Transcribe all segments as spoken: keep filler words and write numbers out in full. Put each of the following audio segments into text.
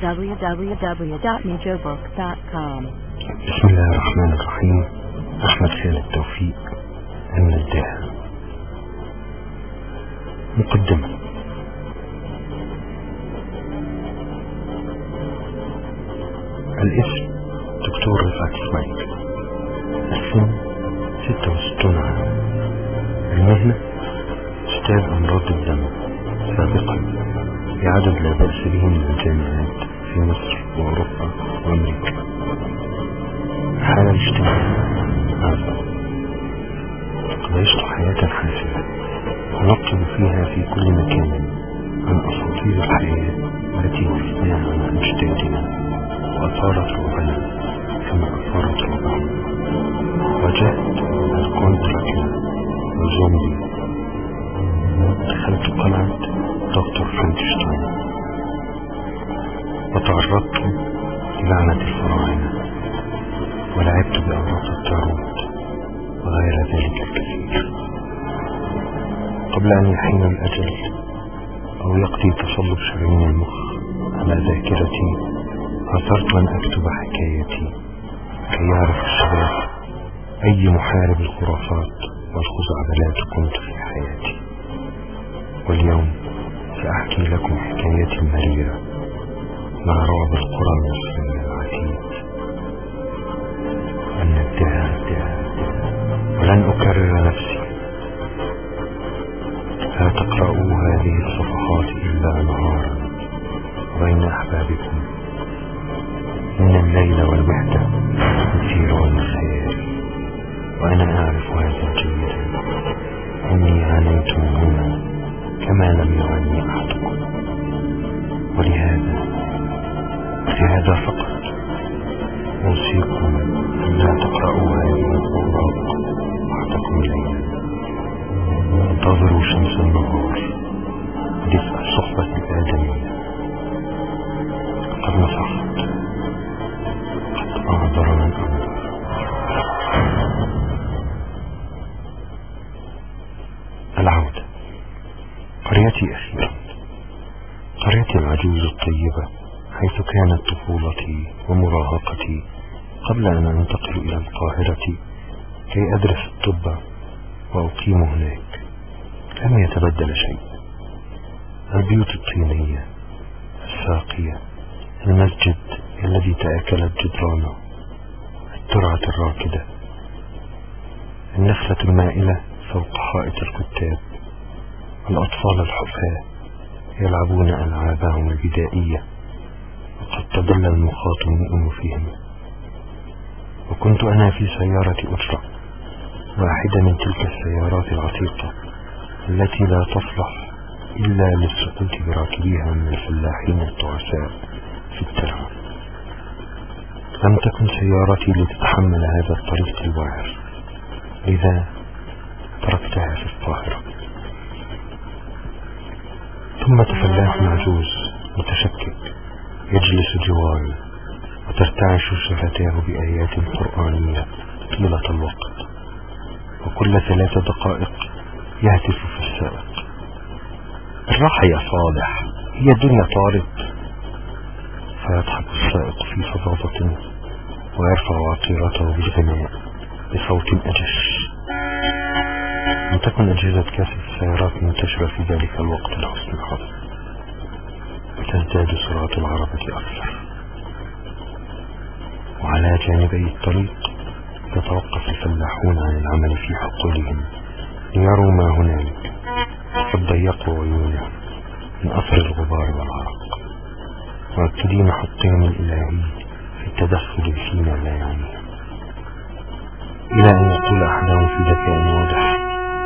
w w w dot nijo book dot com. بسم الله الرحمن الرحيم. أحمد خالد توفيق، المداح. مقدمة. الاسم دكتور رفعت اسماعيل. السن ستة وستون عام. المهنة أستاذ أمراض الدم، سابقا بعدد لا بأس به من الجامعات في مصر وأوروبا وأمريكا. الحالة الاجتماعية عزة. قد عشت حياة حافلة أنقب فيها في كل مكان عن أساطير الحياة التي ورثناها عن أجدادنا، وأثارت رعبنا كما أثارت رعبهم. واجهت الكونتراكيا والزومبي. دخلت قلعة دكتور فرانكشتاين وتعرضت للعنة الفراعنة، ولعبت بأوراق التاروت وغير ذلك الكثير. قبل أن يحين الأجل أو يقضي تصلب شرايين المخ على ذاكرتي، أثرت أن أكتب حكايتي كي يعرف الشباب أي محارب الخرافات والخزعبلات كنت في حياتي. واليوم سأحكي لكم حكايتي المريرة مع رعب القرى المصرية العتيد. النداهة. ولن أكرر نفسي. لا تقرأوا هذه الصفحات إلا نهارا بين أحبابكم. إن الليل والوحدة يثيرون الخيال، وأنا أعرف هذا جيدا. إني عانيت منهما كما لم يعاني أحدكم، ولهذا لهذا فقط أوصيكم أن لا تقرأوا هذه الأوراق وحدكم ليلا. انتظروا شمس النهار دفء الصحبة الآدمية. قد نصحت، قد أعذر من أعذر. العودة. قريتي أخيرا، قريتي العجوز الطيبة، حيث كانت طفولتي ومراهقتي قبل أن أنتقل إلى القاهرة كي أدرس الطب وأقيم هناك. لم يتبدل شيء. البيوت الطينية الساقية، المسجد الذي تآكلت جدرانه، الترعة الراكدة، النخلة المائلة فوق حائط الكتاب، الأطفال الحفاة يلعبون ألعابهم البدائية وقد تدل المخاطئون فيهم. وكنت أنا في سيارة أجرة، واحدة من تلك السيارات العتيقة التي لا تصلح إلا للسقوط براكبيها من الفلاحين التعساء في الترعة. لم تكن سيارتي لتتحمل هذا الطريق الوعر، لذا تركتها في القاهرة. ثم فلاح عجوز متشكك يجلس جواري وترتعش شفتاه بآيات قرآنية طيلة الوقت، وكل ثلاث دقائق يهتف في السائق: الراحة يا صالح، هي الدنيا طارت. فيضحك السائق في فظاظة ويرفع عقيرته بالغناء بصوت أجش. لم تكن أجهزة كاسة السيارات منتشرة في ذلك الوقت لحسن الحظ، وتزداد سرعة العربة أكثر. وعلى جانبي الطريق يتوقف الفلاحون عن العمل في حقولهم ليروا ما هنالك، قد ضيقوا عيونهم من أثر الغبار والعرق، ويبتدين حقهم الإلهي في التدخل فيما لا يعنيه، إلى أن يقول أحدهم في ذكاء واضح: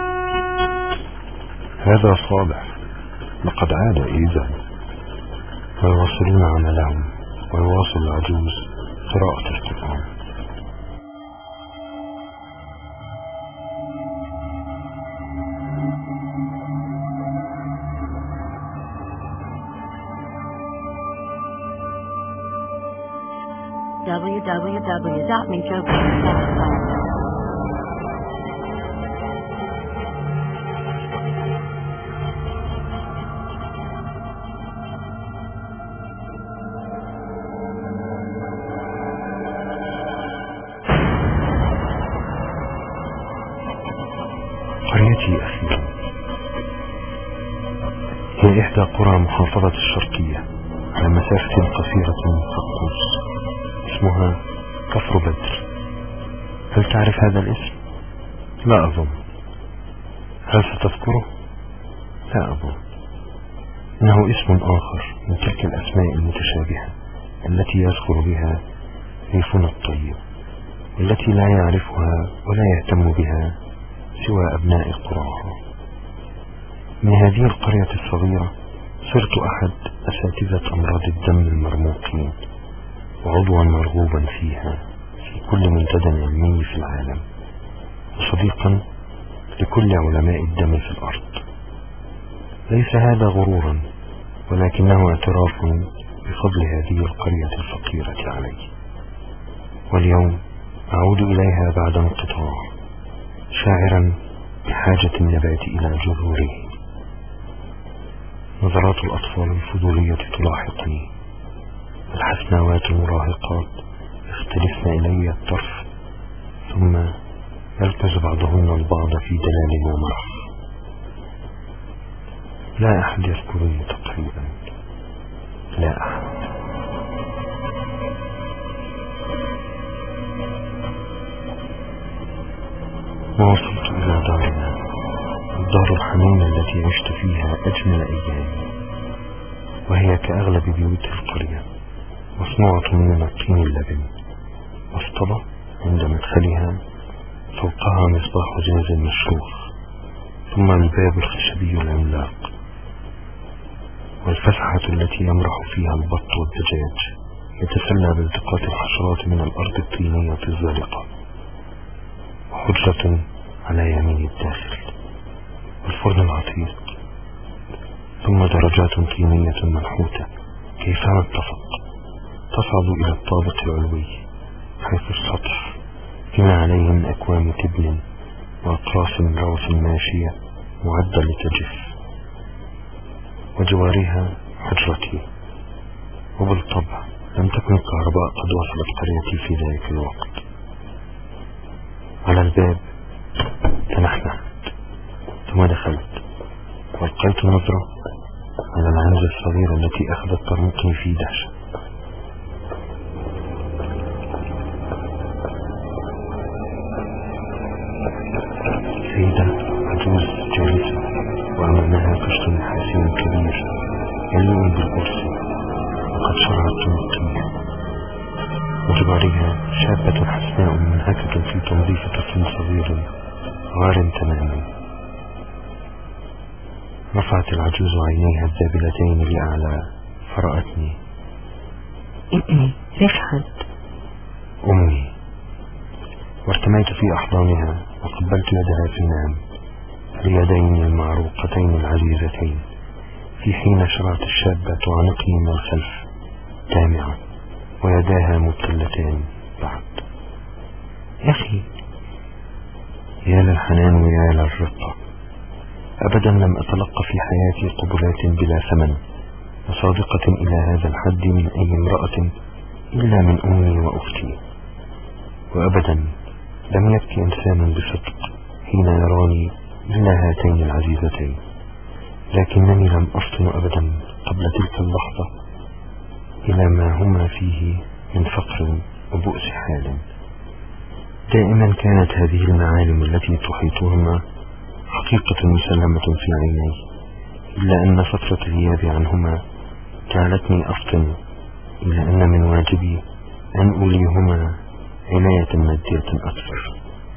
هذا صالح، لقد عاد إذا. ويواصلون عملهم، ويواصل العجوز قراءة القرآن. w w w dot nijo book dot com. قريتي أخيرا. هي إحدى قرى محافظة الشرقية على مسافة قصيرة من فقوس، اسمها كفر بدر. هل تعرف هذا الاسم؟ لا أظن. هل ستذكره؟ لا أظن. إنه اسم آخر من تلك الأسماء المتشابهة التي يذكر بها ريفنا الطيب، والتي لا يعرفها ولا يهتم بها سوى أبناء قراها. من هذه القرية الصغيرة صرت أحد أساتذة أمراض الدم المرموقين، وعضوا مرغوبا فيها في كل منتدى علمي في العالم، وصديقا لكل علماء الدم في الأرض. ليس هذا غرورا، ولكنه اعتراف بفضل هذه القرية الفقيرة علي. واليوم أعود إليها بعد انقطاع، شاعرا بحاجة النبات إلى جذوره. نظرات الأطفال الفضولية تلاحقني، الحسناوات المراهقات يختلفن إلي الطرف، ثم يلتز بعضهن البعض في دلال ومرح. لا أحد يذكرني تقريبا، لا أحد. ووصلت إلى دارنا، الدار الحنونة التي عشت فيها أجمل أيامي، وهي كأغلب بيوت القرية مصنوعة من الطين اللبن، مسطبة عند مدخلها، فوقها مصباح جاز مشروخ، ثم الباب الخشبي العملاق، والفسحة التي يمرح فيها البط والدجاج يتسلى بالتقاط الحشرات من الأرض الطينية الزلقة، وحجرة على يمين الداخل، والفرن العتيق، ثم درجات طينية منحوتة كيفما اتفق تصعد إلى الطابق العلوي، حيث السطح فيما عليه من أكوام تبن وأقراص من روث ماشية معدة لتجف، وجوارها حجرتي. وبالطبع لم تكن الكهرباء قد وصلت قريتي في ذلك الوقت. على الباب تنحنحت، ثم دخلت، والقيت نظرة على العنزة الصغيرة التي أخذت ترمقني في دهشة. سيدة عجوز جالسة، وأمامها كشك حاسم كبير يلوي بالقرص وقد شرعت تنقيه، وجوارها شابة حسناء منهكة في تنظيف طفل صغير غار تماما. رفعت العجوز عينيها الذابلتين لأعلى فرأتني. ابني رفعت. أمي. وارتميت في أحضانها وقبلت يدها في النعم، اليدين المعروقتين العزيزتين، في حين شرعت الشابة عنقي من الخلف دامعة ويداها مبتلتان بعد. أخي، يا للحنان ويا للرقة. أبدا لم أتلقى في حياتي قبلات بلا ثمن وصادقة إلى هذا الحد من أي امرأة إلا من أمي وأختي. وأبدا لم يبكي إنسان بصدق حين يراني إلا هاتين العزيزتين، لكنني لم أفطن أبدا قبل تلك اللحظة إلى ما هما فيه من فقر وبؤس حال. دائما كانت هذه المعالم التي تحيطهما حقيقة مسلمة في عيني، إلا أن فترة الغياب عنهما جعلتني أفطن إلى أن من واجبي أن أوليهما عناية مادية أكثر.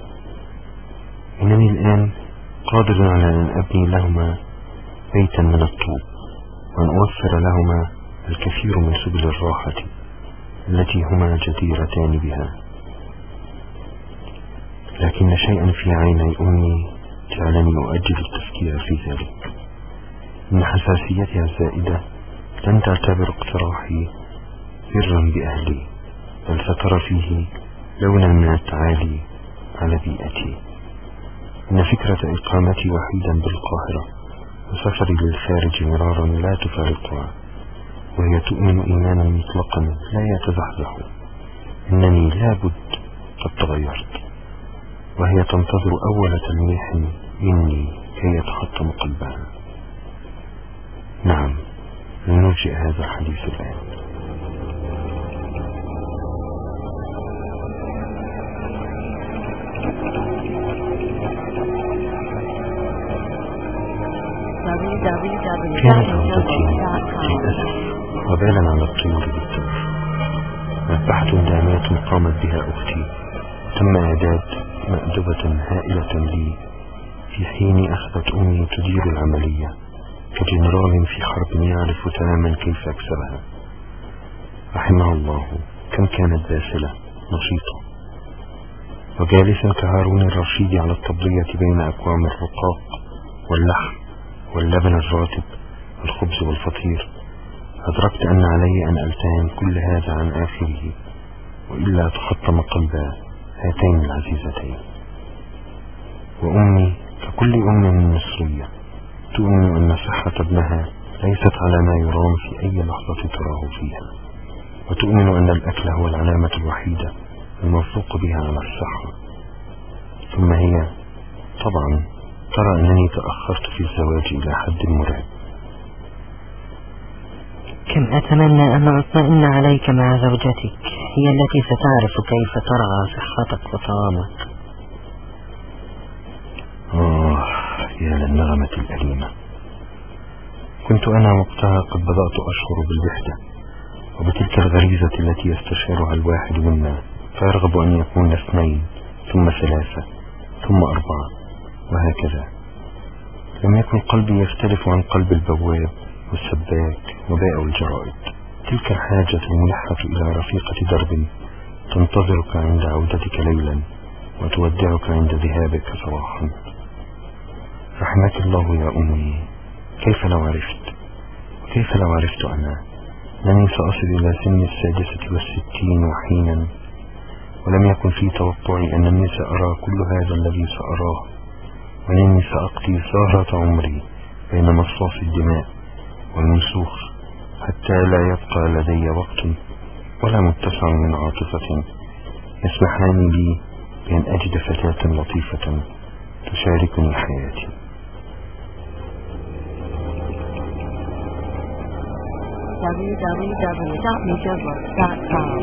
إنني الآن قادر على أن أبني لهما بيتا من الطوب، وأن أوفر لهما الكثير من سبل الراحة التي هما جديرتان بها. لكن شيئا في عيني أمي جعلني أؤجل التفكير في ذلك. إن حساسيتها الزائدة لن تعتبر اقتراحي برا بأهلي، بل سترى فيه لونا من التعالي على بيئتي. إن فكرة إقامتي وحيدا بالقاهرة وسفري للخارج مرارا لا تفارقها، وهي تؤمن إيمانا مطلقا لا يتزحزح إنني لابد قد تغيرت، وهي تنتظر أول تلميح مني كي يتحطم قلبها. نعم، لنرجئ هذا الحديث الآن. كانت عودتي للأسف وبالا على الطيور بالتوف. مذبحة دامات قامت بها أختي، تم إعداد مأدبة هائلة لي في حين أخذت أمي تدير العملية كجنرال في حرب يعرف تماما كيف أكسبها. رحمه الله، كم كانت باسلة نشيطة، وجالسا كهارون الرشيد على الطبلية بين أكوام الرقاق واللحم واللبن الراتب والخبز والفطير. أدركت أن علي أن ألتهم كل هذا عن آخره، وإلا تحطم قلب هاتين العزيزتين. وأمي ككل أم مصرية تؤمن أن صحة ابنها ليست على ما يرام في أي لحظة تراه فيها، وتؤمن أن الأكل هو العلامة الوحيدة الموثوق بها على الصحة. ثم هي طبعا ترى أنني تأخرت في الزواج إلى حد مرعب. كم أتمنى أن أطمئن عليك مع زوجتك، هي التي ستعرف كيف ترعى صحتك وطعامك. آه يا للنغمة الأليمة. كنت أنا وقتها قد بدأت أشعر بالوحدة وبتلك الغريزة التي يستشعرها الواحد منا فيرغب أن يكون اثنين ثم ثلاثة ثم أربعة وهكذا. لم يكن قلبي يختلف عن قلب البواب والسباك وبائع الجرائد. تلك الحاجة الملحة إلى رفيقة درب تنتظرك عند عودتك ليلا وتودعك عند ذهابك صباحا. رحمك الله يا أمي. كيف لو عرفت وكيف لو عرفت أنا أنني سأصل إلى سن السادسة والستين وحينا، ولم يكن في توقعي أنني سأرى كل هذا الذي سأراه، وأنني سأقضي سهرة عمري بين مصاص الدماء والمسوخ حتى لا يبقى لدي وقت ولا متسع من عاطفة يسمحان لي بأن أجد فتاة لطيفة تشاركني حياتي. w w w dot minjo books dot com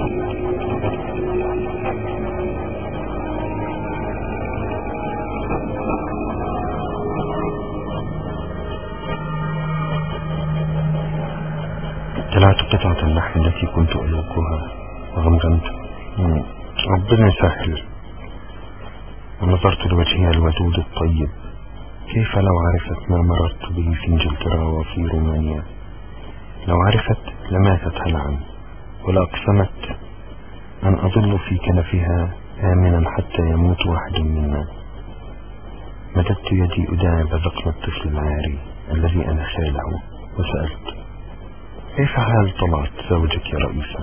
ابتلعت قطعة اللحم التي كنت ألوكها وغمغمت ربنا يسهل، ونظرت لوجهها الودود الطيب. كيف لو عرفت ما مررت به في انجلترا وفي رومانيا؟ لو عرفت لماتت هلعا ولأقسمت أن أظل في كنفها آمنا حتى يموت واحد منا. مددت يدي أداعب ذقن الطفل العاري الذي أنا خاله وسألت: كيف حال طلعت زوجك يا رئيسة؟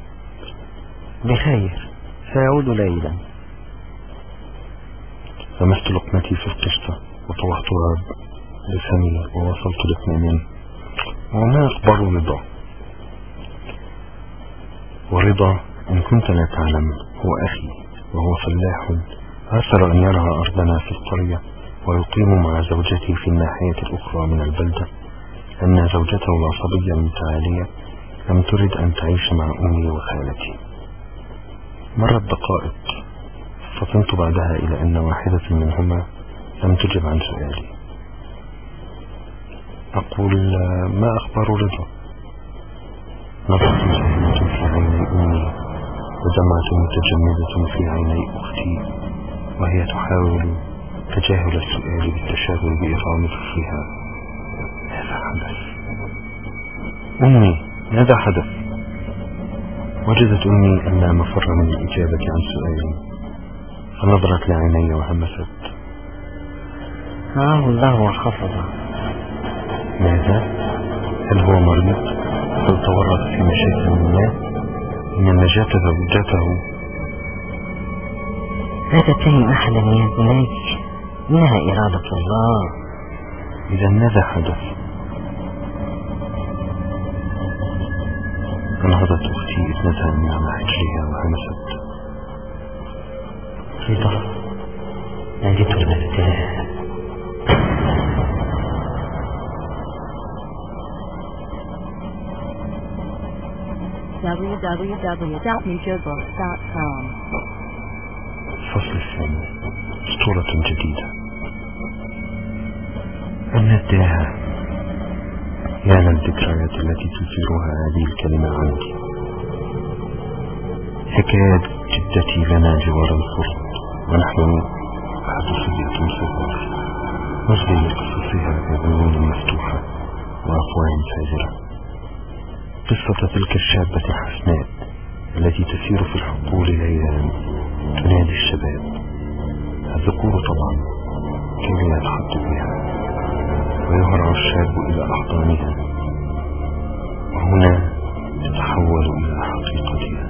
بخير، سيعود ليلا. لمست لقمتي في القشطة وطوحتها بفمي ووصلت لاطمئنان. وما أخبر رضا؟ ورضا إن كنت لا تعلم هو أخي، وهو فلاح آثر أن يرعى أرضنا في القرية ويقيم مع زوجته في الناحية الأخرى من البلدة، أن زوجته العصبية المتعالية لم ترد أن تعيش مع أمي وخالتي. مرت دقائق فطنت بعدها إلى أن واحدة منهما لم تجب عن سؤالي. أقول: ما أخبار رضا؟ نظرة سهلة في عيني أمي ودمعة متجمدة في عيني أختي وهي تحاول تجاهل السؤال بالتشاغل بإرام فخرها. ماذا حدث؟ أمي، ماذا حدث؟ وجدت أمي أن لا مفر من الإجابة عن سؤالي، فنظرت لعيني وهمست: آه الله وحفظه. ماذا؟ هل هو مريض؟ هل تورط في مشاكل ما؟ إن النجاة زوجته. لا تتهم أحدا يا بني، إنها إرادة الله. إذا ماذا حدث؟ انهضت أختي ابنتها من على حجرها وهمست: رضا، نجدت الارتاح. w w w dot mujobook dot com. الفصل الثاني. أسطورة جديدة. النداهة. يا للذكريات التي تثيرها هذه الكلمة عندي. حكاية جدتي لنا جوار الفرن، ونحن أحد صبية صغار نصغي قصصها بعيون مفتوحة وأفواه فاجرة. قصة تلك الشابة الحسناء التي تسير في الحقول الأيام تنادي الشباب، الذكور طبعا، كي لا يتحط بها، ويهرع الشاب إلى أحضانها، وهنا تتحول إلى حقيقتها.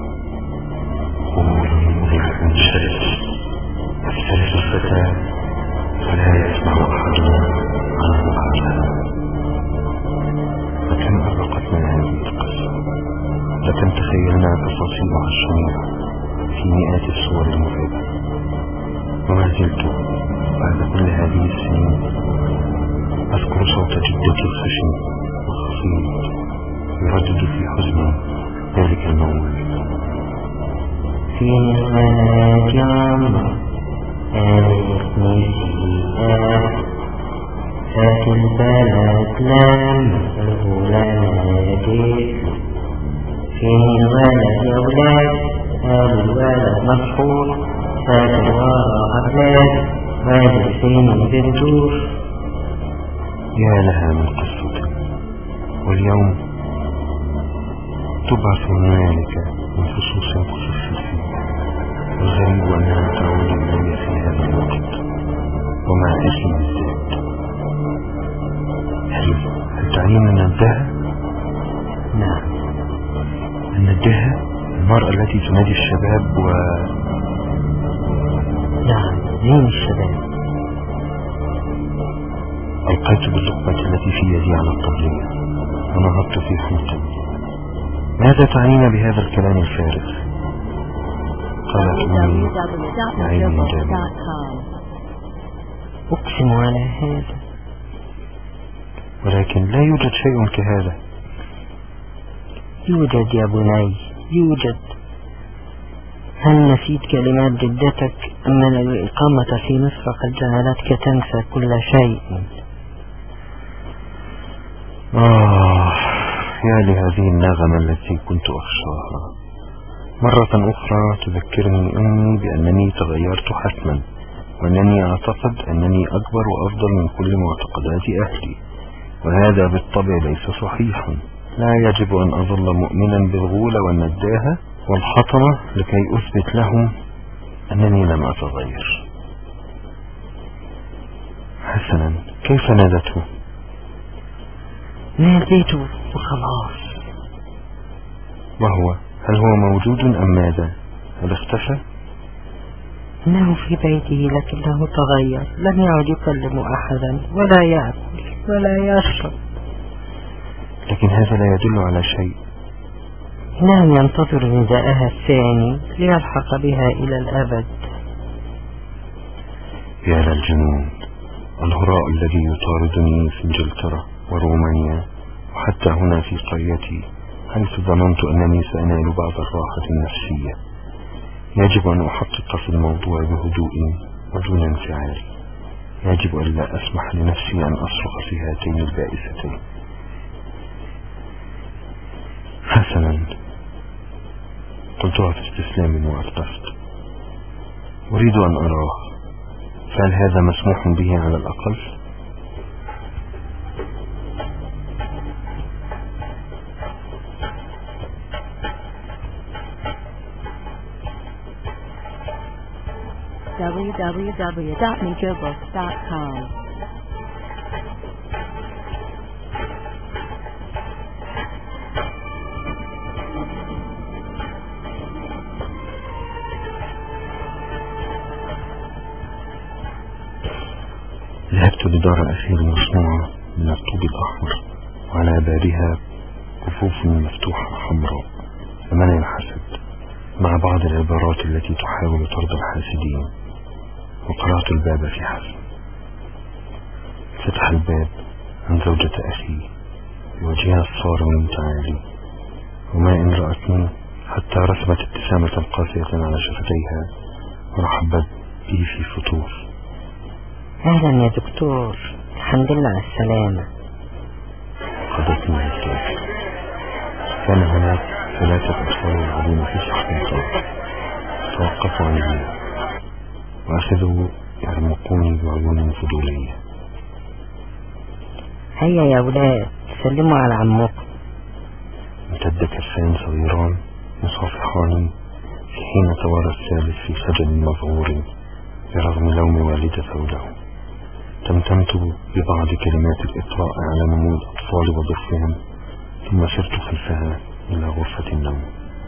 قول مظلم شرس يفترس الفتى ولا يسمع أحد عن ظهرها. لكم أرقتنا هذه القصة، لكم تخيلنا تفاصيلها الشنيعة في مئات الصور المرعبة، وما زلت بعد كل هذه السنين أذكر صوت جدتي الخشن والخفيف يردد في حزني ذلك الموت. في المنات عمر أنسني فيها فات البلد لما الغلام جيت فيه الولد يا ولاد هذا الولد مفحوط فات الوراء أبلاد وهذا السين بالدور. يا لها من قصة، واليوم تبعث هنالك من فصوص قصصي، والغريب أنها تعود إلي في هذا الوقت ومع اسم الذات. هل هل تعنين النداهة؟ نعم، النداهة المرأة التي تنادي الشباب و... نعم، زين الشباب. ألقيت باللقمة التي في يدي على الطبلية ونهضت في حلقي. ماذا تعنين بهذا الكلام الفارغ؟ قالت أمي بعين جامعة. أقسم على هذا، ولكن لا يوجد شيء كهذا. يوجد يا بني، يوجد. هل نسيت كلمات جدتك أن الإقامة في مصر قد جعلتك تنسى كل شيء؟ آه يا لهذه النغمة التي كنت أخشاها. مرة أخرى تذكرني أمي بأنني تغيرت حتما، وأنني أعتقد أنني أكبر وأفضل من كل معتقدات أهلي، وهذا بالطبع ليس صحيحا. لا يجب أن أظل مؤمنا بالغولة والنداهة والحطمة لكي أثبت لهم أنني لم أتغير. حسنا، كيف نادته؟ ناديته وخلاص. وهو هل هو موجود أم ماذا؟ هل اختفى؟ إنه في بيته لكنه تغير، لم يعد يكلم أحدا ولا يأكل ولا يشرب. لكن هذا لا يدل على شيء. إنه ينتظر نداءها الثاني ليلحق بها إلى الأبد. يا للجنون، الهراء الذي يطاردني في انجلترا ورومانيا وحتى هنا في قريتي، حيث ظننت أنني سأنال بعض الراحة النفسية. يجب أن أحقق في الموضوع بهدوء ودون انفعال. يجب أن لا أسمح لنفسي أن أصرخ في هاتين البائستين. حسنا، قلتها في استسلام وارتفت. أريد أن أراه، فهل هذا مسموح به على الأقل؟ w w w dot mujobook dot com. ذهبت لدار أخي المصنوعة من الطوب الأحمر، وعلى بابها كفوف مفتوحة حمراء ثمانية حسد، مع بعض العبارات التي تحاول طرد الحاسدين. وقرأت الباب في حزم. فتح الباب عن زوجة أخي بوجهها الصارم المتعالي، وما إن رأتني حتى رسمت ابتسامة قاسية على شفتيها ورحبت بي في فتور. أهلا يا دكتور، الحمد لله على السلامة. قضتني هالكيف. كان هناك ثلاثة أطفال يلعبون في صحن طاق، توقفوا عن الماء وأخذوا يرمقوني بعيون فضولية. هيا يا أولاد سلموا على عمكم. امتد كفان صغيران مصافحان في حين توارى الثالث في خجل مذعور برغم لوم والدته له. تمتمت ببعض كلمات الإطراء على نمو الأطفال وضفهم، ثم سرت خلفها إلى غرفة النوم.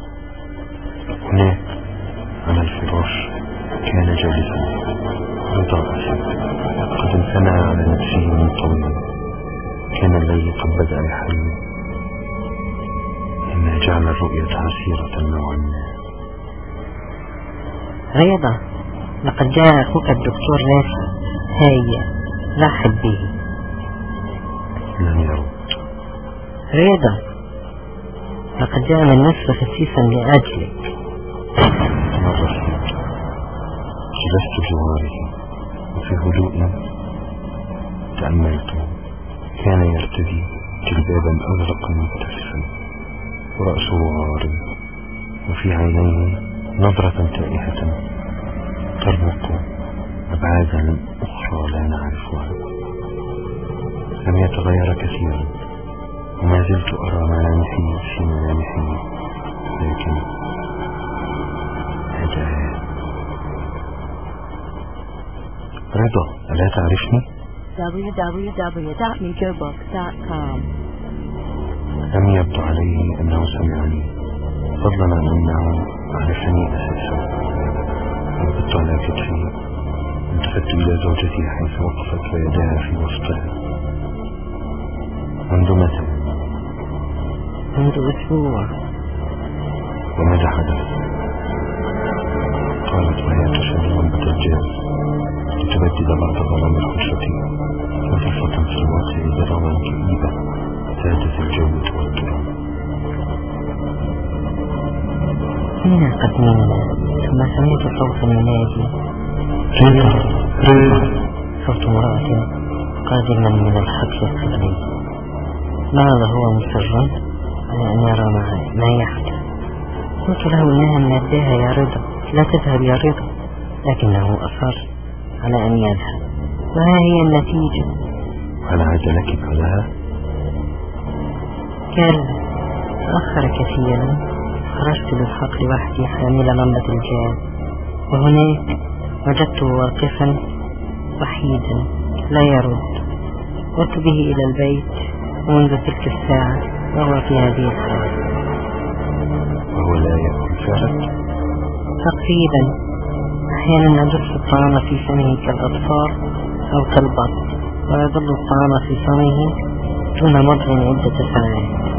هناك على الفراش كان جالسا رضا أسد قد انثنى على نفسه من طويل. كان الليل قد بدأ يحل، إنه جعل الرؤية عسيرة نوعا ما. رضا، لقد جاء أخوك الدكتور رافع، هيا رحب به. لم يرد. رضا، لقد جاء من مصر خسيسا لأجلك. مرة جلست بجواره وفي هدوء تأملته. كان يرتدي جلبابا أزرقا متسفا ورأسه عار، وفي عينيه نظرة تائهة ترمق أبعادا أخرى لا نعرفها. لم يتغير كثيرا وما زلت أرى ملامحي في ملامحه، لكن هذا رضا، ألا تعرفني؟ w w w dot mejo books dot com. لم يبدو عليه أنه سمعني، فضلا عن أنه عرفني أساسا. وقفت على كتفي، التفت إلى زوجتي حيث وقفت ويداها في وسطها. منذ متى؟ منذ أسبوع. وماذا حدث؟ قالت وهي تشعل لمبة الجاز لتبدد بعض ظلام الحجرة خفيفة في الواقع ذراما كئيبة زادت الجو توترا. كنا قد نمنا ثم سمعت صوتا ينادي رضا رضا، صوت امرأة قادما من الحبس السجني. ماذا هو مصرا على أن يرى معي ما يحدث؟ قلت له إنها منبهة يا رضا، لا تذهب يا رضا، لكنه أصر على أن يذهب، وها هي النتيجة. هل عاد لك بعدها؟ كلا، تأخر كثيرا. خرجت للحقل وحدي حامل لمبة الجاز، وهناك وجدته واقفا وحيدا لا يرد. قلت به إلى البيت، ومنذ تلك الساعة وهو في هذه الحالة. وهو لا يأكل فعلا؟ تقريبا. أحيانا ندس الطعام في فمه كالأطفال أو كالبط، ويظل الطعام في فمه دون مضغ عدة ساعات.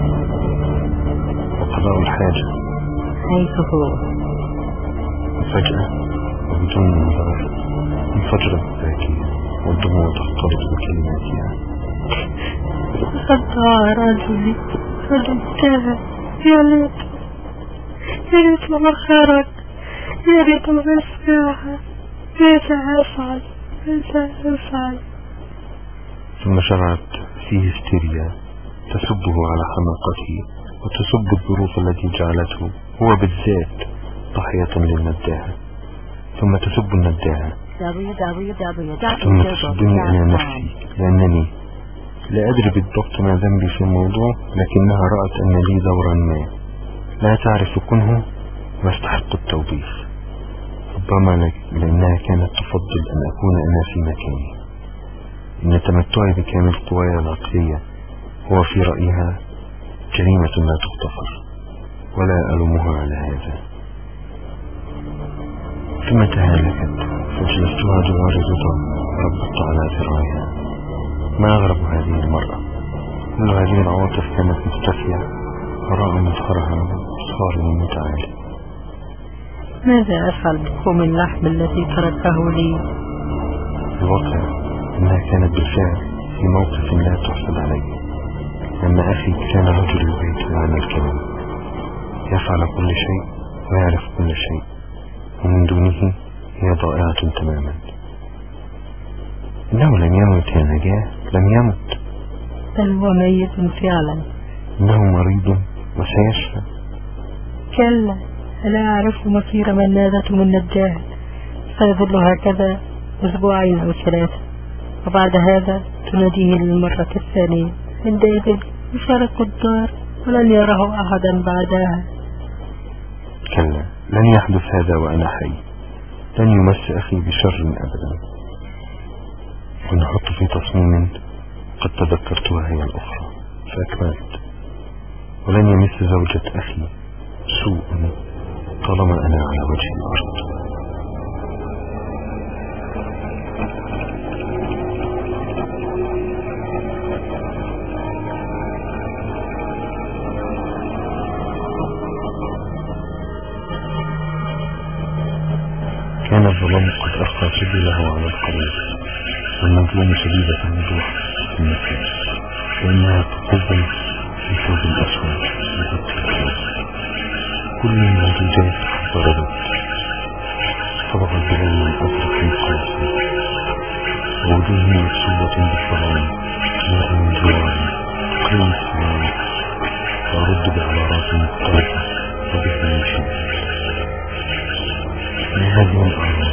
وقضاء الحاجة حيث هو. فجأة وبدون انذار انفجرت الذاكرة والدموع تختلط بكلماتها. خطأ رجلي، قد انتهى. يا ليت يا ليت ما خرج، يا ريت ما أسمعها. ماذا أفعل؟ ماذا أفعل؟ ثم شرعت في هستيريا تسبه على حماقته وتسب الظروف التي جعلته هو بالذات ضحية للنداهة، ثم تسب النداهة، ثم تسبني أنا نفسي لأنني لا أدري بالضبط ما ذنبي في الموضوع، لكنها رأت أن لي دورا ما لا تعرف كنه واستحق التوبيخ. ربما لأنها كانت تفضل أن أكون أنا في مكاني. إن تمتعي بكامل قواي العقلية هو في رأيها جريمة لا تغتفر، ولا ألومها على هذا. ثم تهالكت فجلستها جوار رضا وربطت على ذراعها. ما أغرب هذه المرأة، كل هذه العواطف كانت مختفية وراء مظهرها صارم متعالي. ماذا أفعل بكم اللحم الذي تركه لي؟ الواقع أنها كانت بالفعل في موقف لا تحسد عليه، لأن أخي كان رجل البيت وأنا الكلام. على كل شيء ويعرف كل شيء، ومن دونه هي ضائعة تماما. إنه لم يمت يا نجاة، لم يمت، بل هو ميت فعلا. إنه مريض وسيشفى. كلا، ألا أعرف مصير من نادته من نجاه، سيظل هكذا أسبوعين أو ثلاثة، وبعد هذا تناديه للمرة الثانية. عندئذ يفارق الدار ولن يره أحدا بعدها. كلا، لن يحدث هذا وأنا حي، لن يمس أخي بشر أبدا. ونحط في تصميم قد تذكرتها هي الأخرى فأكملت. ولن يمس زوجة أخي سوء طالما أنا على وجه الأرض. كان الظلام قد أخفى سبله على القريب، والمظلوم شديدة الوضوح في المكان، وإنها تقبل في ثوب الأسود لغط الكلاب. كل الموجودات ضربت، صبغ الظلام الأزرق في قوسه، ووجوه مكسوة بالظلام، نور من جوار قيم السلام، وأرد بعبارات مختلفة وبهذا شديد. من هذه الأعراض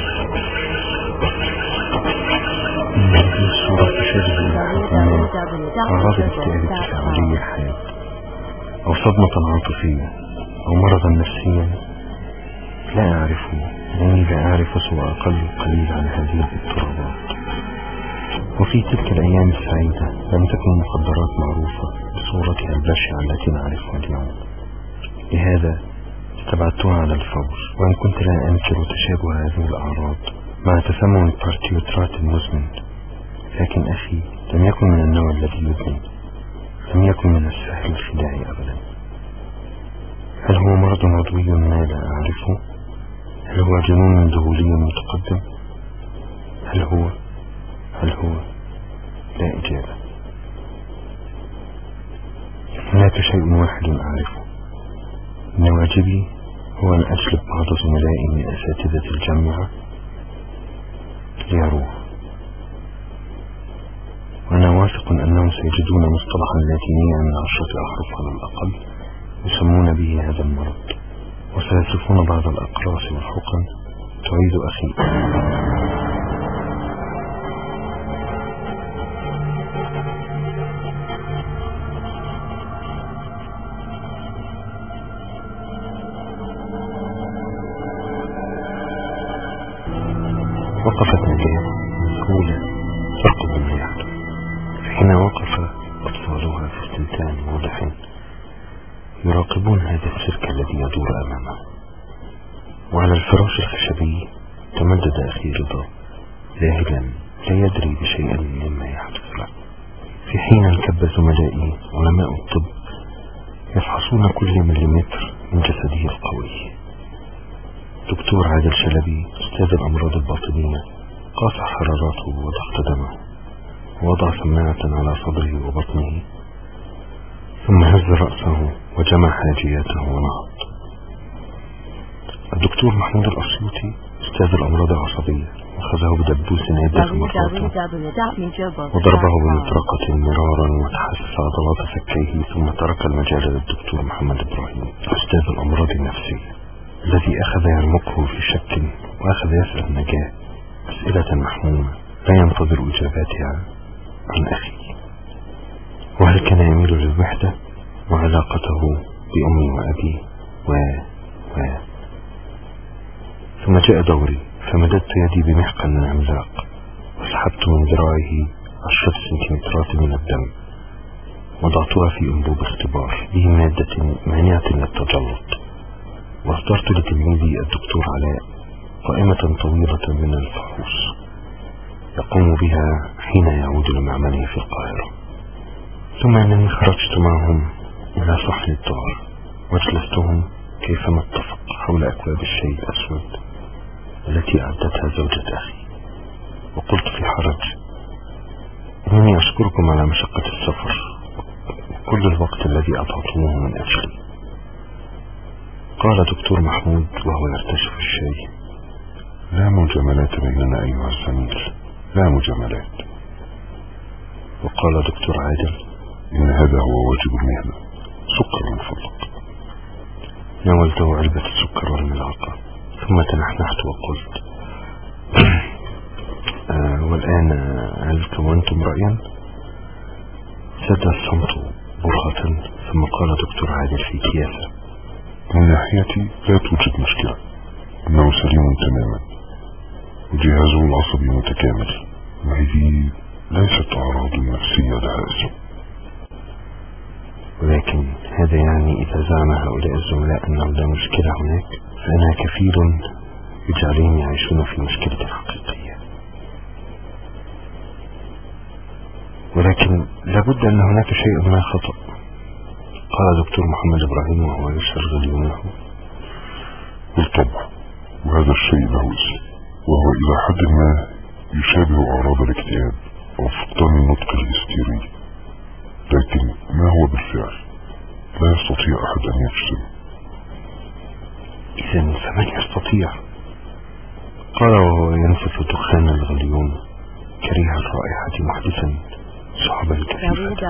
إن هذه الصورة تشابه إلى حد ما أعراض الاكتئاب التفاعلي الحاد، أو صدمة عاطفية، أو مرضا نفسيا لا أعرفه، لأني لا أعرف سوى أقل قليل عن هذه الاضطرابات. وفي تلك الأيام السعيدة لم تكن المخدرات معروفة بصورتها البشعة التي نعرفها اليوم، لهذا استبعدتها على الفور. وإن كنت لا أنكر تشابه هذه الأعراض مع تسمم البارتيوترات المزمن، لكن أخي لم يكن من النوع الذي يدمن، لم يكن من السهل الخداع أبدا. هل هو مرض عضوي ما لا أعرفه؟ هل هو جنون ذهولي متقدم؟ هل هو هل هو لا إجابة. هناك شيء واحد أعرفه، إن واجبي هو أن أجلب بعض زملائي من أساتذة الجامعة ليروه، وأنا واثق أنهم سيجدون مصطلحا لاتينيا من عشرة أحرف على الأقل يسمون به هذا المرض، وسيصفون بعض الأقراص والحقن تعيد أخي. وقفت نجاة مسؤولة ترقب ما يحدث، فحين وقف أطفالها في استمتاع واضح يراقبون هذا السيرك الذي يدور أمامه. وعلى الفراش الخشبي تمدد أخي رضا ذاهلا لا يدري بشيء مما يحدث له، في حين انكب زملائي علماء الطب يفحصون كل مليمتر من جسده القوي. دكتور عادل شلبي أستاذ الأمراض الباطنية قاس حرارته وضغط دمه، ووضع سماعة على صدره وبطنه، ثم هز رأسه وجمع حاجياته ونهض. الدكتور محمود الأسيوطي أستاذ الأمراض العصبية أخذه بدبوس عدة مرات وضربه بمطرقة مرارا وتحسس عضلات فكيه، ثم ترك المجال للدكتور محمد إبراهيم أستاذ الأمراض النفسية الذي أخذ يرمقه في شك، وأخذ يسأل نجاة أسئلة محمومة لا ينتظر إجاباتها عن أخي. وهل كان يميل للوحدة وعلاقته بأمي وأبي و و ثم جاء دوري، فمددت يدي بمحقن عملاق وسحبت من ذراعه عشرة سنتيمترات من الدم، وضعتها في أنبوب اختبار به مادة مانعة للتجلط، واصدرت لتلميذي الدكتور علاء قائمة طويلة من الفحوص يقوم بها حين يعود لمعمله في القاهرة. ثم أنني خرجت معهم إلى صحن الدار وجلستهم كيفما اتفق حول أكواب الشاي الأسود التي أعدتها زوجة أخي، وقلت في حرج: إنني أشكركم على مشقة السفر وكل الوقت الذي أعطيتموه من أجلي. قال دكتور محمود وهو يرتشف الشاي: لا مجاملات بيننا أيها الزميل، لا مجاملات. وقال دكتور عادل: إن هذا هو واجب المهنة، سكر من فضلك. ناولته علبة السكر والملعقة، ثم تنحنحت وقلت: آه والآن هل كونتم رأيا؟ سد الصمت برهة، ثم قال دكتور عادل في كياسة: من ناحيتي لا توجد مشكلة، إنه سليم تماما وجهازه العصبي متكامل، وهذه ليست أعراض نفسية لها اسم. ولكن هذا يعني إذا زعم هؤلاء الزملاء أنه لا مشكلة هناك، فأنا كفيل يجعلهم يعيشون في مشكلة حقيقية. ولكن لابد أن هناك شيء ما خطأ. قال دكتور محمد إبراهيم وهو يشغل يومه: بالطبع، وهذا الشيء له اسم، وهو إلى حد ما يشابه أعراض الاكتئاب أو فقدان النطق الهستيري، لكن ما هو بالفعل لا يستطيع أحد أن يجزم. إذن فمن يستطيع؟ قال وهو ينفث دخان الغليون كريه الرائحة محدثا صعبا كثيفا: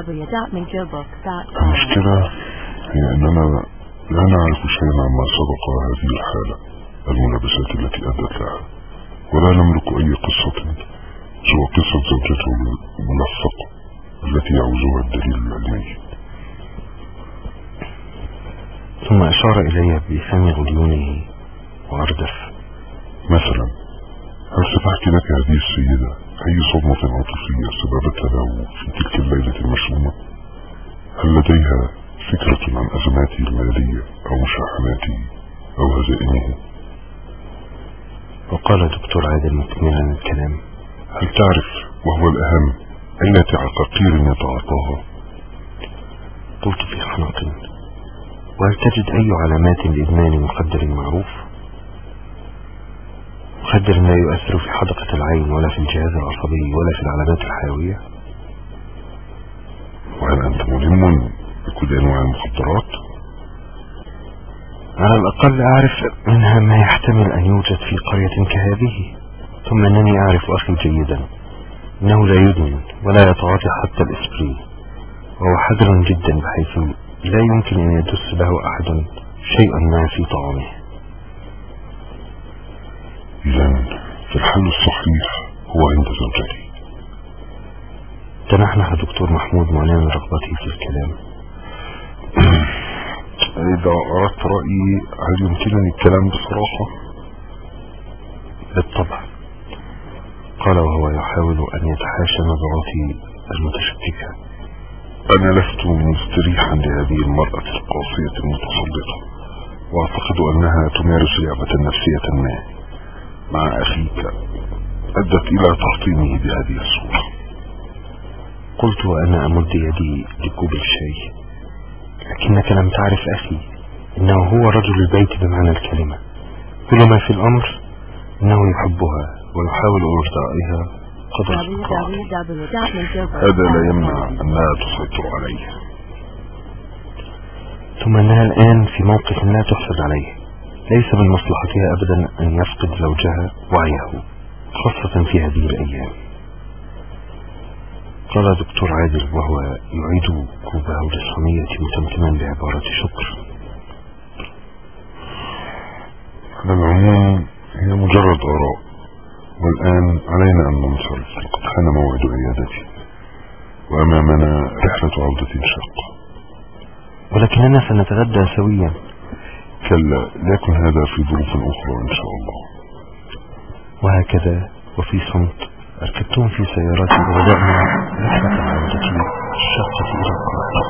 المشكلة هي أننا لا نعرف شيئا عما سبق هذه الحالة، الملابسات التي أدت لها، ولا نملك أي قصة سوى قصة زوجته الملفقة التي يعوزها الدليل العلمي. ثم أشار إلي بفم غليونه وأردف: مثلا، هل ستحكي لك هذه السيدة أي صدمة عاطفية سببتها له في تلك الليلة المشؤومة؟ هل لديها فكرة عن أزماته المالية أو مشاحناته أو هزائمه؟ وقال دكتور عادل مكملا الكلام: هل تعرف وهو الأهم أية عقاقير يتعاطاها؟ قلت في حنق: وهل تجد أي علامات لإدمان مخدر معروف؟ مخدر لا يؤثر في حدقة العين ولا في الجهاز العصبي ولا في العلامات الحيوية؟ وهل أنت ملم بكل أنواع المخدرات؟ على الأقل أعرف منها ما يحتمل أن يوجد في قرية كهذه. ثم أنني أعرف أخي جيدا إنه لا يدمن ولا يتعاطى حتى الإسبرين، وهو حذر جدا بحيث لا يمكن أن يدس له أحد شيئا ما في طعامه. إذن فالحل الصحيح هو عند زوجتي. تنحنح دكتور محمود معلن رغبته في الكلام: إذا أردت رأيي هل يمكنني الكلام بصراحة؟ بالطبع، قال وهو يحاول أن يتحاشى نظراتي المتشككة. أنا لست مستريحا لهذه المرأة القاسية المتسلطة، وأعتقد أنها تمارس لعبة نفسية ما مع أخيك أدت إلى تحطيمه بهذه الصورة. قلت وأنا أمد يدي لكوب الشاي: لكنك لم تعرف أخي، إنه هو رجل البيت بمعنى الكلمة. كل ما في الأمر إنه يحبها ويحاول إرضائها قدر استطاعته. هذا لا يمنع أنها تسيطر عليه، ثم أنها الآن في موقف لا تحسد عليه. ليس من مصلحتها أبدا أن يفقد زوجها وعيه، خاصة في هذه الأيام. قال دكتور عادل وهو يعيد كوبه للصينية متمتما بعبارة شكر: على العموم هي مجرد آراء، والآن علينا أن ننصرف، لقد حان موعد عيادتي وأمامنا رحلة عودة شاقة. ولكننا سنتغدى سويا. كلا، لكن هذا في ظروف أخرى إن شاء الله. وهكذا وفي صمت أركبتهم في سيارتي وبدأنا رحلة عودتي الشاقة إلى القاهرة.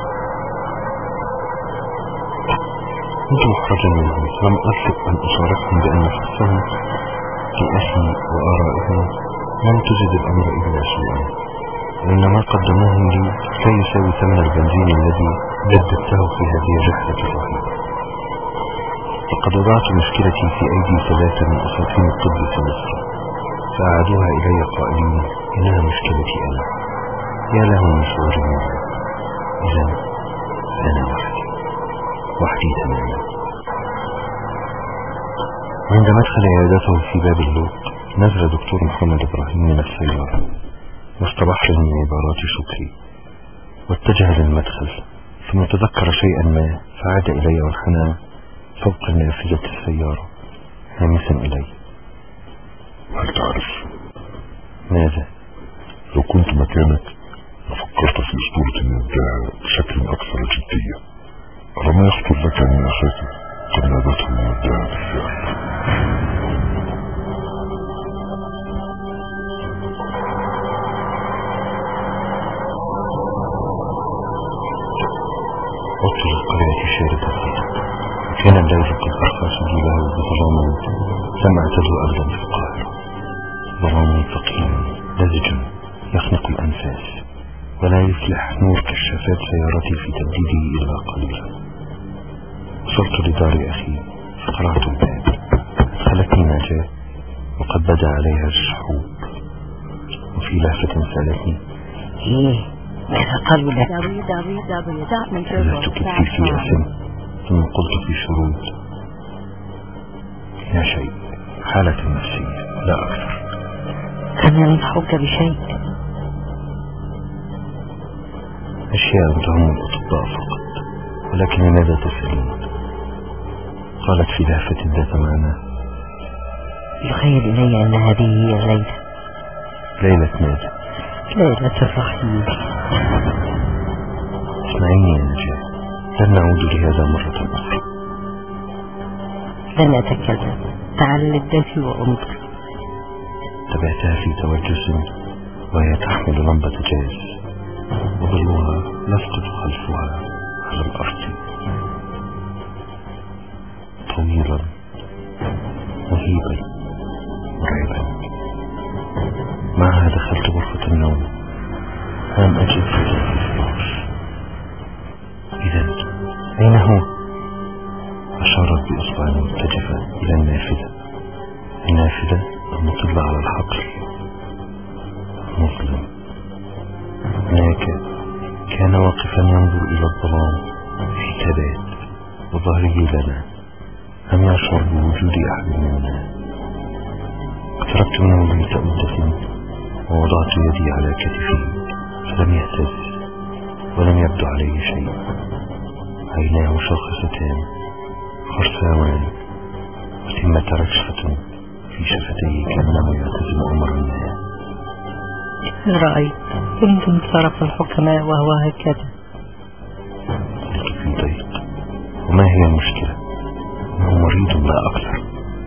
كنت محرجا منهم، لم أطلق أن أصارحهم بأن حسهم في أخي وآرائهم لم تجد الأمر إلا سوءا، وإن ما قدموه لي كي يساوي ثمن البنزين الذي جددته في هذه الرحلة الرهيبة. لقد وضعت مشكلتي في أيدي ثلاثة من أساطين الطب في مصر، فأعادوها إلي قائلين إنها مشكلتي أنا. يا له من شعور مرة. إذن أنا وحدي وحدي تماما. عند مدخل عيادته في باب اللوق نزل دكتور محمد إبراهيم من السيارة وسط بحر من عبارات شكري، واتجه للمدخل، ثم تذكر شيئا ما فعاد إلي وانحنى فوق نافذة السيارة هامسا إلي. هل تعرف ماذا؟ لو كنت مكانك لفكرت في أسطورة النداء بشكل أكثر جدية. ألم يخطر لك أن أخاك قد نادته النداء بالفعل؟ وصل القرية شاردة، كان الليل قد أرخى سجوله بظلام لم أعتده أبدا في القاهرة. ظلام ثقيل لزج يخنق الأنفاس، ولا يفلح نور كشافات سيارتي في تبديده إلا قليلا. وصلت لدار أخي فقرعت الباب، أدخلتني نجاة وقد بدا عليها الشحوب، وفي لهفة سألتني: ايه ماذا قالوا لك؟ نزلت كتفي في أسم، ثم قلت في شرود: لا شيء، حالة نفسية لا أكثر. لم ينصحوك بشيء؟ أشياء تهم الأطباء فقط، ولكن لماذا تسألين؟ قالت في لهفة ذات معنى: يخيل إلي أن هذه هي الليلة. ليلة ماذا؟ ليلة الرحيل. اسمعيني يا نجاة، لن نعود لهذا مرة أخرى. لن أتكلم، تعال للدافي وانظر. تبعتها في توجس وهي تحمل لمبة جاز، وظلها يسقط خلفها على الأرض طويلا مهيبا مرعبا. معها دخلت غرفة النوم، لم أجد رجل في الفراش. إذن أين هو؟ أشارت بإصبع متجفة إلى النافذة. النافذة المطلة على الحقل مظلم. هناك كان واقفا ينظر إلى الظلام في ثبات وظهره لنا، لم يشعر بوجود أحد منا. اقتربت منه لتأدفن ووضعت يدي على كتفه، فلم يهتز ولم يبدو عليه شيء. عيناه شاخصتان خرساوان، وثمة رجفة في شفتيه كأنه يعتزم أمر ما. هل رأيت كنتم صرف الحكماء وهو هكذا؟ قلت في ضيق: وما هي المشكلة؟ إنه مريض لا أكثر.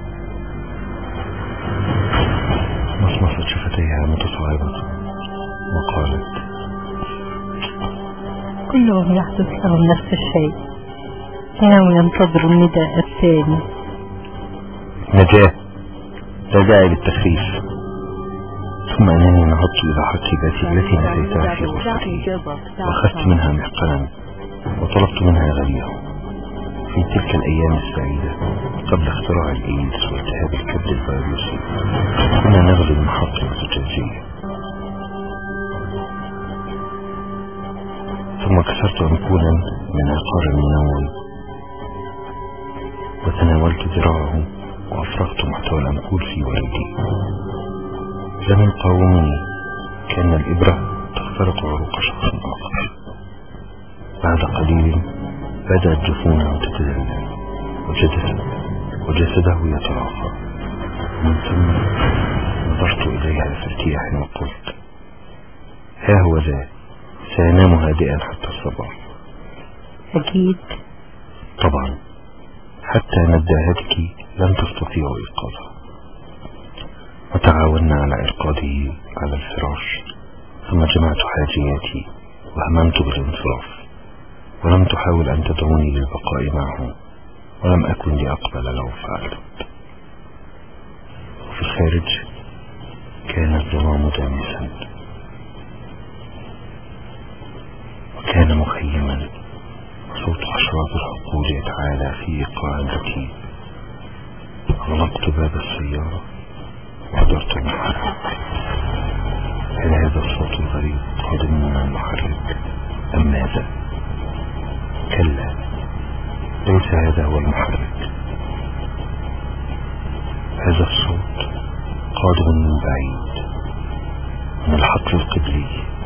مصمصت شفتيها متصاعبة وقالت: كلهم يحدث لهم نفس الشيء، إنه ينتظر النداء الثاني. نجاة، لا داعي للتخريف. ثم أنني نهضت إلى حقيبتي التي نسيتها في غرفتي، وأخذت منها محقنا وطلبت منها غليه. في تلك الأيام السعيدة قبل اختراع الإيدز والتهاب الكبد الفيروسي كنا نغلي المحطة الزجاجية. ثم كسرت أمبولا من عقار المنوم وتناولت ذراعه وأفرغت محتوى الأمبول في وريدي. لم يقاومني، كأن الإبرة تخترق عروق شخص آخر. بعد قليل بدأت جفونه تتدلل وجسده, وجسده يتراخى. ومن ثم نظرت إليها في ارتياح وقلت: ها هو ذا، سينام هادئا حتى الصباح. أكيد. طبعا، حتى نداهتك لن تستطيع إيقاظه. وتعاوننا على إرقاده على الفراش، ثم جمعت حاجياتي وهممت بالانصراف، ولم تحاول أن تدعوني للبقاء معه، ولم أكن لأقبل لو فعلت. وفي الخارج كان الظلام دامسا، وكان مخيما، وصوت أشراط الحقول يتعالى في إيقاع ذكي. غلقت باب السيارة وحضرت المحرك. هل هذا الصوت الغريب قادم من المحرك أم ماذا؟ كلا، ليس هذا هو المحرك. هذا الصوت قادم من بعيد، من الحقل القبلي،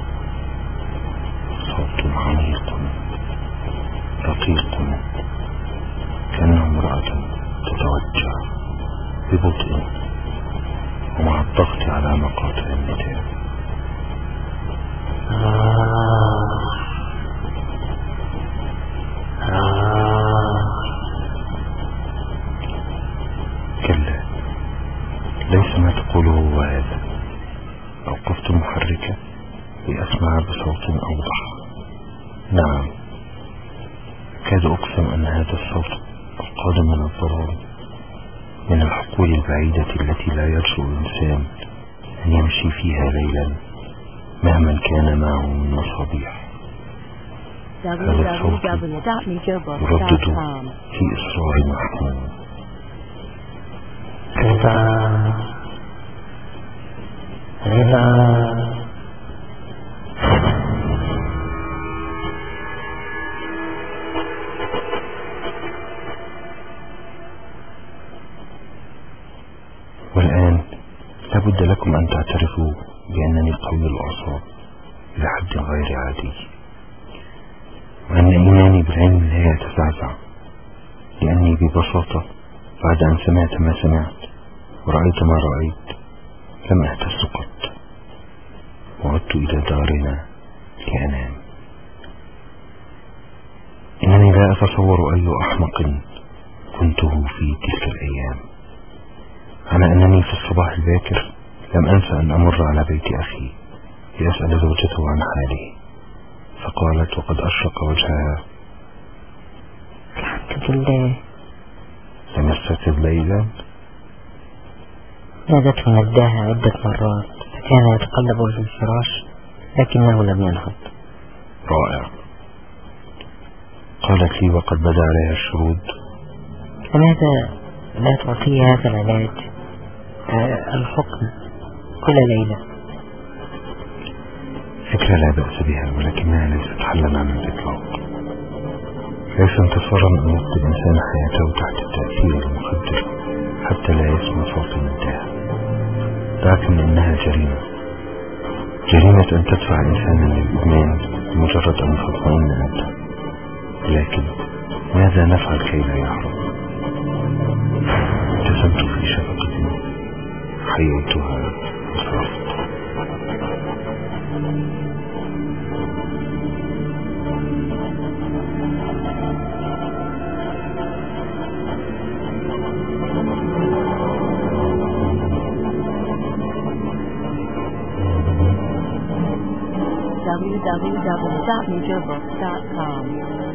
صوت عميق رقيق، كأنه امرأة تتوجه ببطء ومع الضغط على مقاطع النداء. آه آه. كلا، ليس ما تقوله هو هذا. أوقفت المحرك لأسمع بصوت أوضح. نعم، كاد أقسم أن هذا الصوت القادم من الظلام، من الحقول البعيدة التي لا يرجو الإنسان أن يمشي فيها ليلا مهما كان معه من مصابيح. هذا الصوت يردد في إصرار محكوم. رضا رضا والآن لابد لكم أن تعترفوا بأنني قوي الأعصاب إلى حد غير عادي، وأن إيماني بالعلم لا يتزعزع، لأني ببساطة بعد أن سمعت ما سمعت ورأيت ما رأيت لم أهتز قط، وعدت إلى دارنا لأنام. إنني لا أتصور أي أحمق كنته في تلك الأيام، على أنني في الصباح الباكر لم أنسى أن أمر على بيت أخي لأسأل زوجته عن حاله، فقالت وقد أشرق وجهها: الحمد لله. لم يستيقظ ليلا؟ نادته نداها عدة مرات، فكان يتقلب في الفراش لكنه لم ينهض. رائع. قالت لي وقد بدا عليها الشرود: لماذا لا تعطي هذا العلاج آه الحكم كل ليلة؟ فكرة لا بأس بها، ولكنها ليست حلا عن الإطلاق. ليس انتصارا أن يقضي الإنسان حياته تحت التأثير المخدر حتى لا يسمع صوت النداء، لكن إنها جريمة، جريمة أن تدفع إنسانا للإدمان بمجرد أن تطمئن أنت. لكن ماذا نفعل كي لا يهرب؟ ابتسمت في شفقة، حييتها وصرفت. w w w dot major books dot com.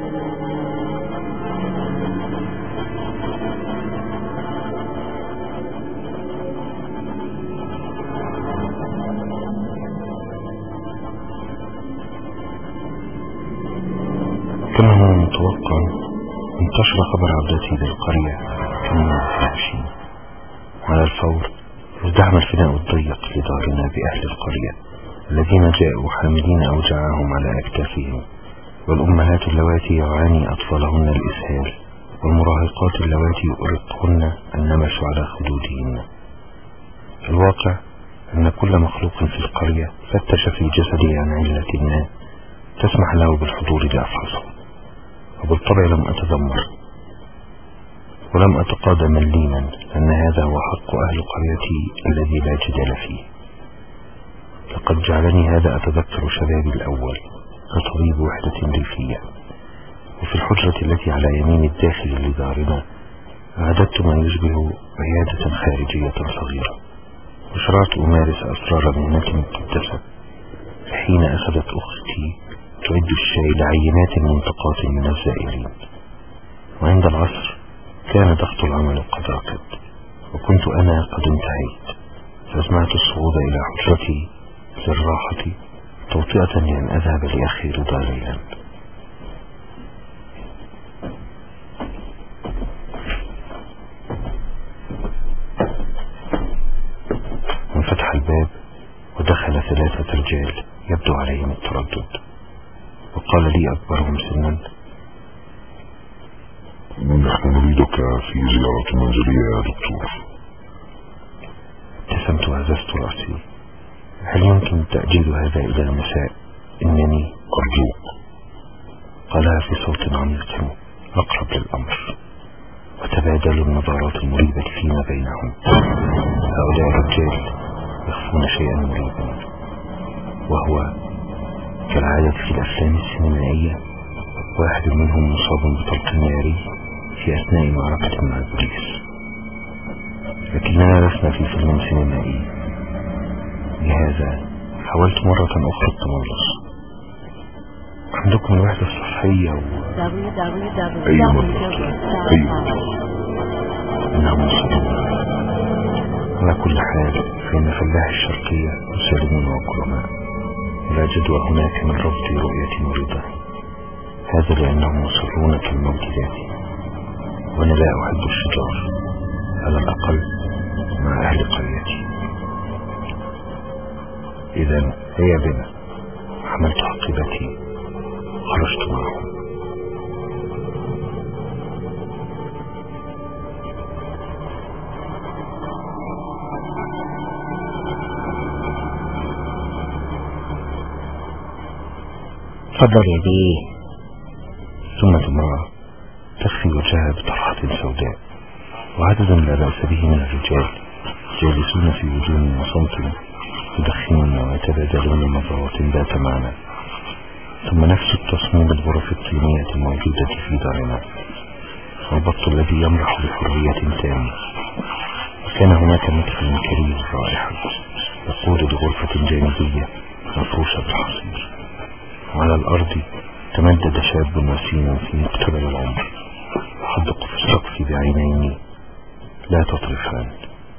كما هو متوقع، انتشر خبر عودتي للقرية كمية العشين، وعلى الفور ازدحم الفناء الضيق لدارنا بأهل القرية الذين جاءوا حاملين أوجاعهم على أكتافهم، والأمهات اللواتي يعاني أطفالهن الإسهال، والمراهقات اللواتي يؤرقهن النمش على خدودهن. الواقع أن كل مخلوق في القرية فتش في جسده عن علة ما تسمح له بالحضور لأفحصه، وبالطبع لم أتذمر ولم أتقاضى مليما، لأن هذا هو حق أهل قريتي الذي لا جدال فيه. لقد جعلني هذا أتذكر شبابي الأول كطبيب وحدة ريفية، وفي الحجرة التي على يمين الداخل لدارنا أعددت ما يشبه عيادة خارجية صغيرة، وشرعت أمارس أسرار مهنتي المقدسة. حين أخذت أختي تعد الشاي لعينات منتقات من الزائرين، وعند العصر كان ضغط العمل قد ركض، وكنت أنا قد انتهيت، فأسمعت الصعود إلى حجرتي للراحة توطئة لأن أذهب لأخي رضا ليلا. وانفتح الباب ودخل ثلاثة رجال يبدو عليهم التردد، وقال لي أكبرهم سنا: نحن نريدك في زيارة منزلية يا دكتور. ابتسمت وهززت رأسي. هل يمكن تأجيل هذا إلى المساء؟ إنني أرجوك، قالها في صوت عميق أقرب للأمر. وتبادلوا النظرات المريبة فيما بينهم. هؤلاء الرجال يخفون شيئا مريبا، وهو كالعادة في الأفلام السينمائية واحد منهم مصاب بطلق ناري في أثناء معركة مع البوليس. لكننا لسنا في فيلم سينمائي، لهذا حاولت مرة أخرى التملص. عندكم الوحدة الصحية و... أي مرة أي مرة إنهم مصرون. على كل حال فإن فلاح الشرقية مسالمون وكرماء، لا جدوى هناك من رفض رؤية مريضة. هذا لأنهم مصرون كالموت ذاته، وأنا لا أحب الشجار، على الأقل مع أهل قريتي. إذن هيا بنا. حملت حقيبتي، خرجت معهم. تفضل يا بيه. ثم امرأة تخفي وجهها بطرحة سوداء، وعدد لا بأس به من الرجال جالسون في هدوء وصمت يدخنون ويتبادلون نظرات ذات معنى. ثم نفس التصميم الغرف الطينية الموجودة في دارنا، والبط الذي يمرح بحرية تامة. وكان هناك مدخل كريم رائع يقود لغرفة جانبية مفروشة بالحصير. وعلى الأرض تمدد شاب وسيم في مقتبل العمر، يحدق في السقف بعينين لا تطرفان.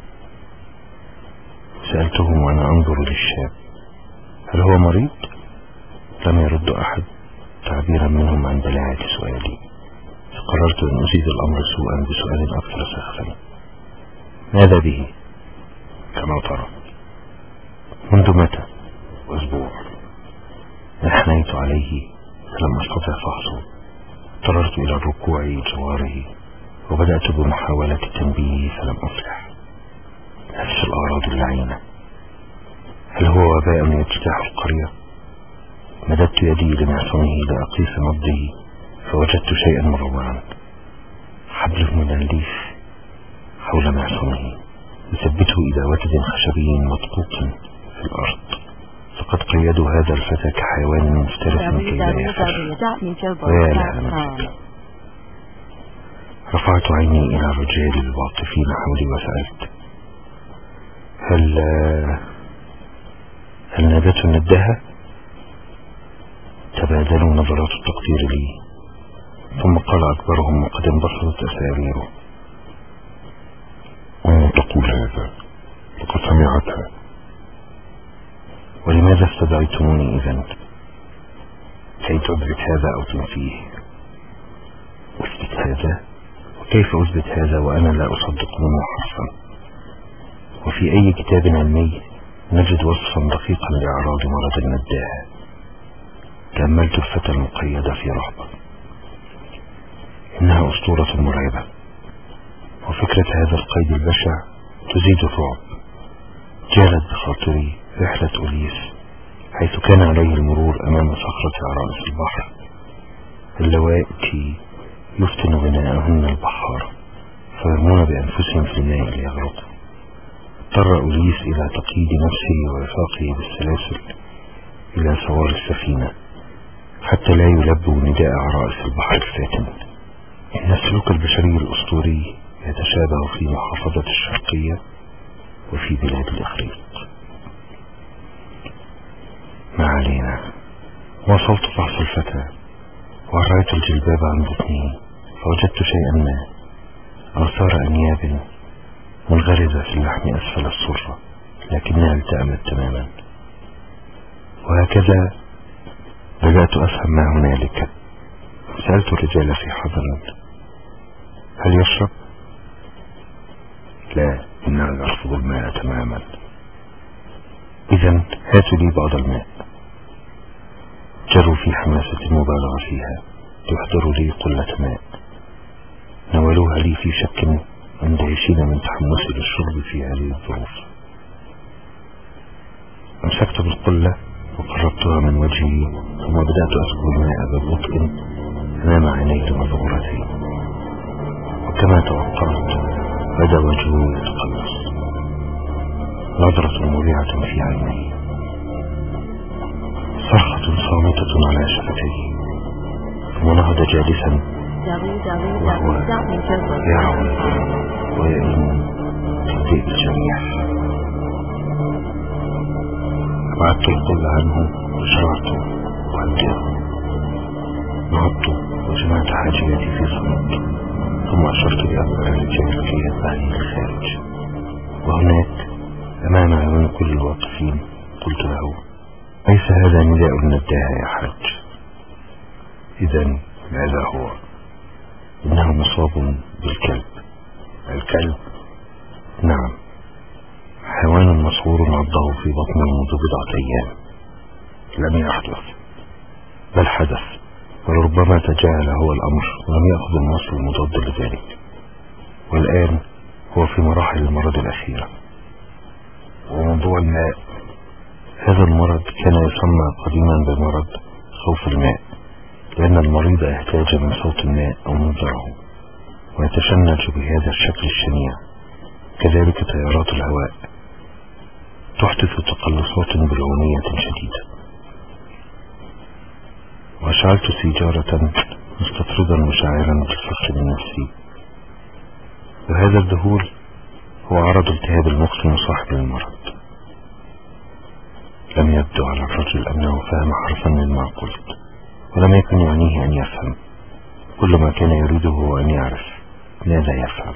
سألته وأنا أنظر للشاب: هل هو مريض؟ لم يرد أحد تعبيرا منهم عن بلاعة سؤالي. فقررت أن أزيد الأمر سوءا بسؤال أكثر سخفا: ماذا به؟ كما ترى. منذ متى؟ أسبوع. أحنيت عليه فلم أستطع فحصه. اضطررت إلى الركوع جواره، وبدأت بمحاولة تنبيهه فلم أفلح. نفس الأعراض اللعينة. هل هو وباء يجتاح القرية؟ مددت يدي لمعصمه لأقيس نبضه، فوجدت شيئا مروعا: حبل من الليف حول معصمه يثبته إلى وتد خشبي مطبوق في الأرض. فقد قيدوا هذا الفتى كحيوان مفترس كي لا يفر. ويا لها من فكرة. رفعت عيني إلى الرجال الواقفين حولي وسألت: هل هل نادته النداهة؟ تبادلوا نظرات التقدير لي، ثم قال أكبرهم وقد انبسطت أساريره: أم تقول هذا، لقد سمعتها. ولماذا استدعيتموني إذن؟ كي تثبت هذا أو تنفيه؟ أثبت هذا؟ وكيف أثبت هذا وأنا لا أصدق منه حرفا؟ وفي أي كتاب علمي نجد وصفا دقيقا لأعراض مرض النداهة؟ تأملت الفتى المقيد في رهبة. إنها أسطورة مرعبة، وفكرة هذا القيد البشع تزيد الرعب. جالت بخاطري رحلة أوليس، حيث كان عليه المرور أمام صخرة عرائس البحر اللوائي يفتن بناءهن البحار، فيرمون بأنفسهم في الماء ليغرقوا. اضطر أوليس إلى تقييد نفسه ورفاقه بالسلاسل إلى سوار السفينة حتى لا يلبوا نداء عرائس البحر الفاتن. إن السلوك البشري الأسطوري يتشابه في محافظة الشرقية وفي بلاد الإغريق. ما علينا. واصلت فحص الفتى، ورأيت الجلباب عن بطنه، فوجدت شيئا ما، آثار أنياب منغرزة في اللحم أسفل السرة، لكنها التأمت تماما. وهكذا بدأت أفهم ما هنالك. سألت الرجال في حذر: هل يشرب؟ لا، إنه يرفض الماء تماما. إذن هاتوا لي بعض الماء. جروا في حماسة مبالغة فيها يحضروا لي قلة ماء، نولوها لي في شك مندهشين من تحمسي للشرب في هذه الظروف. أمسكت بالقلة وقربتها من وجهي، ثم بدأت أسكب الماء ببطء أمام عيني المذعورتين، وكما توقعت بدأ وجهه يتقلص، نظرة مريعة في عيني، صرخة صامتة على شفتيه، ثم نهض جالسا وهو يعوي ويئن كالذئب الجميع. أبعدت القلة عنه وشرعت أهدئه، نهضت وجمعت حاجيتي في صمت، ثم أشرت بأكبر الرجال في يذهني للخارج، وهناك أمام عيون كل الواقفين قلت له: ليس هذا نداء النداهة يا حاج. إذن ماذا هو؟ إنه مصاب بالكلب. الكلب؟ نعم، حيوان مسعور عضه في بطنه منذ بضعة أيام. لم يحدث، بل حدث، ولربما تجاهل هو الأمر ولم يأخذ النصر المضاد لذلك، والآن هو في مراحل المرض الأخيرة. وموضوع الماء، هذا المرض كان يسمى قديما بمرض خوف الماء، لأن المريض يحتاج من صوت الماء أو منظره ويتشنج بهذا الشكل الشنيع. كذلك تيارات الهواء تحدث تقلصات بلونية شديدة. وأشعلت سيجارة مستطردا مشاعرا بالفخر من نفسي، وهذا الذهول هو عرض التهاب المخ المصاحب للمرض. لم يبدو على الرجل أنه فهم حرفا مما قلت، ولم يكن يعنيه أن يفهم. كل ما كان يريده هو أن يعرف ماذا يفعل.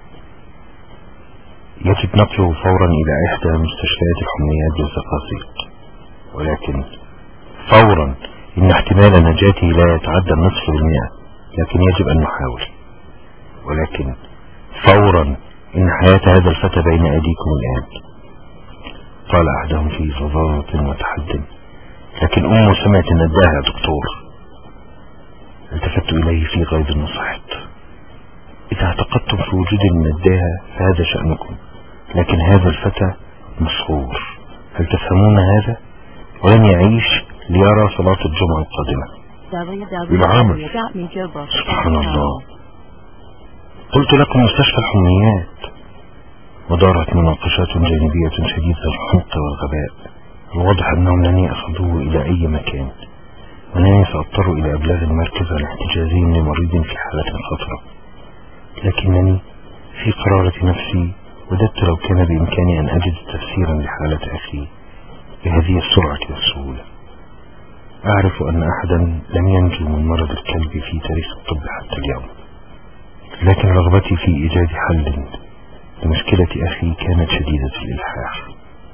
يجب نقله فورا إلى إحدى مستشفيات الحميات بالزقازيق، ولكن فورا، إن احتمال نجاته لا يتعدى النصف بالمئة، لكن يجب أن نحاول. ولكن فورا، إن حياة هذا الفتى بين أيديكم الآن. قال أحدهم في فظاظة وتحد: لكن أمه سمعت النداهة يا دكتور. التفت إليه في غيظ نصحت: إذا اعتقدتم في وجود النداهة فهذا شأنكم، لكن هذا الفتى مسحور، هل تفهمون هذا؟ ولن يعيش ليرى صلاة الجمعة القادمة. بالعمل. سبحان الله، قلت لكم مستشفى الحميات. ودارت مناقشات جانبية شديدة الحمق والغباء. الواضح أنهم لن يأخذوه إلى أي مكان، وأنني سأضطر إلى إبلاغ المركز عن احتجازهم لمريض في حالة خطرة. لكنني في قرارة نفسي وددت لو كان بإمكاني أن أجد تفسيرا لحالة أخي بهذه السرعة والسهولة. أعرف أن أحدا لم ينجو من مرض الكلب في تاريخ الطب حتى اليوم، لكن رغبتي في إيجاد حل لمشكلة أخي كانت شديدة الإلحاح.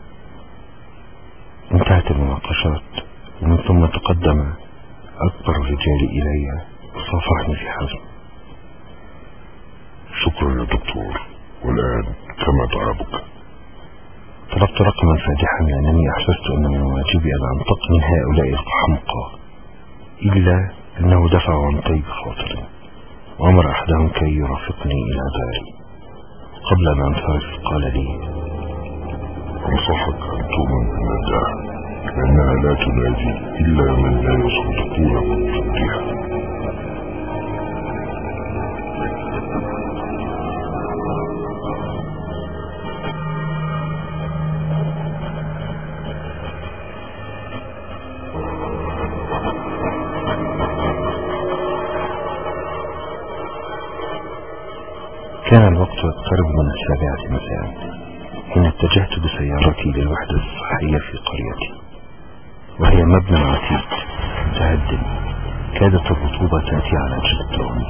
انتهت المناقشات، ومن ثم تقدم أكبر الرجال إلي وصافحني في حزم. شكرا يا دكتور، والآن كما تعبك؟ طلبت رقما فادحا لأنني أحسست أن من واجبي أن أنتقم من هؤلاء الحمقى، إلا أنه دفع عن طيب خاطر، وأمر أحدهم كي يرافقني إلى داري. قبل أن أنصرف قال لي: أنصحك أن تؤمن بالنداهة، لأنها لا تنادي إلا من لا يصدقون بوجودها. كان الوقت يقترب من السابعة مساء حين اتجهت بسيارتي للوحدة الصحية في قريتي، وهي مبنى عتيق متهدم، كادت الرطوبة تأتي على جدرانه.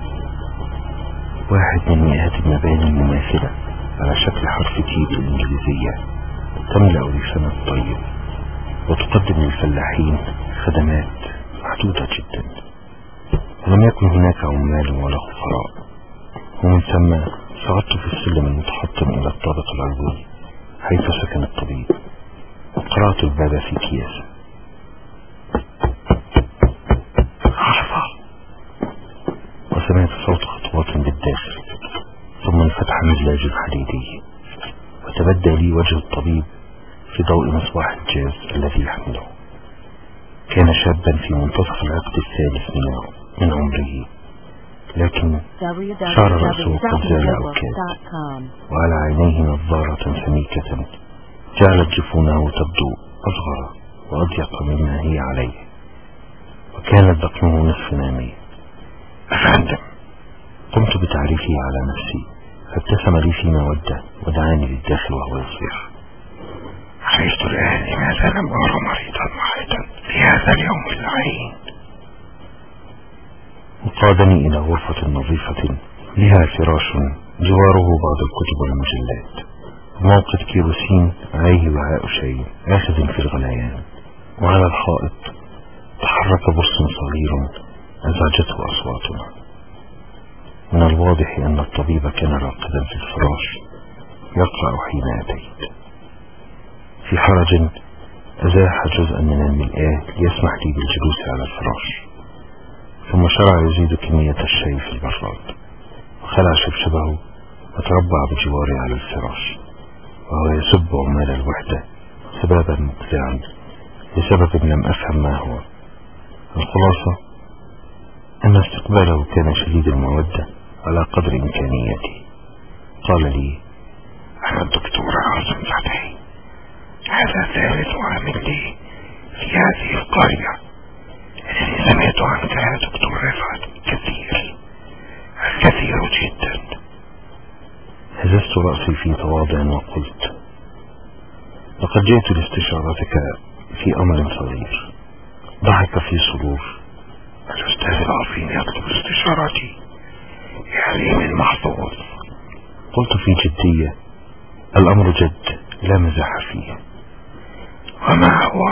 واحد من مئات المباني المماثلة على شكل حرف تي بالإنجليزية تملأ لسان الطيب، وتقدم للفلاحين خدمات محدودة جدا. ولم يكن هناك عمال ولا خفراء. ومن ثم صعدت في السلم المتحطم إلى الطابق العلوي حيث سكن الطبيب، وقرأت الباب في كياس. لحظة، وسمعت صوت خطوات بالداخل، ثم انفتح مزلاج حديدي، وتبدى لي وجه الطبيب في ضوء مصباح الجاز الذي يحمله. كان شابا في منتصف العقد الثالث منه من عمره، لكن شعر رأسه قد زال أوكاد، وعلى عينيه نظارة سميكة جعلت جفونه تبدو أصغر وأضيق مما هي عليه، وكانت ذقنه نصف نامية. أفندم، قمت بتعريفه على نفسي، فابتسم لي في مودة ودعاني للداخل وهو يصيح: عرفت الآن لماذا لم أرى مريضا واحدا في هذا اليوم اللعين. وقادني إلى غرفة نظيفة لها فراش جواره بعض الكتب والمجلات، وموقد كيروسين عليه وعاء شاي آخذ في الغليان، وعلى الحائط تحرك برص صغير أزعجته أصواتنا. من الواضح أن الطبيب كان راقدا في الفراش يقرأ حين أتيت. في حرج أزاح جزءا من الملآه ليسمح لي بالجلوس على الفراش، ثم شرع يزيد كمية الشاي في البراد، وخلع شبشبه وتربع بجواري على الفراش، وهو يسب عمال الوحدة سبابا مقطعا لسبب لم أفهم ما هو. الخلاصة أن استقباله كان شديد المودة على قدر إمكانيتي. قال لي: أنا الدكتور عاصم فتحي، هذا ثالث عام لي في هذه القرية. الذي سمعت عنك يا دكتور رفعت كثير، الكثير جدا. هززت رأسي في تواضع وقلت: لقد جئت لاستشارتك في أمر صغير. ضحك في سرور: الأستاذ العظيم يطلب استشارتي، يعني من محظوظ. قلت في جدية: الأمر جد لا مزاح فيه. وما هو؟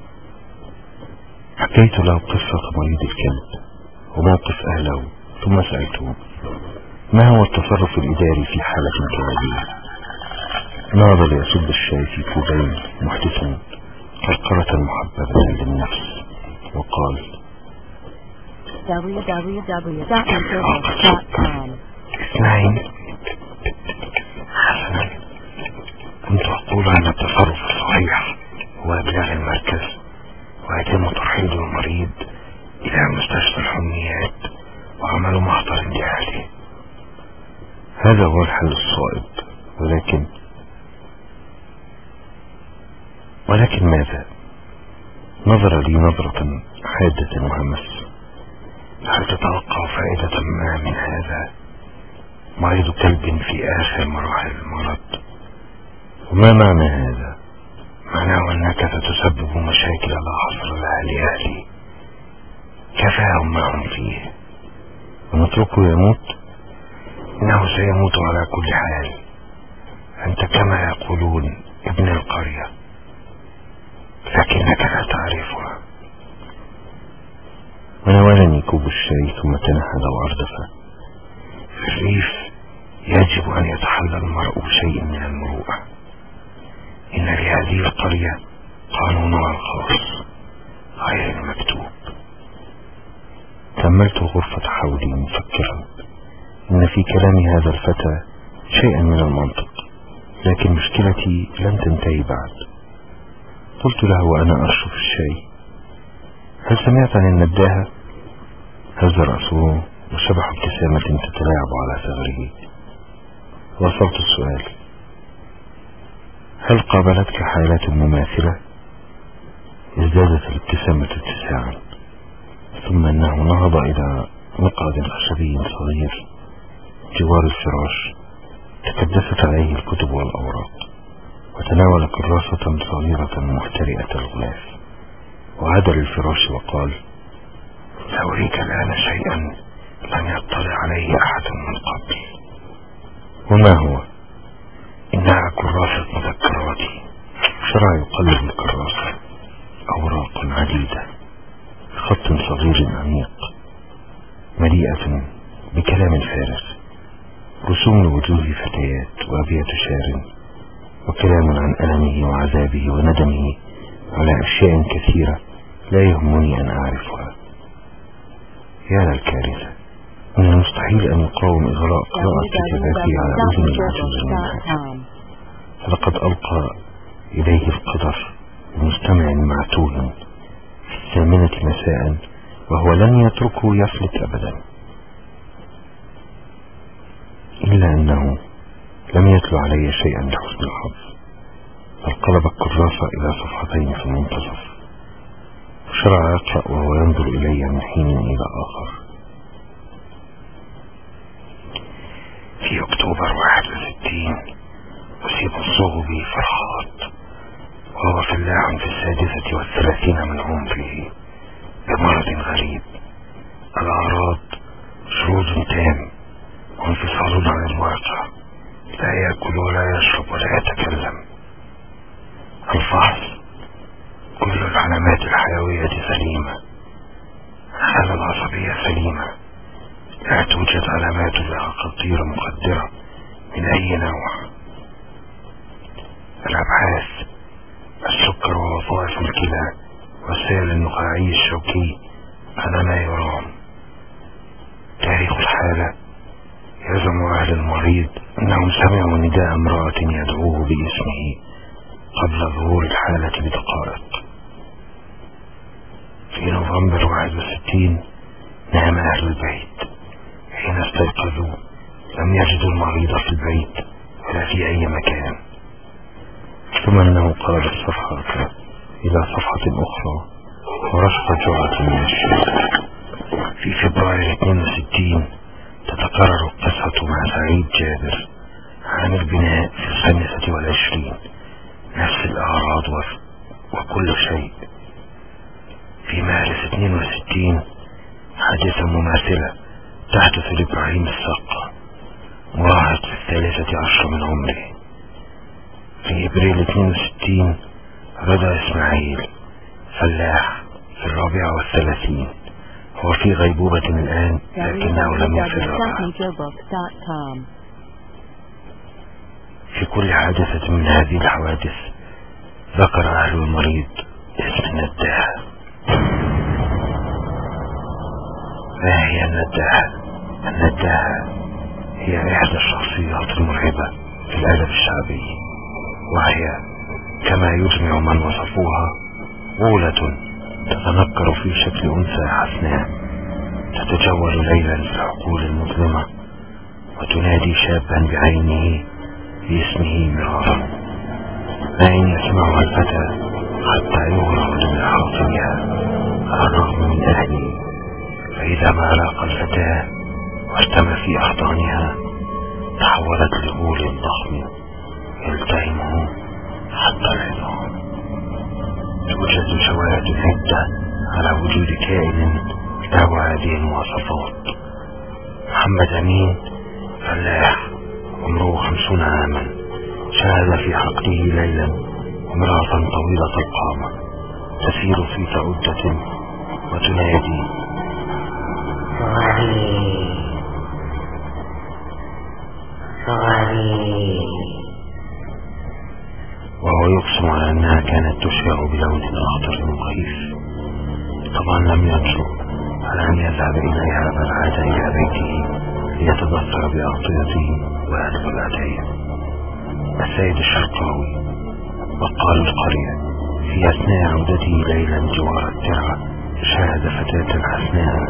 حكيت له قصة مريض الكلب وموقف أهله، ثم سألته: ما هو التصرف الإداري في حالة كهذه؟ نهض ليصب الشاي في كوبين محدثا قرقرة محببة للنفس، وقال: دبليو دبليو دبليو دوت ميجوفو دوت كوم. اثنين. حسنا، كنت أقول أن التصرف الصحيح هو إبلاغ المركز ويتم ترحيل المريض إلى مستشفى الحميات وعمل محضر انتحاري. هذا هو الحل الصائب، ولكن ولكن ماذا؟ نظر لي نظرة حادة وهمس: هل تتوقع فائدة ما من هذا؟ مريض كلب في آخر مراحل المرض. وما معنى هذا؟ معناه أنك ستسبب مشاكل لا حصر لها لأهلي. كفاهم ما هم فيه ونتركه يموت. إنه سيموت على كل حال. أنت كما يقولون ابن القرية، لكنك لا تعرفها. وناولني كوب الشاي ثم تنهد وأردف: في الريف يجب أن يتحلى المرء بشيء من المروءة. إن لهذه القرية قانونها الخاص غير المكتوب. كملت الغرفة حولي مفكرا إن في كلام هذا الفتى شيئا من المنطق، لكن مشكلتي لن تنتهي بعد. قلت له وأنا أرشف الشاي: هل سمعت عن النداهة؟ هز رأسه وشبح ابتسامة تتلاعب على ثغره. وصلت السؤال: هل قابلتك حالات مماثلة؟ ازدادت الابتسامة اتساعا، ثم انه نهض الى مقعد خشبي صغير جوار الفراش تكدست عليه الكتب والأوراق، وتناول كراسة صغيرة محترئة الغلاف، وعاد للفراش وقال: سأريك الآن شيئا لم يطلع عليه أحد من قبل. وما هو؟ إنها كراسة مذكراتي. شرع يقلب الكراسة. أوراق عديدة خط صغير عميق مليئة بكلام فارغ، رسوم لوجوه فتيات وأبيات شعر، وكلام عن ألمه وعذابه وندمه على أشياء كثيرة لا يهمني أن أعرفها. يا للكارثة، من المستحيل أن يقاوم إغراء قراءة كتاباته على أذن العجوز منها. فلقد ألقى إليه القدر بمستمع معتول في الثامنة مساء، وهو لن يتركه يفلت أبدا، إلا أنه لم يتلو علي شيئا لحسن الحظ، بل قلب الكراسة إلى صفحتين في المنتصف، وشرع يقرأ وهو ينظر إلي من حين إلى آخر. في أكتوبر واحد وستين أصيب الصغبي فرحات، وهو فلاح في السادسة والثلاثين من عمره بمرض غريب. الأعراض شرود تام وانفصال عن الواقع، لا يأكل ولا يشرب ولا يتكلم. الفحص كل العلامات الحيوية سليمة، الحالة العصبية سليمة، لا توجد علامات لأقاطير مخدرة من أي نوع. الأبحاث السكر ووظائف الكلى والسيل النخاعي الشوكي على ما يرام. تاريخ الحالة يزعم أهل المريض أنهم سمعوا نداء امرأة يدعوه باسمه قبل ظهور الحالة بدقائق. في نوفمبر واحد وستين نام أهل البيت، حين استيقظوا لم يجدوا المريض في البيت ولا في أي مكان، ثم أنه قال الصفحة إلى صفحة أخرى ورشق جرعة من الشاي. في فبراير اثنين وستين تتكرر القصة مع سعيد جابر عامل بناء في الخامسة والعشرين، نفس الأعراض وكل شيء. في مارس اثنين وستين حادثة مماثلة تحدث لإبراهيم السقا، مراهق في الثالثة عشر من عمره. في ابريل اثنين وستين رضا اسماعيل فلاح في الرابعة والثلاثين، هو في غيبوبة الآن لكنه لم يفر بعد. في كل حادثة من هذه الحوادث ذكر أهل المريض اسم النداهة. ما هي النداهة؟ النداهة هي إحدى الشخصيات المرعبة في الأدب الشعبي، وهي كما يجمع من وصفوها غولة تتنكر في شكل أنثى حسناء، تتجول ليلا في العقول المظلمة وتنادي شابا بعينه باسمه مرارا، ما إن يسمعها الفتى حتى يغرق لمحاصنها على الرغم من أهله، فإذا ما لاقى الفتاة وارتمى في أحضانها تحولت لغول ضخم يلتهمه حتى العظام. توجد شواهد عدة على وجود كائن له هذه المواصفات. محمد أمين فلاح عمره خمسون عاما، شاهد في حقله ليلا امرأة طويلة القامة تسير في تعدة وتنادي صغاري صغاري، وهو يقسم على أنها كانت تشع بلون أخضر مخيف. طبعا لم يجرؤ على أن يذهب إليها، بل عاد إلى بيته ليتبصر بأغطيته ويأكل العتاية. السيد الشرقاوي بقال القرية في أثناء عودته ليلا جوار الترعة شاهد فتاة حسناء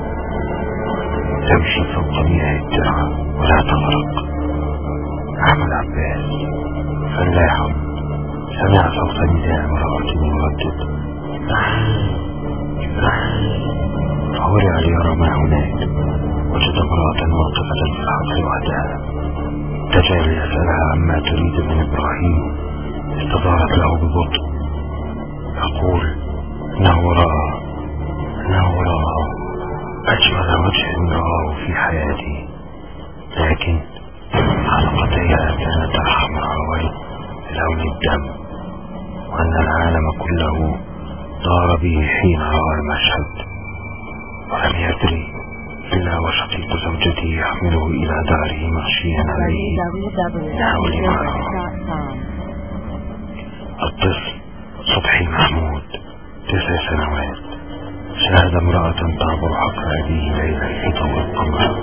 تمشي فوق مياه الترعة ولا تغرق. أحمد عباس فلاح سمع صوت نداء امرأة يردد فورع ليرى ما هناك، وجد امرأة واقفة في الحقل وحدها، اتجه ليسألها عما تريد من إبراهيم، استدارت له ببطء يقول إنه رأى إنه رأى أجمل وجه رآه في حياتي، لكن حلقتيها كانت حمراء لون الدم، وأن العالم كله دار به حين رأى المشهد، ولم يدري إلا وشقيق زوجته يحمله إلى داره مغشيا عليه نحو ما رأى. الطفل صبحي محمود تسع سنوات شاهد امرأة تعبر حق أبيه ليلا في ضوء القمر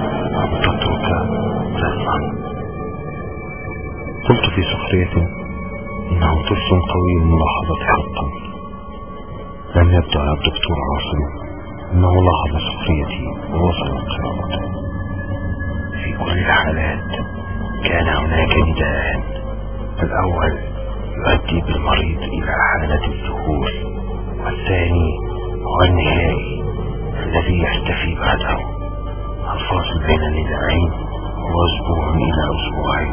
وتترك رزقا. قلت في سخرية إنه طرس قوي الملاحظة حقا. لم يبدو على الدكتور عاصم إنه لاحظ سخريتي ووصل قراءته. في كل الحالات كان هناك نداءان: الأول يؤدي بالمريض إلى حالة الذهول، والثاني هو النهائي الذي يختفي بعده. الفاصل بين النداءين هو أسبوع إلى أسبوعين.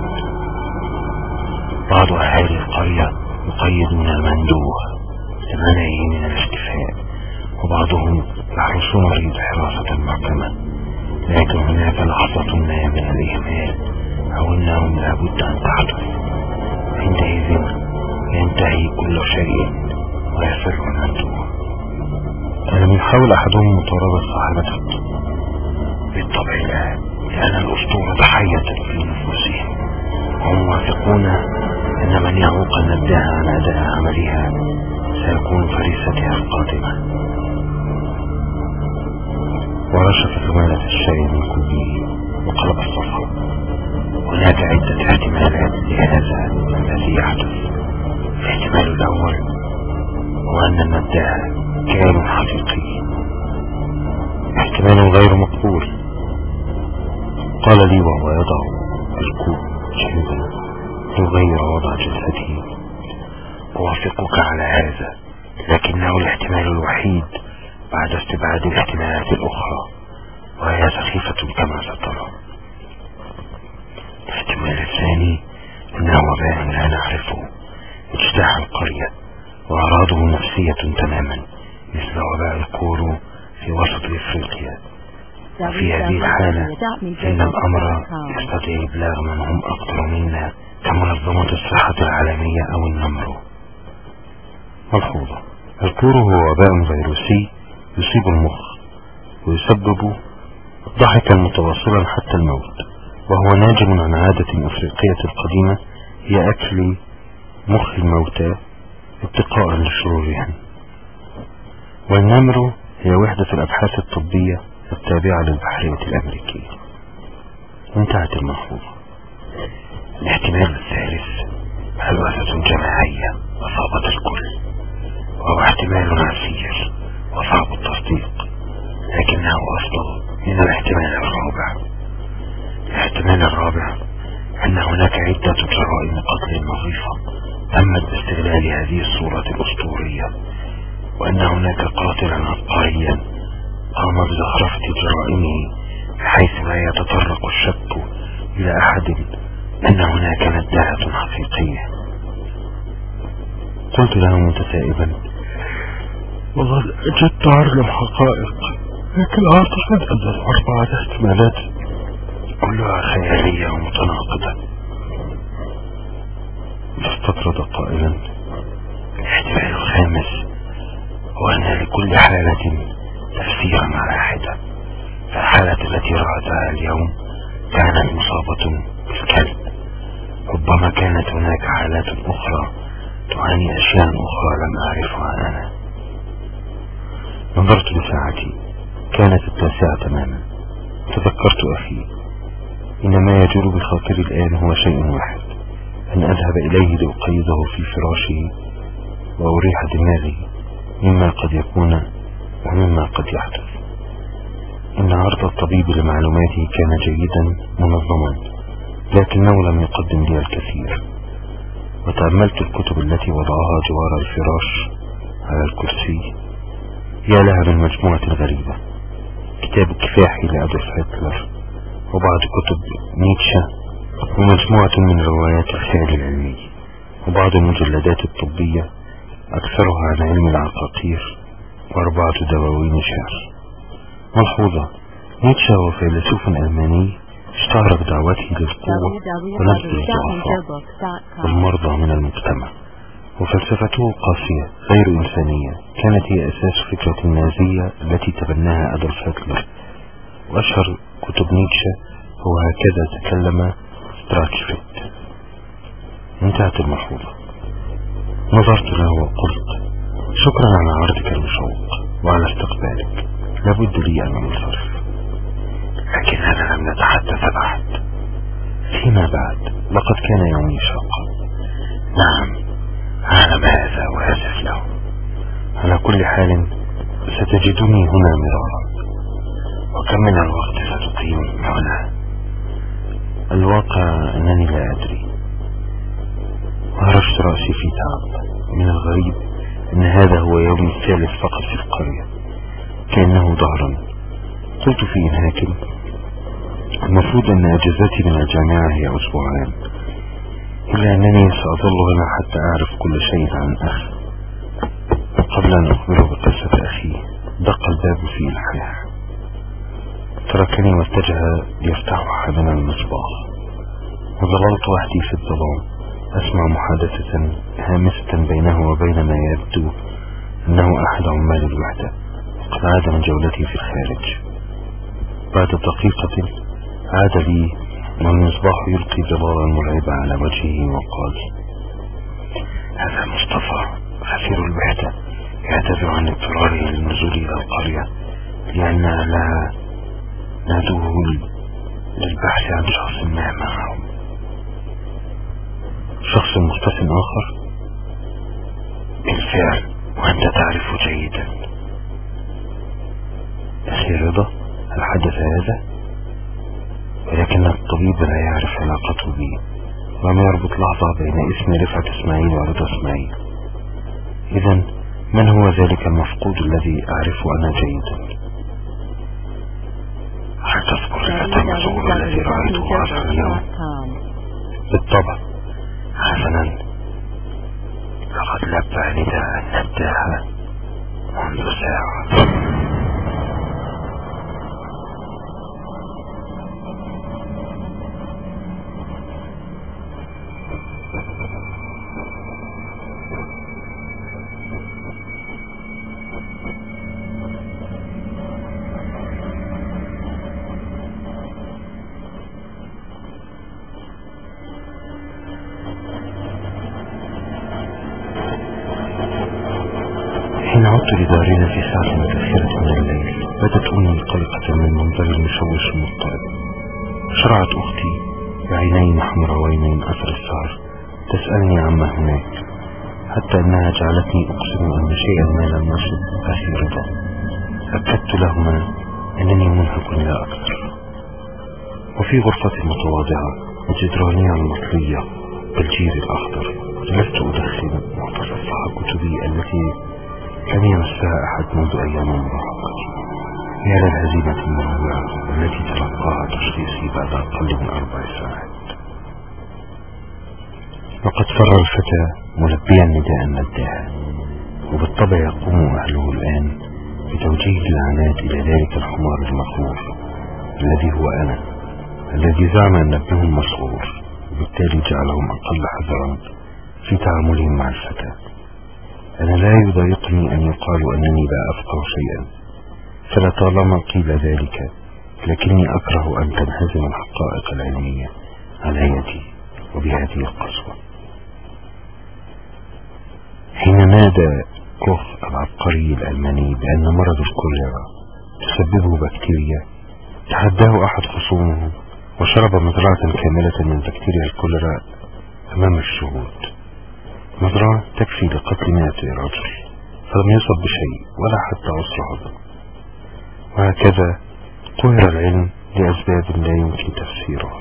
بعض أهالي القرية يقيدون المندوب لمنعه من الاختفاء، وبعضهم يحرسون المريض حراسة محكمة، لكن هناك لحظة ما من الإهمال أو أنهم لابد أن تحدث. عندئذ ينتهي كل شيء ويفر المندوب. ألم يحاول أحدهم مطاردة صاحبته؟ بالطبع لا، لأن الأسطورة حية في نفوسهم، وهم واثقون أن من يعوق النداء عن أداء عملها سيكون فريستها القادمة. ورشف ثمانة الشاي من كوبه وقلب الصفحة. هناك عدة احتمالات لهذا الذي يحدث. الاحتمال الأول هو أن النداء كائن حقيقي. احتمال غير مقبول، قال لي وهو يضع الكوب جنبه يغير وضع جسده. أوافقك على هذا، لكنه الاحتمال الوحيد بعد استبعاد الاحتمالات الأخرى، وهي سخيفة كما سترى. الاحتمال الثاني أنه وباء لا نعرفه اجتاح القرية وأعراضه نفسية تماما، مثل وباء الكورو في وسط إفريقيا. وفي هذه الحالة إن الأمر يستطيع إبلاغ من هم أقدر منا كمنظمة الصحة العالمية أو النمر. ملحوظة: الكورو هو وباء فيروسي يصيب المخ ويسبب ضحكا متواصلا حتى الموت، وهو ناجم عن عادة أفريقية القديمة هي أكل مخ الموتى اتقاء لشرورهم. والنمر هي وحدة الأبحاث الطبية التابعة للبحرية الأمريكية. انتهت الملحوظة. الاحتمال الثالث هلوسة جماعية أصابت الكل، وهو احتمال عسير وصعب التصديق، لكنه أفضل من الاحتمال الرابع. الاحتمال الرابع أن هناك عدة جرائم قتل نظيفة تمت باستغلال هذه الصورة الأسطورية، وأن هناك قاتلا عبقريا قام بزخرفة جرائمه بحيث لا يتطرق الشك إلى أحد أن هناك نداءة حقيقية. قلت له متسائبا: وقد أجدت عرض الحقائق، لكن أعتقد أن الأربعة احتمالات كلها خيالية ومتناقضة. استطرد قائلا: الاحتمال الخامس هو أن لكل حالة تفسيرا على حدة، فالحالة التي رأتها اليوم كانت مصابة بالكلب. ربما كانت هناك حالات أخرى تعاني أشياء أخرى لم أعرفها أنا. نظرت لساعتي، كانت التاسعة تماما. تذكرت أخي، إن ما يجول بخاطري الآن هو شيء واحد: أن أذهب إليه لأقيده في فراشه وأريح دماغي مما قد يكون ومما قد يحدث. إن عرض الطبيب لمعلوماته كان جيدا منظما، لكنه لم يقدم لي الكثير. وتأملت الكتب التي وضعها جوار الفراش على الكرسي. يا لها من مجموعة غريبة: كتاب كفاحي لأدولف هتلر، وبعض كتب نيتشه، ومجموعة من روايات الخيال العلمي، وبعض المجلدات الطبية أكثرها عن علم العقاقير، وأربعة دواوين شعر. ملحوظة: نيتشه هو فيلسوف ألماني اشتهر بدعوته للقوة ونبذ الضعفاء والمرضى من المجتمع، وفلسفته قاسية غير إنسانية كانت هي أساس فكرة النازية التي تبناها أدولف هتلر. وأشهر كتب نيتشه هو هكذا تكلم ستراكشفيت. انتهت الملحوظة. نظرت له وقلت: شكرا على عرضك المشوق وعلى استقبالك، لابد لي أن أنصرف. لكننا لم نتحدث بعد. فيما بعد لقد كان يومي شاقا. نعم، أعلم هذا وآسف له. على كل حال ستجدني هنا مرارا. وكم من الوقت ستقيم هنا؟ الواقع أنني لا أدري، وهرشت رأسي في تعب. من الغريب أن هذا هو يومي الثالث فقط في القرية، كأنه ظهرا. قلت في إنهاك المفروض أن أجازتي من الجامعة هي أسبوعان، إلا أنني سأظل هنا حتى أعرف كل شيء عن أخي. قبل أن أخبره بقصة أخي دق الباب في إلحاح، تركني واتجه ليفتح حاملا المصباح، وظللت وحدي في الظلام أسمع محادثة هامسة بينه وبين ما يبدو أنه أحد عمال الوحدة، وقد عاد من جولتي في الخارج. بعد دقيقة عاد لي والمصباح يلقي ظلالا مرعبا على وجهه وقال: هذا مصطفى غفير الوحدة يعتذر عن اضطراره للنزول إلى القرية لأن لها نادوه للبحث عن شخص ما معهم. شخص مختف آخر؟ بالفعل، وأنت تعرف جيدا. أخي رضا، هل حدث هذا؟ ولكن الطبيب لا يعرف علاقته بي، وما يربط لحظة بين اسم رفعت إسماعيل ورضا إسماعيل. إذن من هو ذلك المفقود الذي أعرف أنا جيدا؟ هل تذكر الفتى المسؤول الذي رأيته عصر اليوم؟ بالطبع. حسنا، لقد لبى نداء نداها منذ ساعة. حين عدت لدارنا في ساعة متأخرة من الليل بدت أمي قلقة من منظر المشوش المضطرب. شرعت أختي بعينين حمراوين من أثر السهر تسألني عما هناك، حتى أنها جعلتني أقسم أن شيئا ما لم يصب أخي رضا. أكدت لهما أنني منهك لا أكثر. وفي غرفتي المتواضعة وجدرانها المطلية بالجير الأخضر جلست أدخن وأتصفح كتبي التي لم يمسها أحد منذ أيام مراهقتي. يا للهزيمة المروعة التي تلقاها تشخيصي بعد أقل من أربع ساعات. وقد فر الفتى ملبيا نداء نداها، وبالطبع يقوم أهله الآن بتوجيه العنات إلى ذلك الحمار المخوف الذي هو أنا، الذي زعم أن ابنهم مسعور، وبالتالي جعلهم أقل حذرا في تعاملهم مع الفتى. أنا لا يضايقني أن يقال أنني لا أفقه شيئا، فلطالما قيل ذلك، لكني أكره أن تنهزم الحقائق العلمية على يدي وبهذه القسوة. حين نادى كوخ العبقري الألماني بأن مرض الكوليرا تسببه بكتيريا، تحداه أحد خصومه وشرب مزرعة كاملة من بكتيريا الكوليرا أمام الشهود. مزرعة تكفي لقتل مئة رجل، فلم يصب بشيء ولا حتى عسر هضم. وهكذا قهر العلم لأسباب لا يمكن تفسيرها.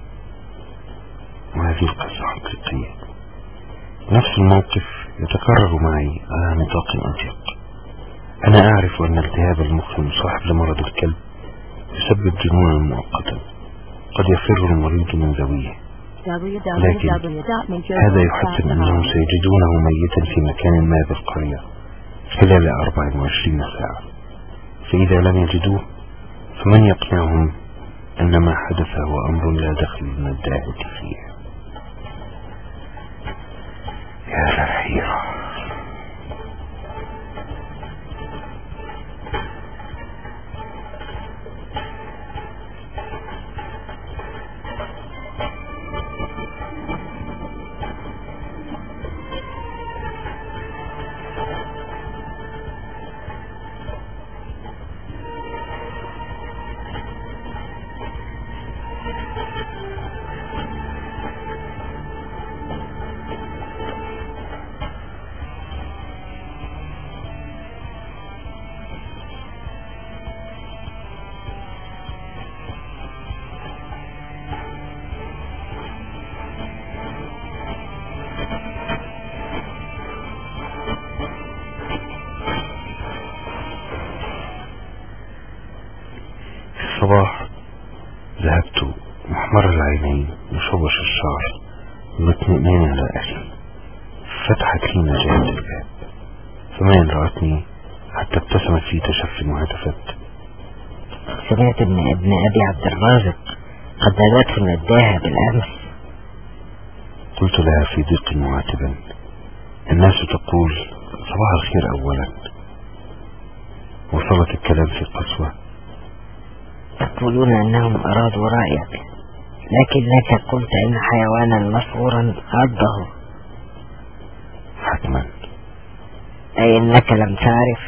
وهذه القصة حقيقية. نفس الموقف يتكرر معي على نطاق أضيق. أنا أعرف أن التهاب المخ المصاحب لمرض الكلب يسبب جنونا مؤقتا قد يفر المريض من ذويه، لكن هذا يحتم أنهم سيجدونه ميتا في مكان ما بالقرية خلال أربع وعشرين ساعة. فإذا لم يجدوه فمن يقنعهم أن ما حدث هو أمر لا دخل من الداهية فيه؟ يا للحيرة. مشوش الشعر مطمئنين على أخي. فتحت لي نجاة الباب، ثم رأتني حتى ابتسمت في تشف وهتفت: سمعت ان ابن ابي عبد الرازق قد نادته نداها بالامس. قلت لها في ضيق معاتبا: الناس تقول صباح الخير اولا. وصلت الكلام في قسوة: يقولون انهم ارادوا رأيك، لكنك قلت ان حيوانا مسعورا عضه. حتما. اي انك لم تعرف.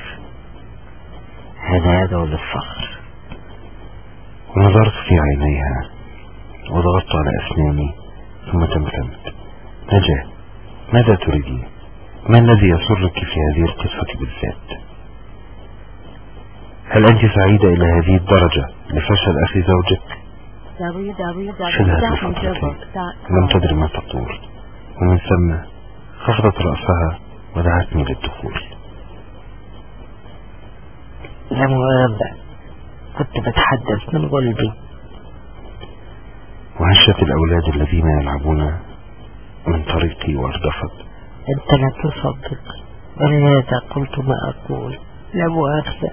هذا يدعو للفخر. ونظرت في عينيها وضغطت على أسناني ثم تمتمت: نجاة، ماذا تريدين؟ ما الذي يسرك في هذه القصة بالذات؟ هل أنت سعيدة إلى هذه الدرجة لفشل أخي زوجك؟ شلها بفترتين، لم تدري ما تقول، ومن ثم خفضت رأسها ودعتني للدخول. لم أرد، كنت بتحدث من قلبي. وهشت الأولاد الذين يلعبون من طريقي وارتفض: أنت لا تصدق، ولهذا قلت ما أقول، لا مؤاخذة.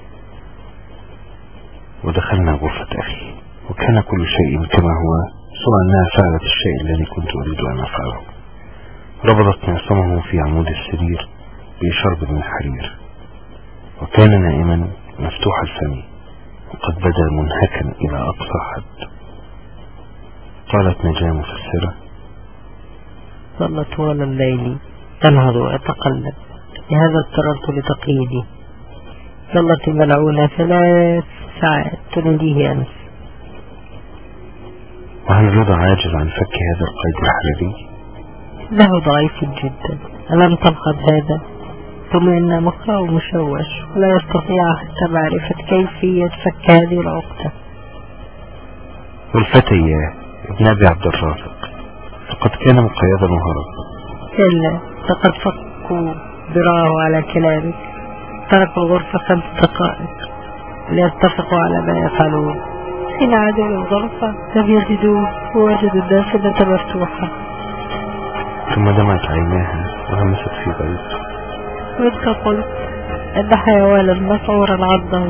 ودخلنا غرفة أخي، وكان كل شيء كما هو، سوى أنها فعلت الشيء الذي كنت أريد أن أفعله. ربطت معصمه في عمود السرير بشرب من الحرير، وكان نائما مفتوح الفم وقد بدا منهكا إلى أقصى حد. قالت نجاة مفسرة: ظل طوال الليل أنهض وأتقلب، لهذا اضطررت لتقييدي. ظلت الملعونة ثلاث ساعات تناديه أمس. وهل رضا عاجز عن فك هذا القيد الحراري؟ له ضعيف جدا، ألم تلحظ هذا؟ ثم إن مخه مشوش ولا يستطيع حتى معرفة كيفية فك هذه العقدة. والفتى ابن أبي عبد الرازق فقد كان مقيدا وهرب. كلا، لقد فكوا ذراعه على كلامك، تركوا الغرفة خمس دقائق ليتفقوا على ما يفعلون. حين عادوا للغرفة لم يجدوه ووجدوا النافذة مفتوحة. ثم دمعت عيناها وهمست في غيظ: وانت قلت ان حيوانا مسعورا عضه.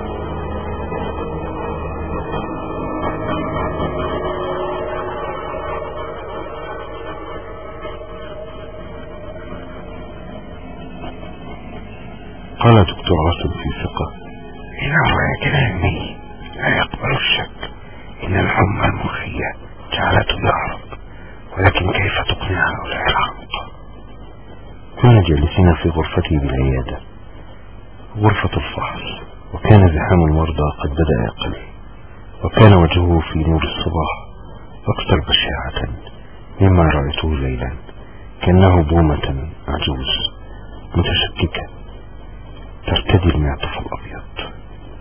قال دكتور عاصم في ثقة: إنه كلامي لا يقبل الشك، إن الحمى المخية جعلته يهرب، ولكن كيف تقنع هؤلاء الحمقى؟ كنا جالسين في غرفتي بالعيادة، غرفة الفحص، وكان زحام المرضى قد بدأ يقل، وكان وجهه في نور الصباح أكثر بشاعة مما رأيته ليلا، كأنه بومة عجوز متشككة ترتدي المعطف الأبيض.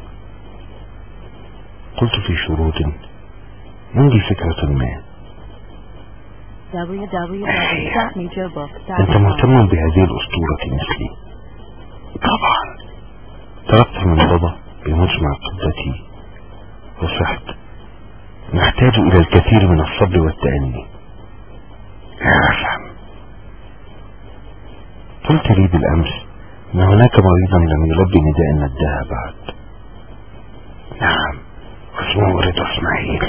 قلت في شرود: عندي فكرة ما. أنت مهتم بهذه الأسطورة مثلي؟ طبعا. تركت المنضدة بمجمع قبتي وصحت: نحتاج إلى الكثير من الصبر والتأني. لا أفهم. قلت لي بالأمس أن هناك مريضا لم يلبي نداء النداهة بعد. نعم، اسمه رضا اسماعيل.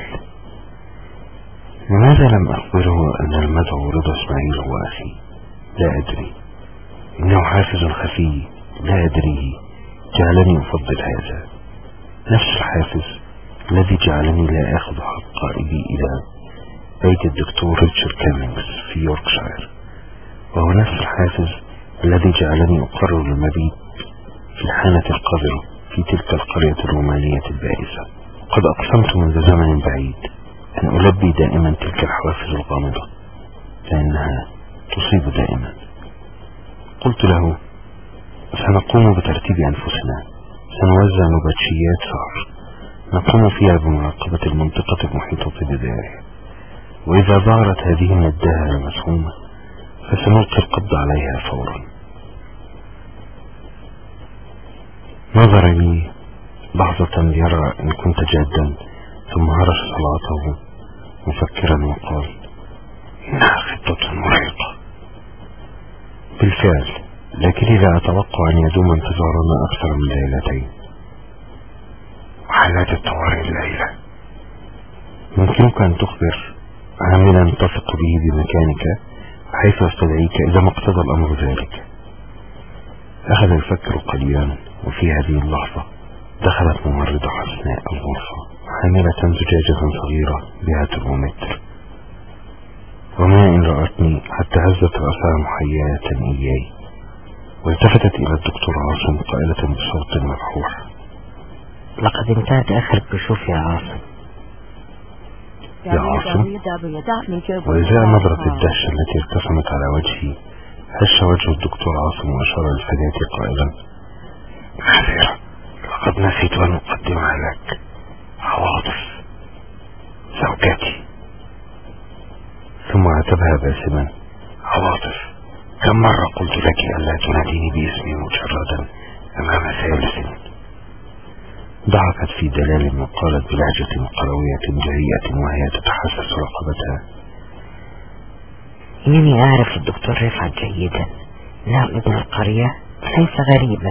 لماذا لم أخبره أن المدعو رضا اسماعيل هو أخي؟ لا أدري، إنه حافز خفي لا أدريه جعلني أفضل هذا، نفس الحافز الذي جعلني لا أخذ حق قائدي إلى بيت الدكتور ريتشارد كامينغز في يوركشاير، وهو نفس الحافز الذي جعلني أقرر المبيت في الحانة القذرة في تلك القرية الرومانية البائسة. قد أقسمت منذ زمن بعيد أن ألبي دائما تلك الحوافز الغامضة، لأنها تصيب دائما. قلت له: سنقوم بترتيب أنفسنا، سنوزع نباتشيات سهر نقوم فيها بمراقبة المنطقة المحيطة بداره، وإذا ظهرت هذه النداهة المسهومة فسنلقي القبض عليها فورا. نظر لي لحظة ليرى إن كنت جادا، ثم هرش صلاته مفكرا وقال: إنها خطة مرهقة. بالفعل، لكني لا أتوقع أن يدوم انتظارنا أكثر من ليلتين. وحالات الطوارئ الليلة، يمكنك أن تخبر عاملا تثق به بمكانك بحيث يستدعيك إذا ما اقتضى الأمر ذلك. أخذ يفكر قليلا، وفي هذه اللحظة دخلت ممرضة حسناء الغرفة حاملة زجاجة صغيرة بها ترمومتر، وما إن رأتني حتى هزت رأسها محياة إياي، والتفتت إلى الدكتور عاصم قائلة بصوت مبحوح: لقد انتهت آخر الكشوف يا عاصم. يا عاصم. وإزاء نظرة الدهشة التي ارتسمت على وجهي، هش وجه الدكتور عاصم وأشار للفتاة قائلا: معذرة، لقد نسيت أن أقدمها لك، عواطف زوجتي. ثم عاتبها باسما: عواطف، كم مرة قلت لك ألا تناديني باسمي مجردا أمام ثالث؟ ضحكت في دلال وقالت بلهجة قروية جريئة وهي تتحسس رقبتها: إنني أعرف الدكتور رفعت جيدا، إنه ابن القرية، ليس غريبا.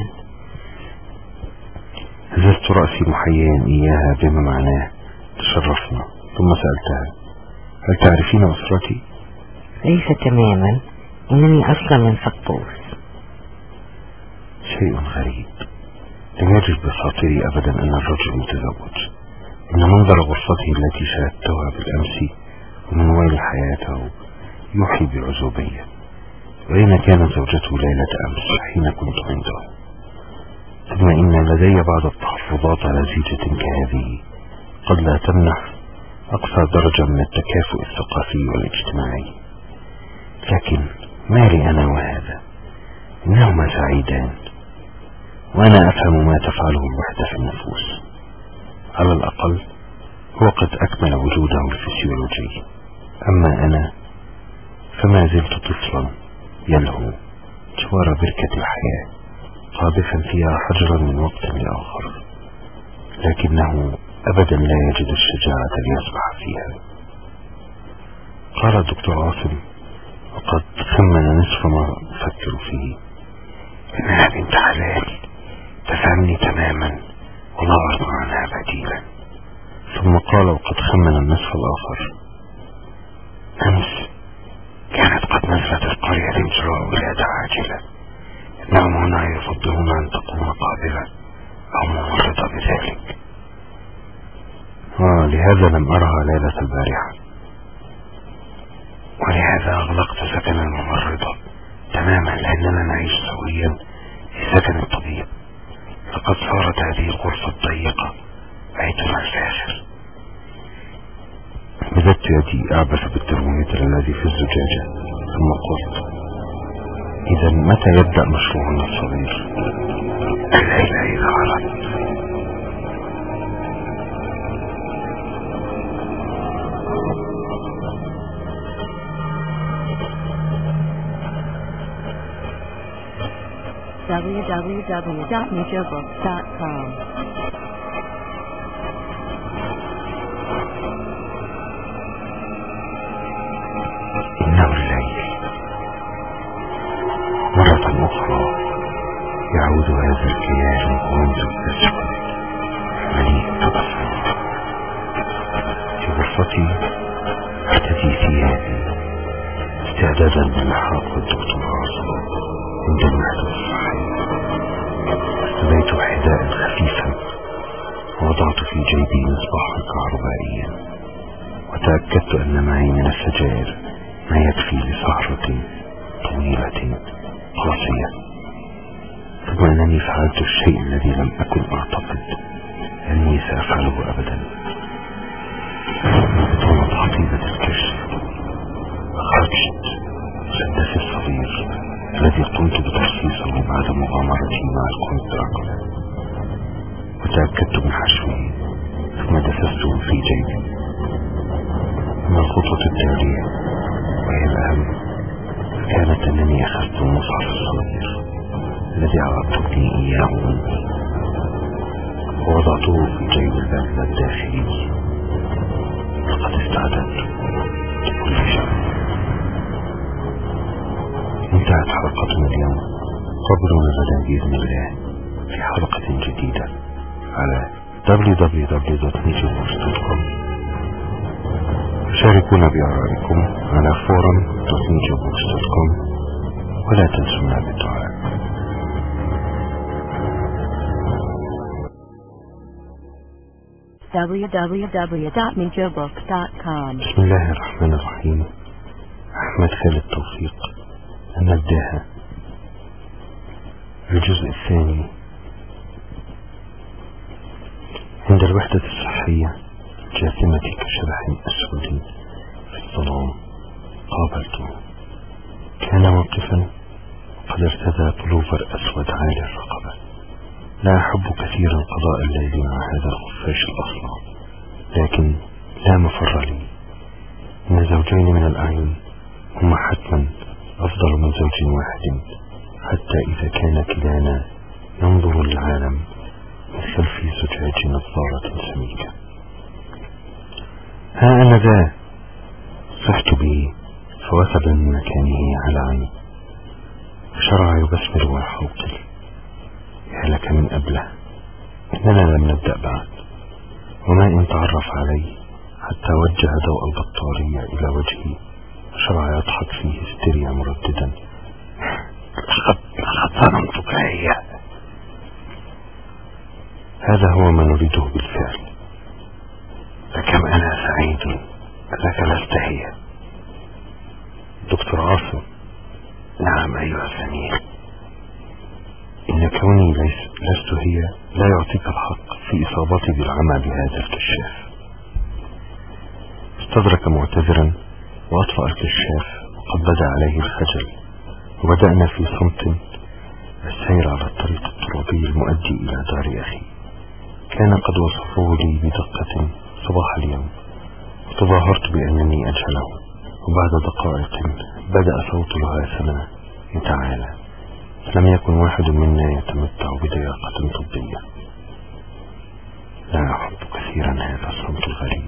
هززت رأسي محيا إياها بما معناه تشرفنا، ثم سألتها: هل تعرفين أسرتي؟ ليس تماما، إنني أصلا من فقوس. شيء غريب، لم يجد بخاطري أبدا أن الرجل متزوج، إن منظر غرفته التي شاهدتها بالأمس ومن ويل حياته يوحي بعزوبية. وأين كانت زوجته ليلة أمس حين كنت عنده؟ ثم إن لدي بعض التحفظات على زيجة كهذه قد لا تمنح أقصى درجة من التكافؤ الثقافي والاجتماعي. لكن ما لي أنا وهذا؟ إنهما سعيدان، وأنا أفهم ما تفعله الوحدة في النفوس. على الأقل هو قد أكمل وجوده الفسيولوجي، أما أنا فما زلت طفلا يلهو جوار بركة الحياة، قاذفا فيها حجرا من وقت لآخر، لكنه أبدا لا يجد الشجاعة ليسبح فيها. قال الدكتور عاصم وقد خمن نصف ما أفكر فيه: إنها بنت حلال، تفهمني تماما ولا أرضى عنها بديلا. ثم قال وقد خمن النصف الآخر: أمس كانت قد نزلت القرية لإجراء ولادة عاجلة، إنهم هنا يفضلون أن تقوم قابلة أو ممرضة بذلك. آه لهذا لم أرها ليلة البارحة، ولهذا أغلقت سكن الممرضة تماما، لأننا نعيش سويا في سكن الطبيب. لقد صارت هذه الغرفة الضيقة بيتنا الفاخر. مددت يدي أعبث بالترمومتر الذي في الزجاجة، ثم قلت: إذا متى يبدأ مشروعنا الصغير؟ الليلة إذا أردت. w w w dot nature books dot com إنه الليل مرة أخرى، يعود هذا الكيان الغامض الأسود مليء بالأصوات. في غرفتي أرتدي ثيابي استعدادا للحاق بالدكتور عاصم عند المحدث الصحي. ارتديت حذاء خفيفا ووضعت في جيبي مصباحا كهربائيا، وتأكدت أن معي من السجائر ما يكفي لسهرة طويلة قاسية. ثم أنني فعلت الشيء الذي لم أكن أعتقد أني سأفعله أبدا. بطلت حقيبة الكشف، خرجت مسدسي الصغير الذي قمت بترصيصه بعد مغامرتي مع الكونت دراكولا، وتأكدت من حشوه، ثم دسسته في جيبي. من الخطوة التالية وهي الأهم كانت أنني أخذت المصحف الصغير الذي عرضتني إياه أمي ووضعته في جيب الباب الداخلي، لقد استعددت لكل شيء. انتهت حلقتنا اليوم. قابلونا غدا بإذن الله في حلقة جديدة على دبليو دبليو دبليو دوت نيتشر بوكس دوت كوم. شاركونا بآرائكم على فورم دوت نيتشر بوكس دوت كوم، ولا تنسونا بالدعاء. دبليو دبليو دبليو دوت نيتشر بوكس دوت كوم. بسم الله الرحمن الرحيم. أحمد خالد توفيق، النداهة، الجزء الثاني. عند الوحدة الصحية جاثمة كشبح أسود في الظلام قابلته. كان واقفا قد ارتدى بلوفر أسود عالي الرقبة. لا أحب كثيرا قضاء الليل مع هذا الخفاش الأصلع، لكن لا مفر لي. إن زوجين من الأعين هما حتما أفضل من زوج واحد، حتى إذا كان كلانا ينظر للعالم من خلف زجاج نظارة سميكة. ها أنا ذا، صحت به فوثب من مكانه على عيني، فشرع يبسمل ويحوقل. يا لك من أبله، إننا لم نبدأ بعد. وما إن تعرف علي حتى وجه ضوء البطارية إلى وجهي، شرع يضحك فيه هستيريا مرددا: لقد ظلمتك هي. هذا هو ما نريده بالفعل. فكم أنا سعيد أنك لست هي. دكتور عاصم: نعم أيها الزميل. إن كوني ليس لست هي لا يعطيك الحق في إصابتي بالعمى بهذا الكشاف. استدرك معتذرا وأطفأ الكشاف، وقد بدا عليه الخجل، وبدأنا في صمت السير على الطريق الترابي المؤدي إلى دار أخي. كان قد وصفه لي بدقة صباح اليوم، وتظاهرت بأنني أجهله. وبعد دقائق بدأ صوت الهاسمة يتعالى. لم يكن واحد منا يتمتع بضياقة طبية. لا أحب كثيرا هذا الصمت الغريب.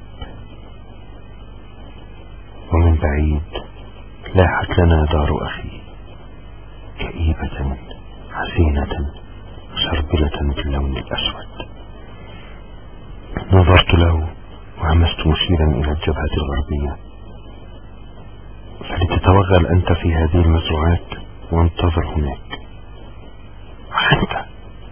ومن بعيد لاحت لنا دار أخي، كئيبة حزينة شربلة باللون الأسود. نظرت له وهمست مشيرا إلى الجبهة الغربية: فلتتوغل أنت في هذه المزروعات وانتظر هناك. وأنت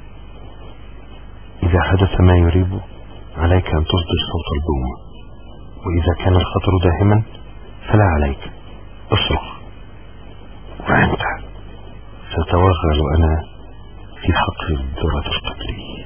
إذا حدث ما يريب عليك أن تصدر صوت البومة، وإذا كان الخطر داهما فلا عليك، اصرخ. وأنت ستوغل أنا في حقل الذرة القبلي.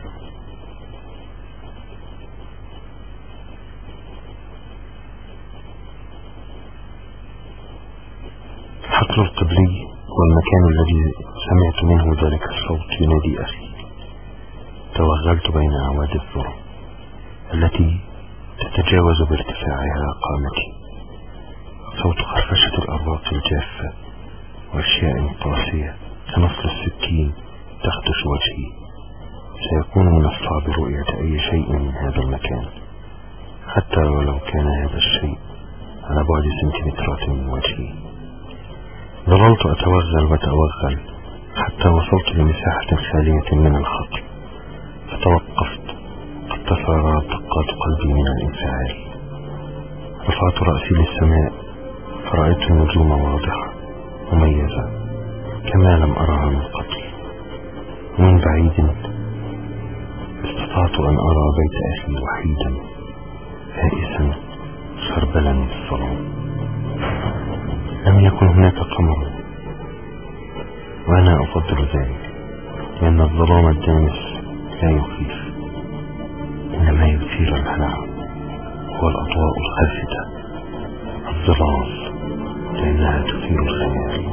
الحقل القبلي هو المكان الذي سمعت منه ذلك الصوت ينادي أخي. توغلت بين أعواد الذرة التي تتجاوز بارتفاعها قامتي. صوت خرفشة الأرواق الجافة وأشياء قاسية كنصل السكين تخدش وجهي. سيكون من الصعب رؤية أي شيء من هذا المكان، حتى ولو كان هذا الشيء على بعد سنتيمترات من وجهي. ظللت أتوغل وأتوغل حتى وصلت لمساحة خالية من الحقل، فتوقفت. قد تسارعت دقات قلبي من الانفعال. رفعت رأسي للسماء فرأيت النجوم واضحة مميزة كما لم أرها من قبل. ومن بعيد استطعت أن أرى بيت أخي وحيدا هائسا سربلا بالظلام. لم يكن هناك قمر، وأنا أفضل ذلك، لأن الظلام الدامس لا يخيف، إنما يثير الهلع. هو الأضواء الخافتة، الظلال، لأنها تثير الخيال.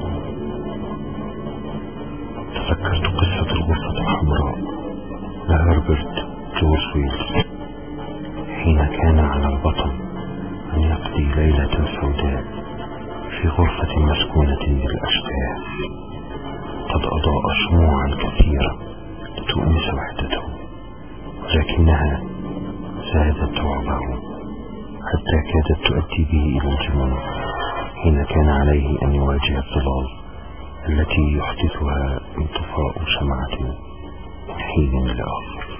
تذكرت قصة الغرفة الحمراء لهربرت جورج ويلز، حين كان على البطل أن يقضي ليلة سوداء في غرفة مسكونة بالأشباح. قد أضاء شموعا كثيرة لتؤنس وحدته، ولكنها زادت رعبه حتى كادت تؤدي به إلى الجنون، حين كان عليه أن يواجه الظلال التي يحدثها انطفاء شمعة من حين إلى آخر.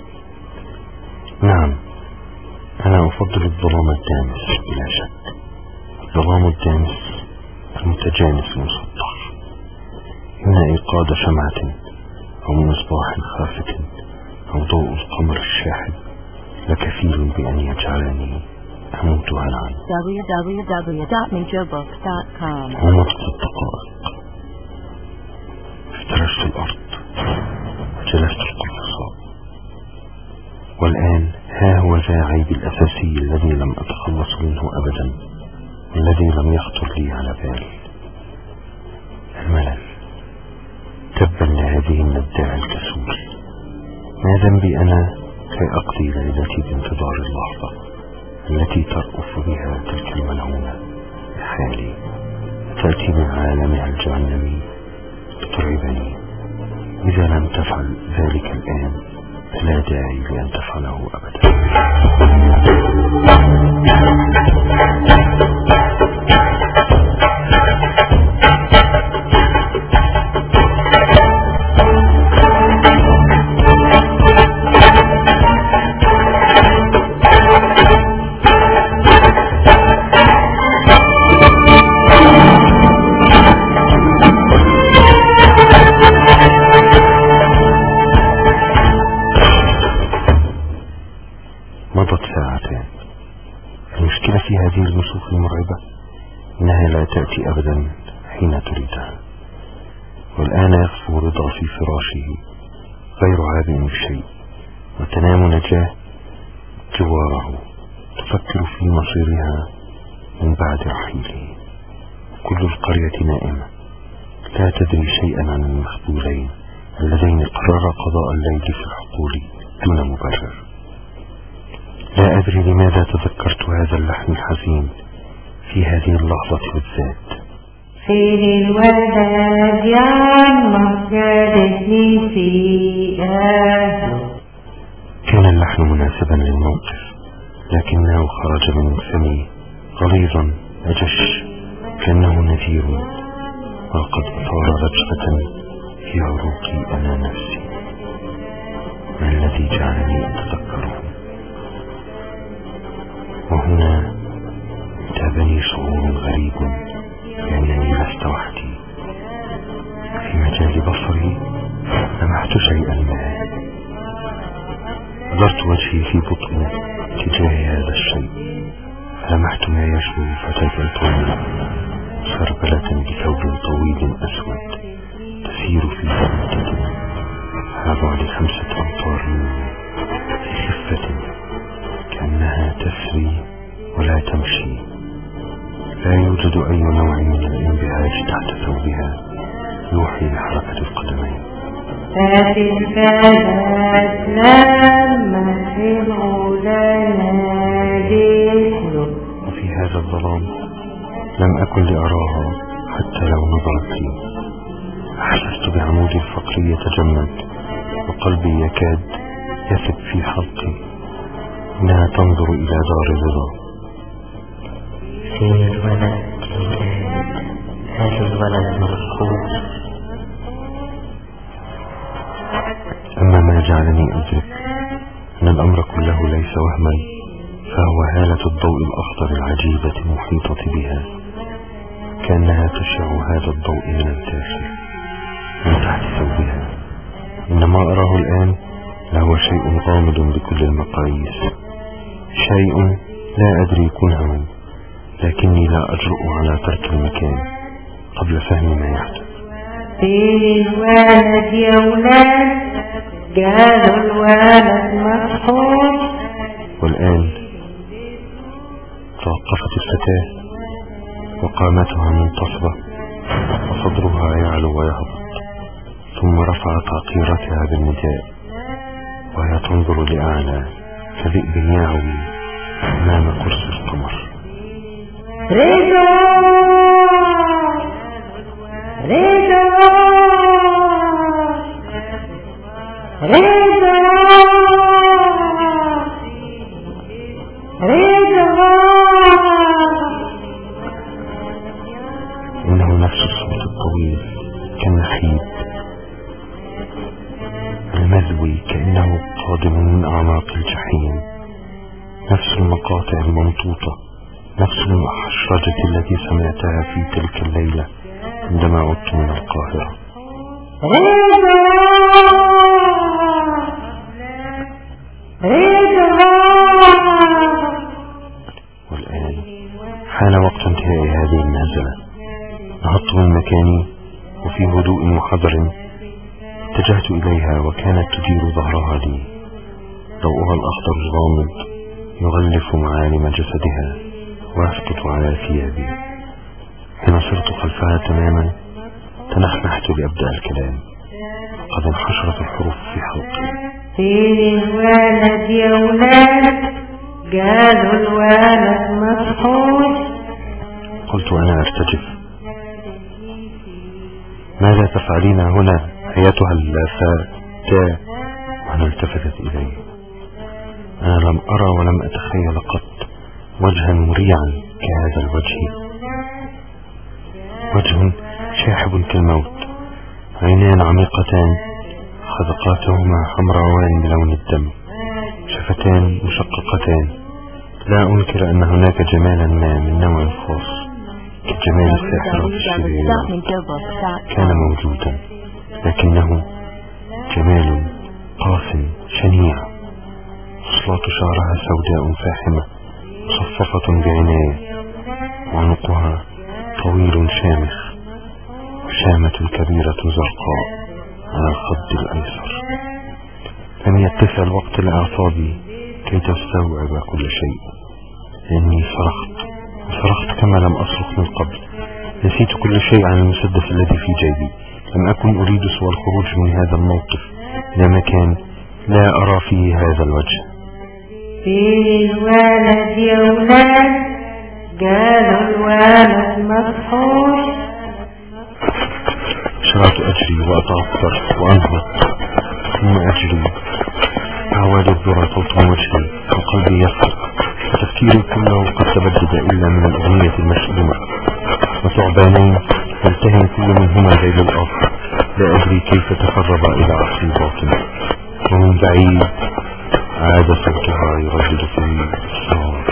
نعم، أنا أفضل الظلام الدامس بلا شك، الظلام الدامس المتجانس المسطح، إن إيقاد شمعة أو مصباح خافت أو ضوء القمر الشاحب لكفيل بأن يجعلني أموت هلعا. دبليو دبليو دبليو دوت ميجر بوكس دوت كوم. عمرت الدقائق، افترشت الأرض وجلست القفصاء، والآن ها هو ذا عيب الأساسي الذي لم أتخلص منه أبدا، الذي لم يخطر لي على بالي، الملل. تبا لهذه النداع الكسول، ما ذنبي أنا كي أقضي ليلتي بانتظار اللحظة التي ترأف بها تلك الملعونة بحالي، تأتي من عالمها الجهنمي تتعبني. إذا لم تفعل ذلك الآن فلا داعي لأن تفعله أبدا. مضت ساعتين. المشكلة في هذه النصوص المرعبة إنها لا تأتي أبدا حين تريدها، والآن يغفو رضا في فراشه غير عابئ بشيء، وتنام نجاة جواره تفكر في مصيرها من بعد رحيله. كل القرية نائمة لا تدري شيئا عن المخبولين اللذين قرر قضاء الليل في الحقول دون مبرر. لا أدري لماذا تذكرت هذا اللحن الحزين في هذه اللحظة بالذات. في الولد عن مهجرتني في أهله. كان اللحن مناسبا للموقف، لكنه خرج من فمي غليظا أجش كأنه نذير، وقد أثار رجفة في عروقي أنا نفسي. ما الذي جعلني أتذكره؟ وهنا انتابني شعور غريب بأنني لست وحدي. في مجال بصري لمحت شيئا ما، نظرت وجهي في بطني تجاه هذا الشيء، فلمحت ما يشبه فتاة طويلة سربلة بثوب طويل أسود تسير في سمتة على بعد خمسة أمتار مني في خفة، كأنها تسري ولا تمشي. لا يوجد أي نوع من الانبهاج تحت ثوبها يوحي لحركة القدمين. فتلك ذات لما في العلا ناديت. وفي هذا الظلام لم أكن لأراها حتى لو نظرت لي. أحسست بعمودي الفقري يتجمد وقلبي يكاد يثب في حلقي. إنها تنظر إلى دار الرضا. في الولد هذا الولد مرقوب. أما ما جعلني أدرك أن الأمر كله ليس وهما، فهو هالة الضوء الأخضر العجيبة المحيطة بها، كأنها تشع هذا الضوء من الداخل من تحت ثوبها. إن ما أراه الآن لهو شيء غامض بكل المقاييس، شيء لا أدري كنهه، لكني لا أجرؤ على ترك المكان قبل فهم ما يحدث. في الولد يا ولاد جاز الولد مصحوب. والآن توقفت الفتاة وقامتها منتصبة وصدرها يعلو ويهبط، ثم رفعت عقيرتها بالنداء وهي تنظر لأعلى كذئب يعوي أمام قرص القمر. رضا رضا رضا رضا نفس الصوت الطويل كالنحيب المذوي كأنه قادم من أعماق الجحيم، نفس المقاطع الممطوطة، نفس المحشرجة التي سمعتها في تلك الليلة عندما عدت من القاهرة. والآن حان وقت انتهاء هذه المهزلة. نهضت من مكاني وفي هدوء وحذر اتجهت إليها، وكانت تدير ظهرها لي، ضوءها الأخضر الغامض يغلف معالم جسدها ويسقط على ثيابي. حين صرت خلفها تماما تنحنحت لأبدأ الكلام، قد انحشرت الحروف في حلقي. فين الولد يا ولاد؟ قالوا الولد مصحوش. قلت أنا أرتجف. ماذا تفعلين هنا أيتها الفتاة؟ وأنا التفتت إلي. أنا لم أرى ولم أتخيل قط وجها مريعا كهذا الوجه، وجه شاحب كالموت، عينان عميقتان خزقاتهما حمراوان بلون الدم، شفتان مشققتان. لا أنكر أن هناك جمالا ما من نوع خاص كجمال الساحرة الشريرة كان موجودا، لكنه جمال قاس شنيع. خصلات شعرها سوداء فاحمة مصففة بعناية، وعنقها طويل شامخ، وشامة كبيرة زرقاء على الخد الأيسر. لم يتسع الوقت لأعصابي كي تستوعب كل شيء، لأني صرخت وصرخت كما لم أصرخ من قبل. نسيت كل شيء عن المسدس الذي في جيبي. لم أكن أريد سوى الخروج من هذا الموقف إلى مكان لا أرى فيه هذا الوجه. في الولد يا ولاد؟ قالوا الولد مصحوش. شرعت أجري وأتعثر وأنهض، ثم أجري أعواد الذرة فوق وجهي وقلبي يصرخ، وتفكيري كله قد تبدد إلا من الأغنية المشؤومة، وثعبانين يلتهم كل منهما ذيل الآخر. لا أدري كيف تقرب إلى عقلي باطن، ومن بعيد عاد صوتها يردد في الصوت.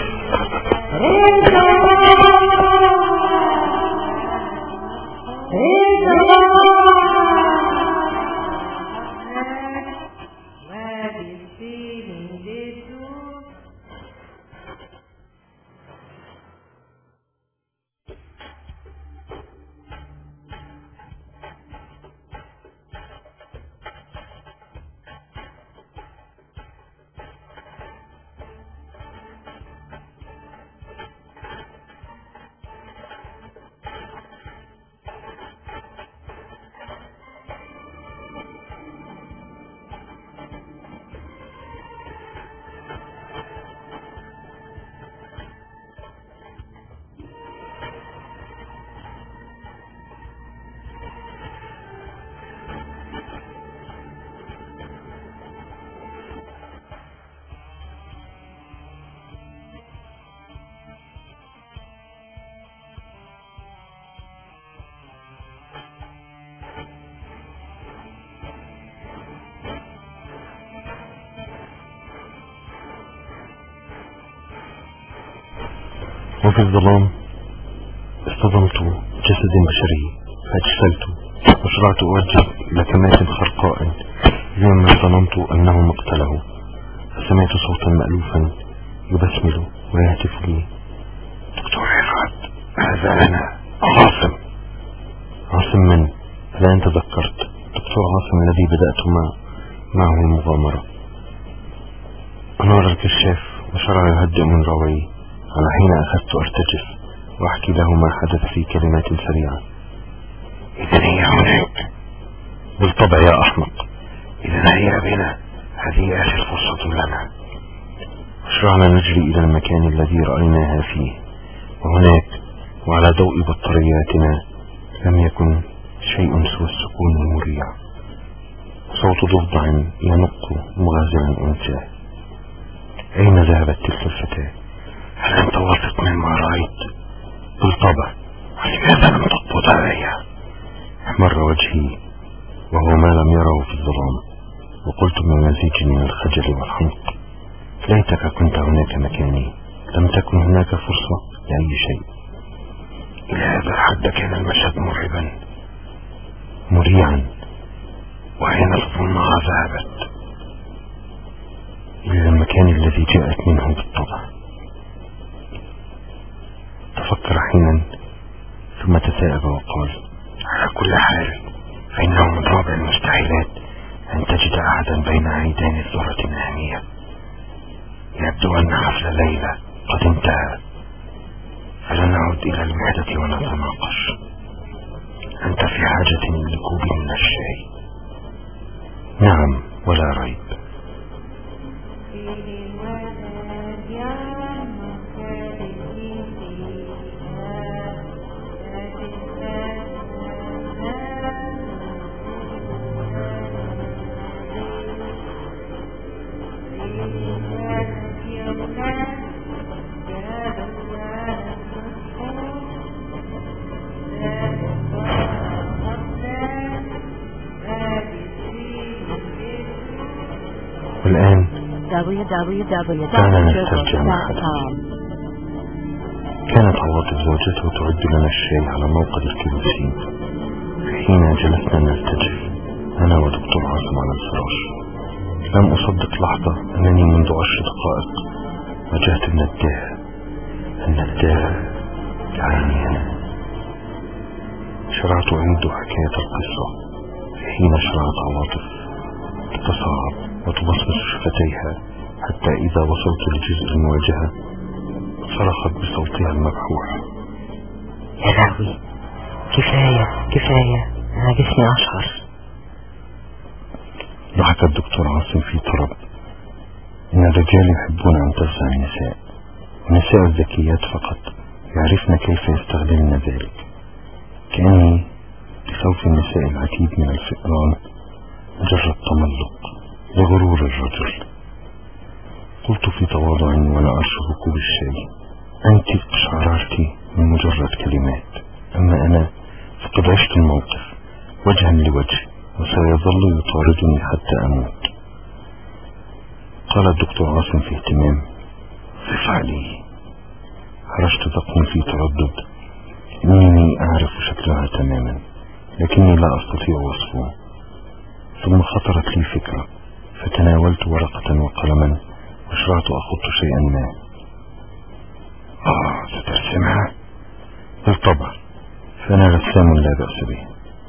وفي الظلام اصطدمت جسد بشري فاجتلت، وشرعت أوجه إلى كمات خرقاء مما ظننت أنه مقتله، فسمعت صوتا مألوفا يبسمل ويهتف لي: دكتور عراد، هذا أنا عاصم. عاصم من؟ الآن تذكرت، دكتور عاصم الذي بدأت مع معه المغامرة. أنار الكشاف وشرع يهدئ من روعي، على حين أخذت أرتجف وأحكي له ما حدث في كلمات سريعة. إذن هي هناك؟ بالطبع يا أحمق. إذن هيا بنا، هذه آخر فرصة لنا. شرعنا نجري إلى المكان الذي رأيناها فيه، وهناك وعلى ضوء بطارياتنا لم يكن شيء سوى السكون المريع، صوت ضفدع ينق مغازلا أنثاه. أين ذهبت تلك الفتاة؟ هل أنت واثق مما رأيت؟ بالطبع. ولماذا لم تقبض رد علي. احمر وجهي وهو ما لم يره في الظلام، وقلت بمزيج من الخجل والحمق: ليتك كنت هناك مكاني، لم تكن هناك فرصة لأي شيء. إلى هذا الحد كان المشهد مرعبا مريعا. وأين تظنها ذهبت؟ إلى المكان الذي جاءت منه بالطبع. تفكر حينا ثم تثاءب وقال: على كل حال فإنه من رابع المستحيلات أن تجد أحدا بين عيدان الذرة النامية. يبدو أن حفل ليلى قد انتهى، فلنعد إلى الوحدة ونتناقش. أنت في حاجة لكوب من الشاي. نعم ولا ريب. والآن كان نسترجع ما حدث. كانت عواطف زوجته تعد لنا الشاي على موقد الكرسي حين جلسنا نرتجف أنا ودكتور عاصم على الفراش. لم أصدق لحظة أنني منذ عشر دقائق واجهت النداه النداه كعيني أنا. شرعت أعيد حكاية القصة حين شرعت عواطف تتصاعد وتبصبص شفتيها، حتى إذا وصلت لجزء المواجهة صرخت بصوتها المبحوح: يا لهوي، كفاية كفاية، أنا جسمي أشعر. ضحك الدكتور عاصم في طرب: إن الرجال يحبون أن تفزع النساء، والنساء الذكيات فقط يعرفن كيف يستخدمن ذلك، كأني بخوف النساء العتيد من الفئران مجرد تملق لغرور الرجل. قلت في تواضع وأنا أرشف كوب الشاي: أنت قشعررت من مجرد كلمات، أما أنا فقد عشت الموقف وجها لوجه وسيظل يطاردني حتى أموت. قال الدكتور عاصم في اهتمام: صف علي. خرجت ذقني في تردد، إنني أعرف شكلها تماما لكني لا أستطيع وصفه. ثم خطرت لي فكرة، فتناولت ورقة وقلما وشرعت أخط شيئا ما. آه سترسمها؟ بالطبع، فأنا رسام لا بأس به.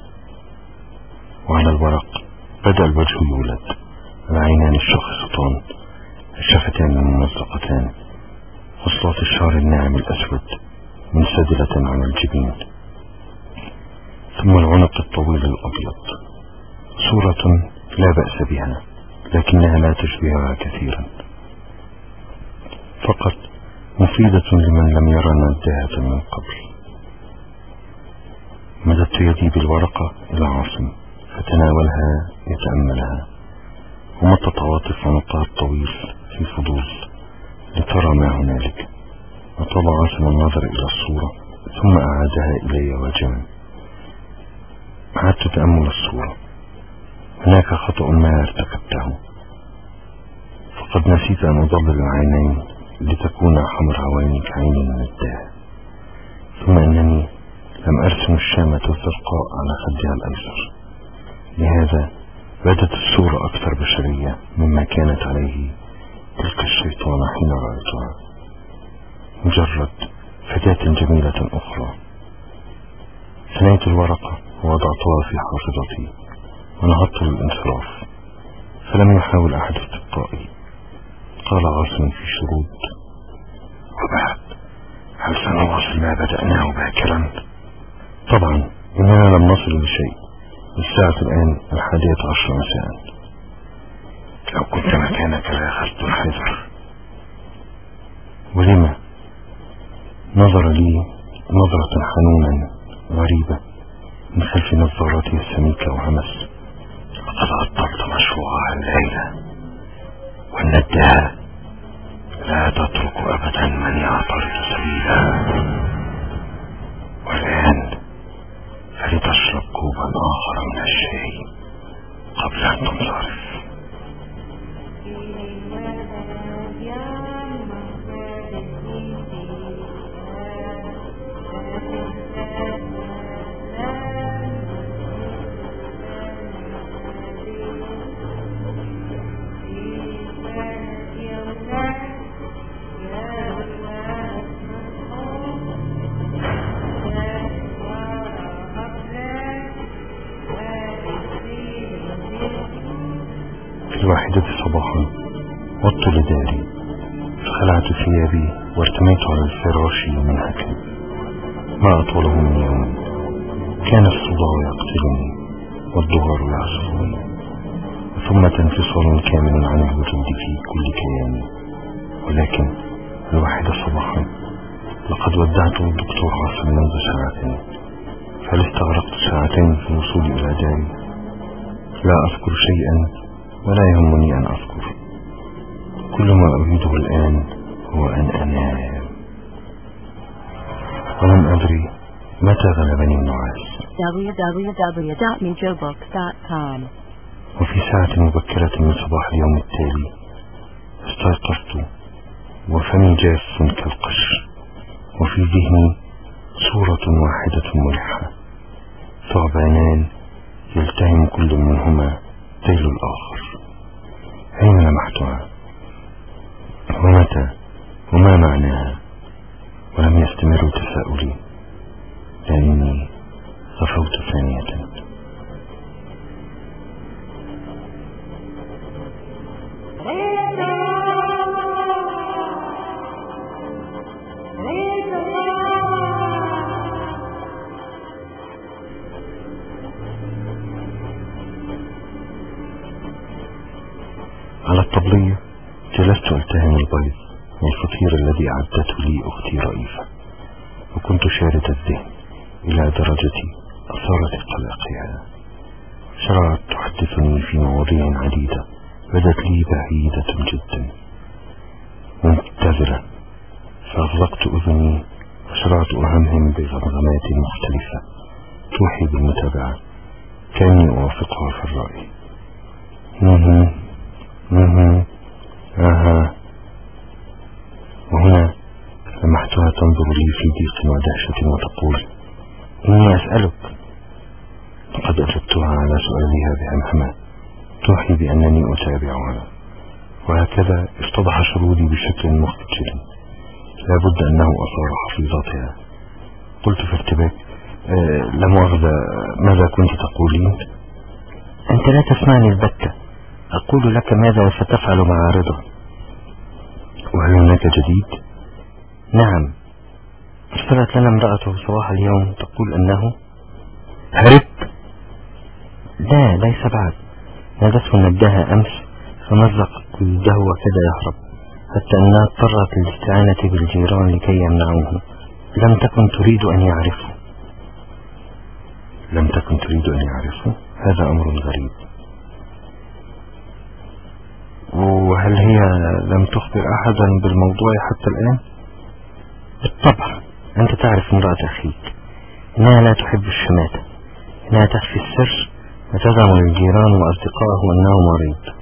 وعلى الورق بدأ الوجه يولد، العينان الشاخصتان، الشفتان الممزقتان، وصلات الشعر الناعم الأسود منسدلة على الجبين، ثم العنق الطويل الأبيض. صورة لا بأس بها، لكنها لا تشبهها كثيرا، فقط مفيدة لمن لم يرى نداهة من قبل. مددت يدي بالورقة إلى عاصم فتناولها يتأملها، ومطت عواطف عنقها الطويل في فضول لترى ما هنالك. وطال عاصم النظر إلى الصورة ثم أعادها إلي واجما. أعدت تأمل الصورة. هناك خطأ ما ارتكبته، فقد نسيت أن أضلل العينين لتكون حمراوين كعين النداه، ثم أنني لم أرسم الشامة الزرقاء على خدها الأيسر، لهذا بدت الصورة أكثر بشرية مما كانت عليه تلك الشيطانة حين رأيتها، مجرد فتاة جميلة أخرى. ثنيت الورقة ووضعتها في حافظتي ونهضت للانصراف، فلم يحاول أحد استبقائي. قال عاصم في شرود: وبعد هل سنواصل ما بدأناه باكرا؟ طبعا، إننا لم نصل لشيء، الساعة الآن الحادية عشر مساء. لو كنت مكانك لأخذت الحذر. ولما؟ نظر لي نظرة حنونا غريبة من خلف نظاراته السميكة وهمس: لقد عطلت مشروعها الليلة، والنداهة لا تترك أبدا من يعترض سبيلها. والآن تنصرف. في الواحدة صباحا وضت لداري، فخلعت ثيابي وارتميت على الفراش منهكا. ما أطوله من يوم، كان الصداع يقتلني والظهر يعصفني، ثم انفصال كامل عن الوجود في كل كياني. ولكن الواحدة صباحا لقد ودعت الدكتور عاصم منذ ساعتين، فهل استغرقت ساعتين في الوصول إلى داري؟ لا أذكر شيئا ولا يهمني أن أذكر. كل ما أريده الآن هو أن أنام، ولم أدري متى غلبني النعاس. دبليو دبليو دبليو دوت ميجوبوك دوت كوم. وفي ساعة مبكرة من صباح اليوم التالي استيقظت وفمي جاف كالقشر، وفي ذهني صورة واحدة مريحة، ثعبانان يلتهم كل منهما ذيل الآخر. أين لمحتها ومتى وما معناها؟ ولم يستمر تساؤلي لأني غفوت ثانية. على الطبلية جلست ألتهم البيض والفطير الذي أعدته لي أختي رئيفة، وكنت شارد الذهن إلى درجة أثارت قلقها. شرعت تحدثني في مواضيع عديدة بدت لي بعيدة جدا مبتذلة، فأغلقت أذني وشرعت أهمهم بغمغمات مختلفة توحي بالمتابعة، كاني أوافقها في الرأي. مهم مهم آها. وهنا لمحتها تنظر لي في ضيق ودهشة وتقول: إني أسألك. لقد أجبتها على سؤالها بهمهمة توحي بأنني أتابعها، وهكذا افتضح شرودي بشكل مخجل لابد أنه أثار حفيظتها. قلت في ارتباك: أه لا مؤاخذة، ماذا كنت تقولين؟ أنت لا تسمعني البتة، أقول لك ماذا ستفعل مع رضا. وهل هناك جديد؟ نعم، ارسلت لنا امرأته صباح اليوم تقول أنه هرب. لا، ليس بعد. نادته النداهة أمس فمزق جلده وكذا يهرب، حتى أنها اضطرت للاستعانة بالجيران لكي يمنعوه. لم تكن تريد أن يعرفه. لم تكن تريد أن يعرفه؟ هذا أمر غريب. وهل هي لم تخبر أحدا بالموضوع حتى الآن؟ بالطبع، أنت تعرف امرأة أخيك، إنها لا تحب الشماتة، إنها تخفي السر وتزعم للجيران وأصدقائه أنه مريض.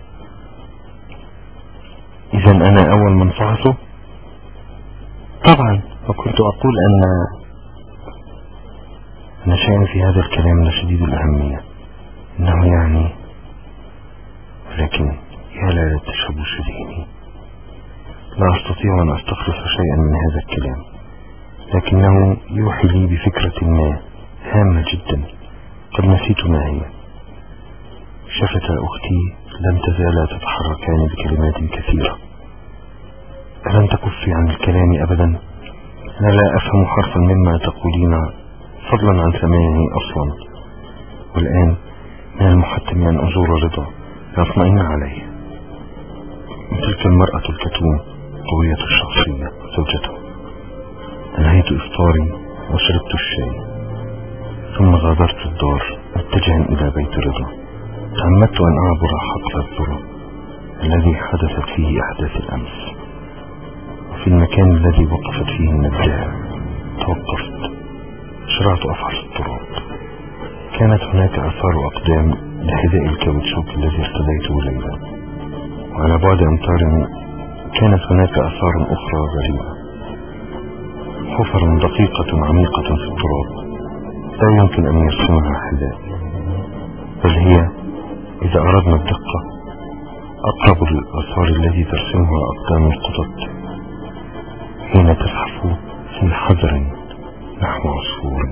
إذن أنا أول من فحصه؟ طبعا، وكنت أقول أن أن شيئا في هذا الكلام لشديد الأهمية، إنه يعني، ولكن يا لا تشوش ذهني، لا أستطيع أن أستخلص شيئا من هذا الكلام، لكنه يوحي لي بفكرة ما هامة جدا قد نسيت ما هي. شفتا أختي لم تزالا تتحركان بكلمات كثيرة. ألم تكفي عن الكلام أبدا؟ أنا لا أفهم حرفا مما تقولين، فضلا عن سماعه أصلا. والآن من المحتم أن أزور رضا لأطمئن عليه. تلك المرأة الكتوم قوية الشخصية زوجته. أنهيت إفطاري وشربت الشاي، ثم غادرت الدار متجها إلى بيت رضا. تعمدت أن أعبر حقل الذرة الذي حدثت فيه أحداث الأمس، وفي المكان الذي وقفت فيه النداهة توقفت. شرعت أفحص التراب، كانت هناك آثار أقدام لحذاء الكاوتشوك الذي ارتديته ليلا، وعلى بعد أمتار كانت هناك آثار أخرى غريبة، حفر دقيقة عميقة في التراب لا يمكن أن يرسمها حذاء، بل هي إذا أردنا الدقة أقرب للآثار التي ترسمها أقدام القطط حين تزحف في حذر نحو عصفور.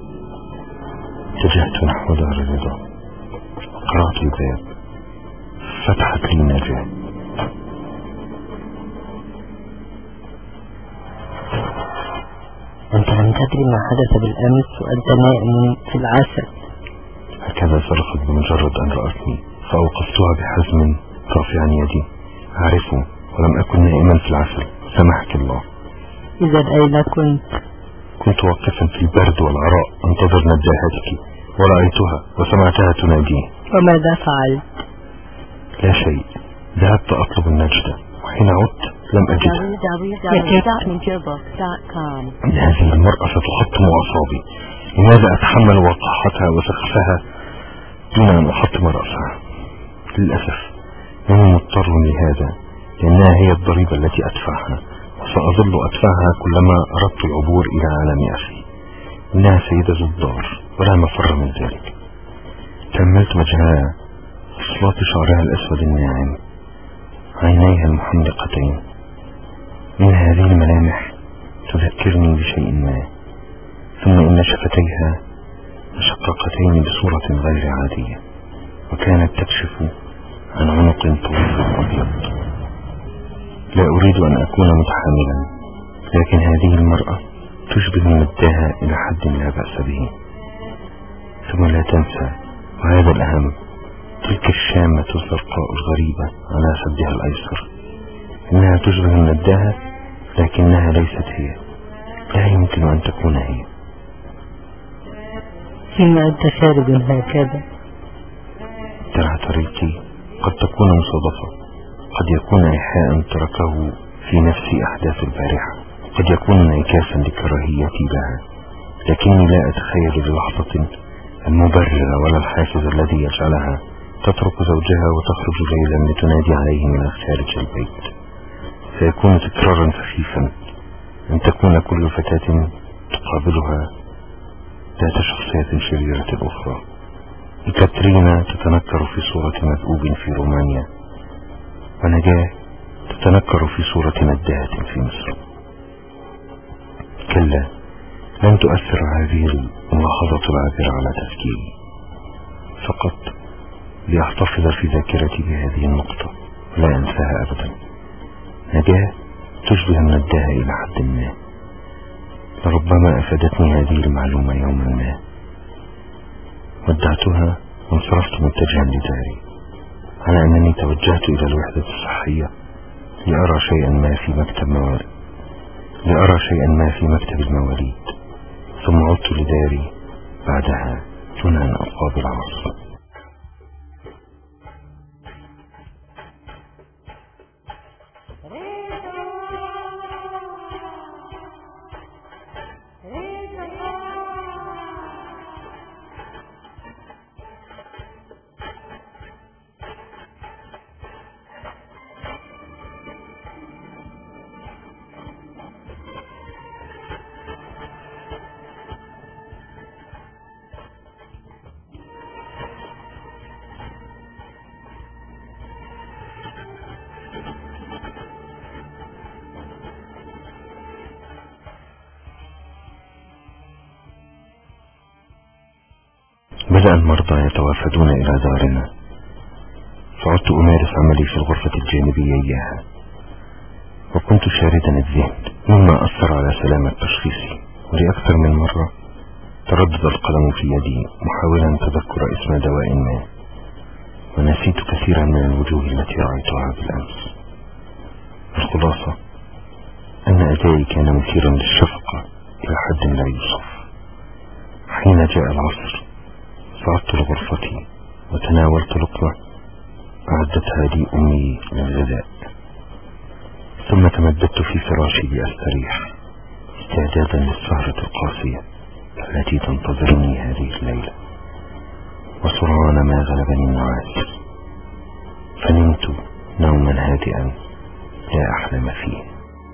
اتجهت نحو دار الرضا، قرأت الباب، فتحت لي نجاة. أنت لم تدري ما حدث بالأمس وأنت نائم في العسل. هكذا صرخت بمجرد أن رأتني، فأوقفتها بحزم رافعا يدي. أعرفه ولم أكن نائما في العسل، سمحك الله. إذا أين كنت؟ كنت واقفا في البرد والعراء أنتظر نجاحتك، ورأيتها وسمعتها تناديه. وماذا فعلت؟ لا شيء، ذهبت أطلب النجدة، وحين عدت لم أجدها. إن هذه المرأة ستحطم أعصابي. لماذا أتحمل وقاحتها وسخفها دون أن أحطم رأسها؟ للأسف إني مضطر لهذا، لأنها هي الضريبة التي أدفعها، وسأظل أدفعها كلما أردت العبور إلى عالم أخي. إنها سيدة الدار ولا مفر من ذلك. تأملت وجهها، خصلات شعرها الأسود الناعم، عينيها المحملقتين. من هذه الملامح تذكرني بشيء ما. ثم إن شفتيها مشققتين بصورة غير عادية، وكانت تكشف عن عنق طويل أبيض. لا أريد أن أكون متحاملا، لكن هذه المرأة تشبه مداها إلى حد لا بأس به. ثم لا تنسى، وهذا الأهم، تلك الشامة الزرقاء الغريبة على خدها الأيسر. إنها تشبه مداها، لكنها ليست هي، لا يمكن أن تكون هي. فيما أنت خارج هكذا؟ ترى طريقي قد تكون مصادفة، قد يكون إيحاء تركه في نفسي أحداث البارحة، قد يكون انعكاسا لكراهيتي لها، لكني لا أتخيل للحظة المبرر ولا الحافز الذي يجعلها تترك زوجها وتخرج ليلا لتنادي عليه من خارج البيت. سيكون تكرارا سخيفا أن تكون كل فتاة تقابلها ذات شخصية شريرة أخرى. كاترينا تتنكر في صورة مذؤوب في رومانيا، ونجاة تتنكر في صورة مداهة في مصر. كلا، لن تؤثر هذه الملاحظة العابرة على تفكيري، فقط لأحتفظ في ذاكرتي بهذه النقطة ولا أنساها أبدا. نجاة تشبه مداها إلى حد ما. لربما أفادتني هذه المعلومة يوما ما. ودعتها وانصرفت متجها لداري، على أنني توجهت إلى الوحدة الصحية لأرى شيئا ما في مكتب مواليد لأرى شيئا ما في مكتب المواليد ثم عدت لداري بعدها دون أن أقابل العصر. بدأ المرضى يتوافدون إلى دارنا، فعدت أمارس عملي في الغرفة الجانبية إياها، وكنت شاردا الذهن مما أثر على سلامة تشخيصي. ولأكثر من مرة تردد القلم في يدي محاولا تذكر اسم دواء ما، ونسيت كثيرا من الوجوه التي رأيتها بالأمس. الخلاصة أن أدائي كان مثيرا للشفقة إلى حد لا يوصف. حين جاء العصر صعدت لغرفتي وتناولت لقمة أعدتها لي أمي للغذاء، ثم تمددت في فراشي لأستريح استعدادا للسهرة القاسية التي تنتظرني هذه الليلة. وسرعان ما غلبني النعاس، فنمت نوما هادئا لا أحلم فيه.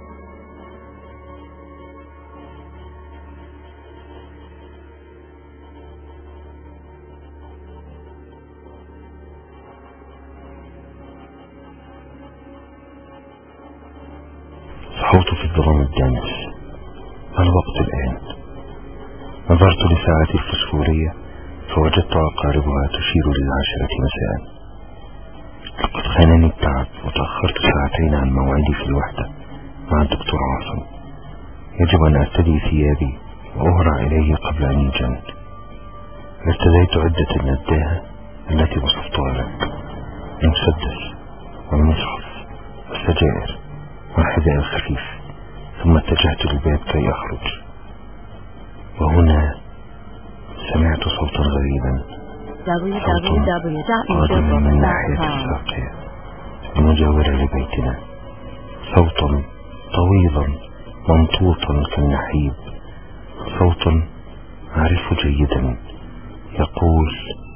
صحوت في الظلام الدامس. الوقت الآن. نظرت لساعتي الفسفورية فوجدت عقاربها تشير للعاشرة مساء. لقد خانني التعب وتأخرت ساعتين عن موعدي في الوحدة مع الدكتور عاصم. يجب أن أرتدي ثيابي وأهرع إليه قبل أن يجن. ارتديت عدة النداهة التي وصفتها لك، المسدس والمصحف والسجائر والحذاء الخفيف، ثم اتجهت للباب كي أخرج. وهنا سمعت صوتا غريبا، صوت قادم من ناحية الساقية المجاورة لبيتنا، صوتا طويلا ممطوطا كالنحيب، صوت أعرفه جيدا يقول: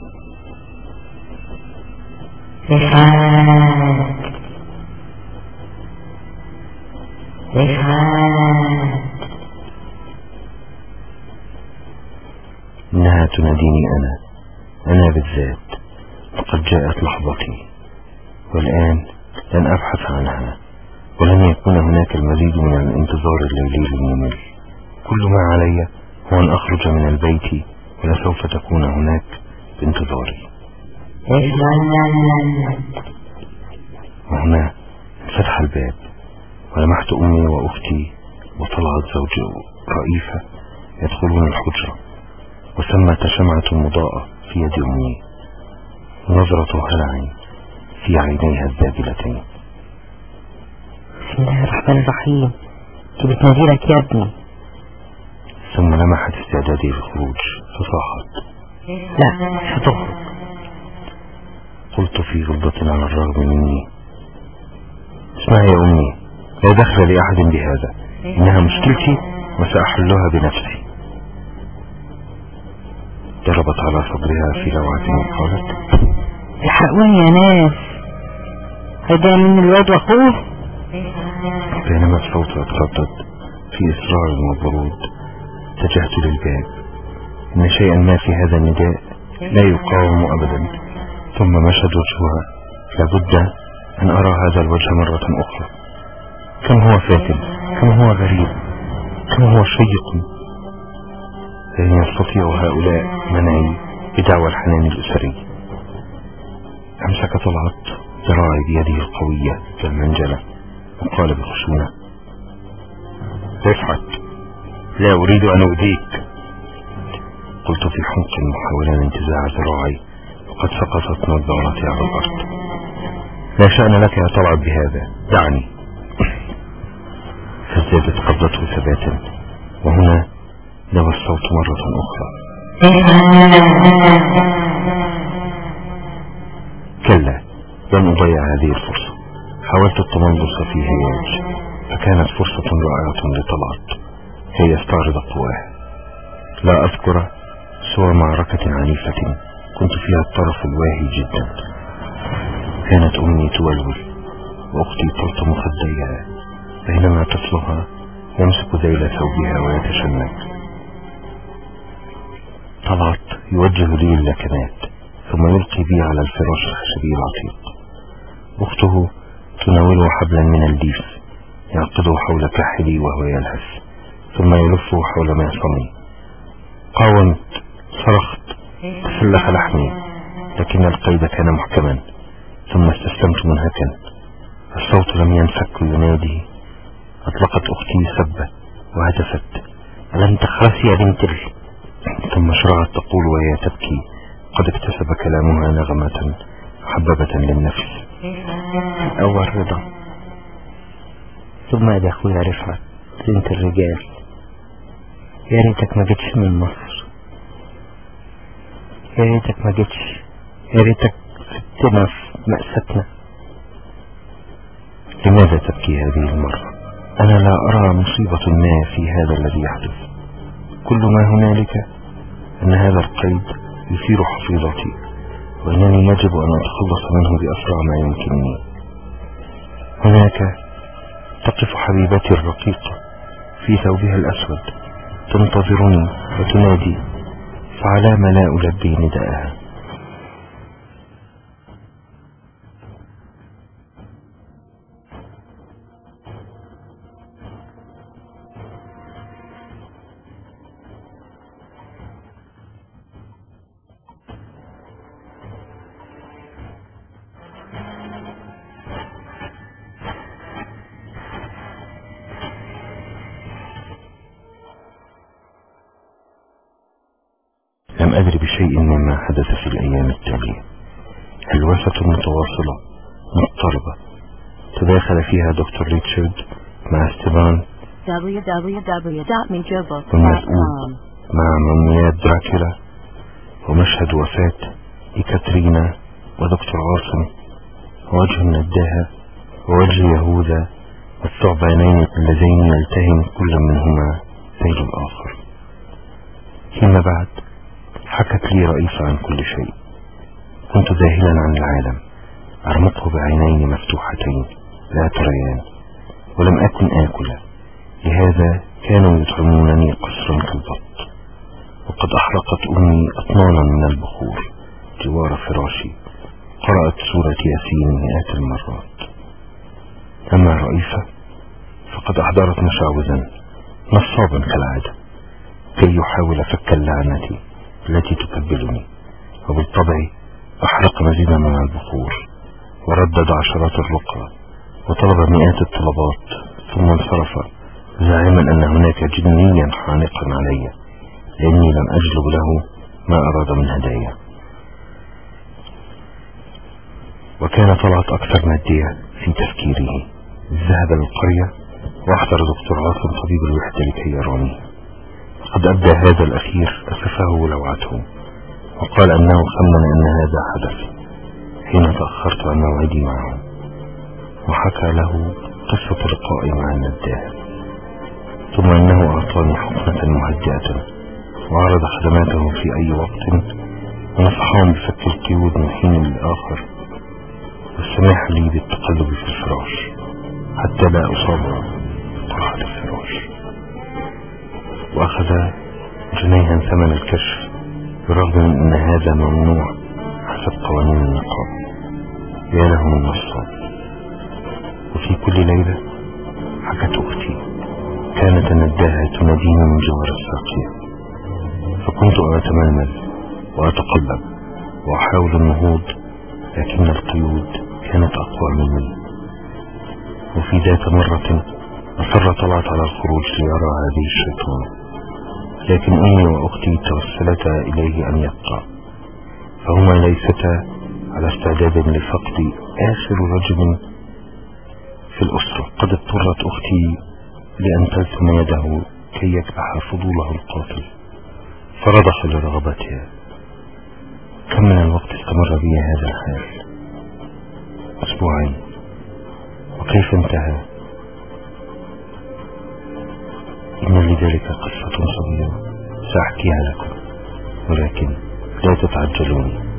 رفعت رفعت. إنها تناديني أنا أنا بالذات، وقد جاءت لحظتي، والآن لن أبحث عنها، ولن يكون هناك المزيد من الانتظار الليلي الممل. كل ما علي هو أن أخرج من البيت، ولسوف تكون هناك بانتظاري. وهنا انفتح الباب، ولمحت أمي وأختي وطلعت زوجي رئيفة يدخلون الحجرة، وثمة شمعة مضاءة في يد أمي، ونظرة هلع في عينيها الذابلتين. بسم الله الرحمن الرحيم، كيف بتناديلك يا ابني؟ ثم لمحت استعدادي للخروج فصاحت: لا، مش هتخرج. قلت في غضبة على الرغم مني: اسمعي يا أمي، لا دخل لأحد بهذا، إنها مشكلتي وسأحلها بنفسي. ضربت على صدرها في لوعة وقالت: الحقوني يا ناس، هيدا من الواد واخوه. بينما الصوت يتردد في إصرار وبرود اتجهت للباب. إن شيئا ما في هذا النداء لا يقاوم أبدا. ثم مشت وجهها. لابد أن أرى هذا الوجه مرة أخرى. كم هو فاتن، كم هو غريب، كم هو شيق. لن يستطيع هؤلاء منعي بدعوى الحنان الأسري. أمسك طلعت ذراعي بيده القوية كالمنجلة وقال بخشونة: رفعت، لا أريد أن أؤذيك. قلت في حمق محاولا انتزاع ذراعي وقد سقطت نظارتي على الأرض. لا شأن لك يا طلعت بهذا، دعني. فازدادت قبضته ثباتا، وهنا دوى الصوت مرة أخرى: كلا، لن أضيع هذه الفرصة. حاولت التملص في هياج، فكانت فرصة رائعة لطلعت كي يستعرض قواه. لا أذكر سوى معركة عنيفة كنت فيها الطرف الواهي جدا. كانت أمي تولول وأختي تلطم خديها، بينما طفلها يمسك ذيل ثوبها ويتشنج. طلعت يوجه لي اللكمات ثم يلقي بي على الفراش الخشبي العتيق. أخته تناوله حبلا من الليف يعقده حول كحلي وهو يلهث، ثم يلفه حول معصمي. قاومت، صرخت، تسلخ لحمي، لكن القيد كان محكما، ثم استسلمت منهكا. الصوت لم ينفك ينادي. أطلقت أختي سبة وهتفت: ألم تخرسي يا بنت ال... ثم شرعت تقول وهي تبكي. قد اكتسب كلامها نغمة محببة للنفس: أول رضا، ثم يا أخويا رفعت بنت الرجال، يا ريتك ما جيتش من مصر، يا ريتك ما جيتش، يا ريتك سبتنا في مأساتنا. لماذا تبكي هذه المرة؟ أنا لا أرى مصيبة ما في هذا الذي يحدث. كل ما هنالك أن هذا القيد يثير حفيظتي، وأنني يجب أن أتخلص منه بأسرع ما يمكنني. هناك تقف حبيبتي الرقيقة في ثوبها الأسود تنتظرني وتنادي، فعلى ما لا ألبي نداءها. لم أدري بشيء مما حدث في الأيام التالية. هلوسة متواصلة مضطربة تداخل فيها دكتور ريتشارد مع استبان والمسؤول مع موميات دراكولا، ومشهد وفاة إكاترينا ودكتور عاصم، ووجه النداهة ووجه يهوذا والثعبانين اللذين يلتهم كل منهما ذيل الآخر. فيما بعد حكت لي رئيسة عن كل شيء. كنت ذاهلا عن العالم أرمقه بعينين مفتوحتين لا تريان، ولم أكن آكل، لهذا كانوا يطعمونني قصرا كالبط. وقد أحرقت أمي أطنانا من البخور جوار فراشي، قرأت سورة ياسين مئات المرات. أما الرئيسة فقد أحضرت مشعوذا نصابا كالعادة كي يحاول فك اللعنة التي تكبلني، وبالطبع أحرق مزيدا من البخور وردد عشرات الرقى وطلب مئات الطلبات، ثم انصرف زاعما أن هناك جنيا حانقا علي لأني لم أجلب له ما أراد من هدايا. وكان طلعت أكثر مادية في تفكيره. ذهب للقرية واحضر دكتور عاصم طبيب الوحدة لكي يراني. قد أبدى هذا الأخير أسفه ولوعته، وقال أنه خمن أن هذا حدث حين تأخرت عن موعدي معه، وحكى له قصة لقائي مع النداهة، ثم أنه أعطاني حقنة مهدئة وعرض خدماته في أي وقت، ونصحهم بفك القيود من حين لآخر، والسماح لي بالتقلب في الفراش حتى لا أصاب بقرحة الفراش. وأخذ جنيها ثمن الكشف بالرغم من أن هذا ممنوع حسب قوانين النقاب. يا له من نصاب. وفي كل ليلة حكت أختي كانت النداهة تناديني من جوار الساقية، فكنت أتململ وأتقلب وأحاول النهوض، لكن القيود كانت أقوى مني. وفي ذات مرة أصر طلعت على الخروج ليرى هذه الشيطان، لكن أمي وأختي توسلتا إليه أن يبقى، فهما ليستا على استعداد لفقد آخر رجل في الأسرة. قد اضطرت أختي لأن تلثم يده كي يكبح فضوله القاتل، فرضخ لرغبتها. كم من الوقت استمر بي هذا الحال؟ أسبوعين. وكيف انتهى؟ إن لذلك قصة صغيرة سأحكيها لكم، ولكن لا تتعجلوني.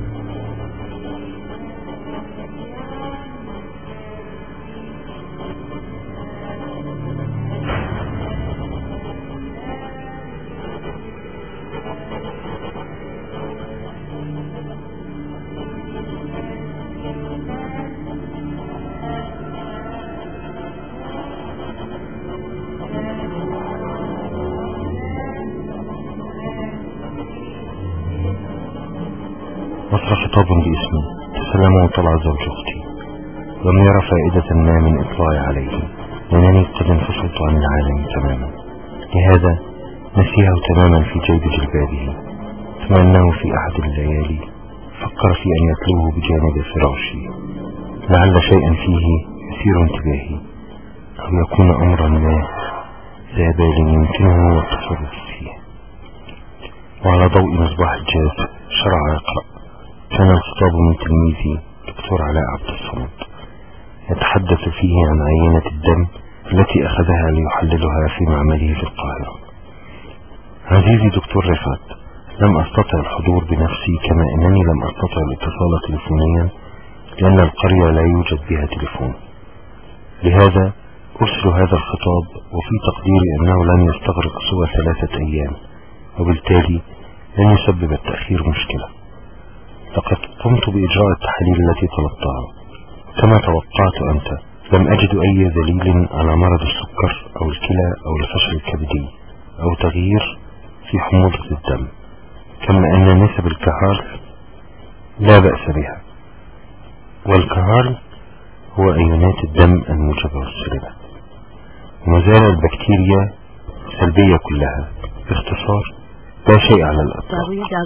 وصل خطاب باسمي تسلمه وطلع زوج أختي، لم يرى فائدة ما من إطلاعي عليه، لأنني قد انفصلت عن العالم تماما. لهذا نسيه تماما في جيب جلبابه، ثم أنه في أحد الليالي فكر في أن يتلوه بجانب فراشي، لعل شيئا فيه يثير انتباهي، أو يكون أمرا ما ذا بال يمكنه التصرف فيه. وعلى ضوء مصباح الجاز شرع يقرأ. كان الخطاب من تلميذي دكتور علاء عبد الصمد، يتحدث فيه عن عينة الدم التي أخذها ليحللها في معمله في القاهرة. عزيزي دكتور رفعت، لم أستطع الحضور بنفسي، كما أنني لم أستطع الاتصال تليفونيا لأن القرية لا يوجد بها تليفون. لهذا أرسل هذا الخطاب، وفي تقديري أنه لن يستغرق سوى ثلاثة أيام، وبالتالي لن يسبب التأخير مشكلة. لقد قمت بإجراء التحاليل التي طلبتها. كما توقعت أنت، لم أجد أي دليل على مرض السكر أو الكلى أو الفشل الكبدي أو تغيير في حموضة الدم، كما أن نسب الكهارل لا بأس بها، والكهارل هو أيونات الدم الموجبة والسالبة، وما زال البكتيريا سلبية كلها. باختصار لا شيء على الإطلاق.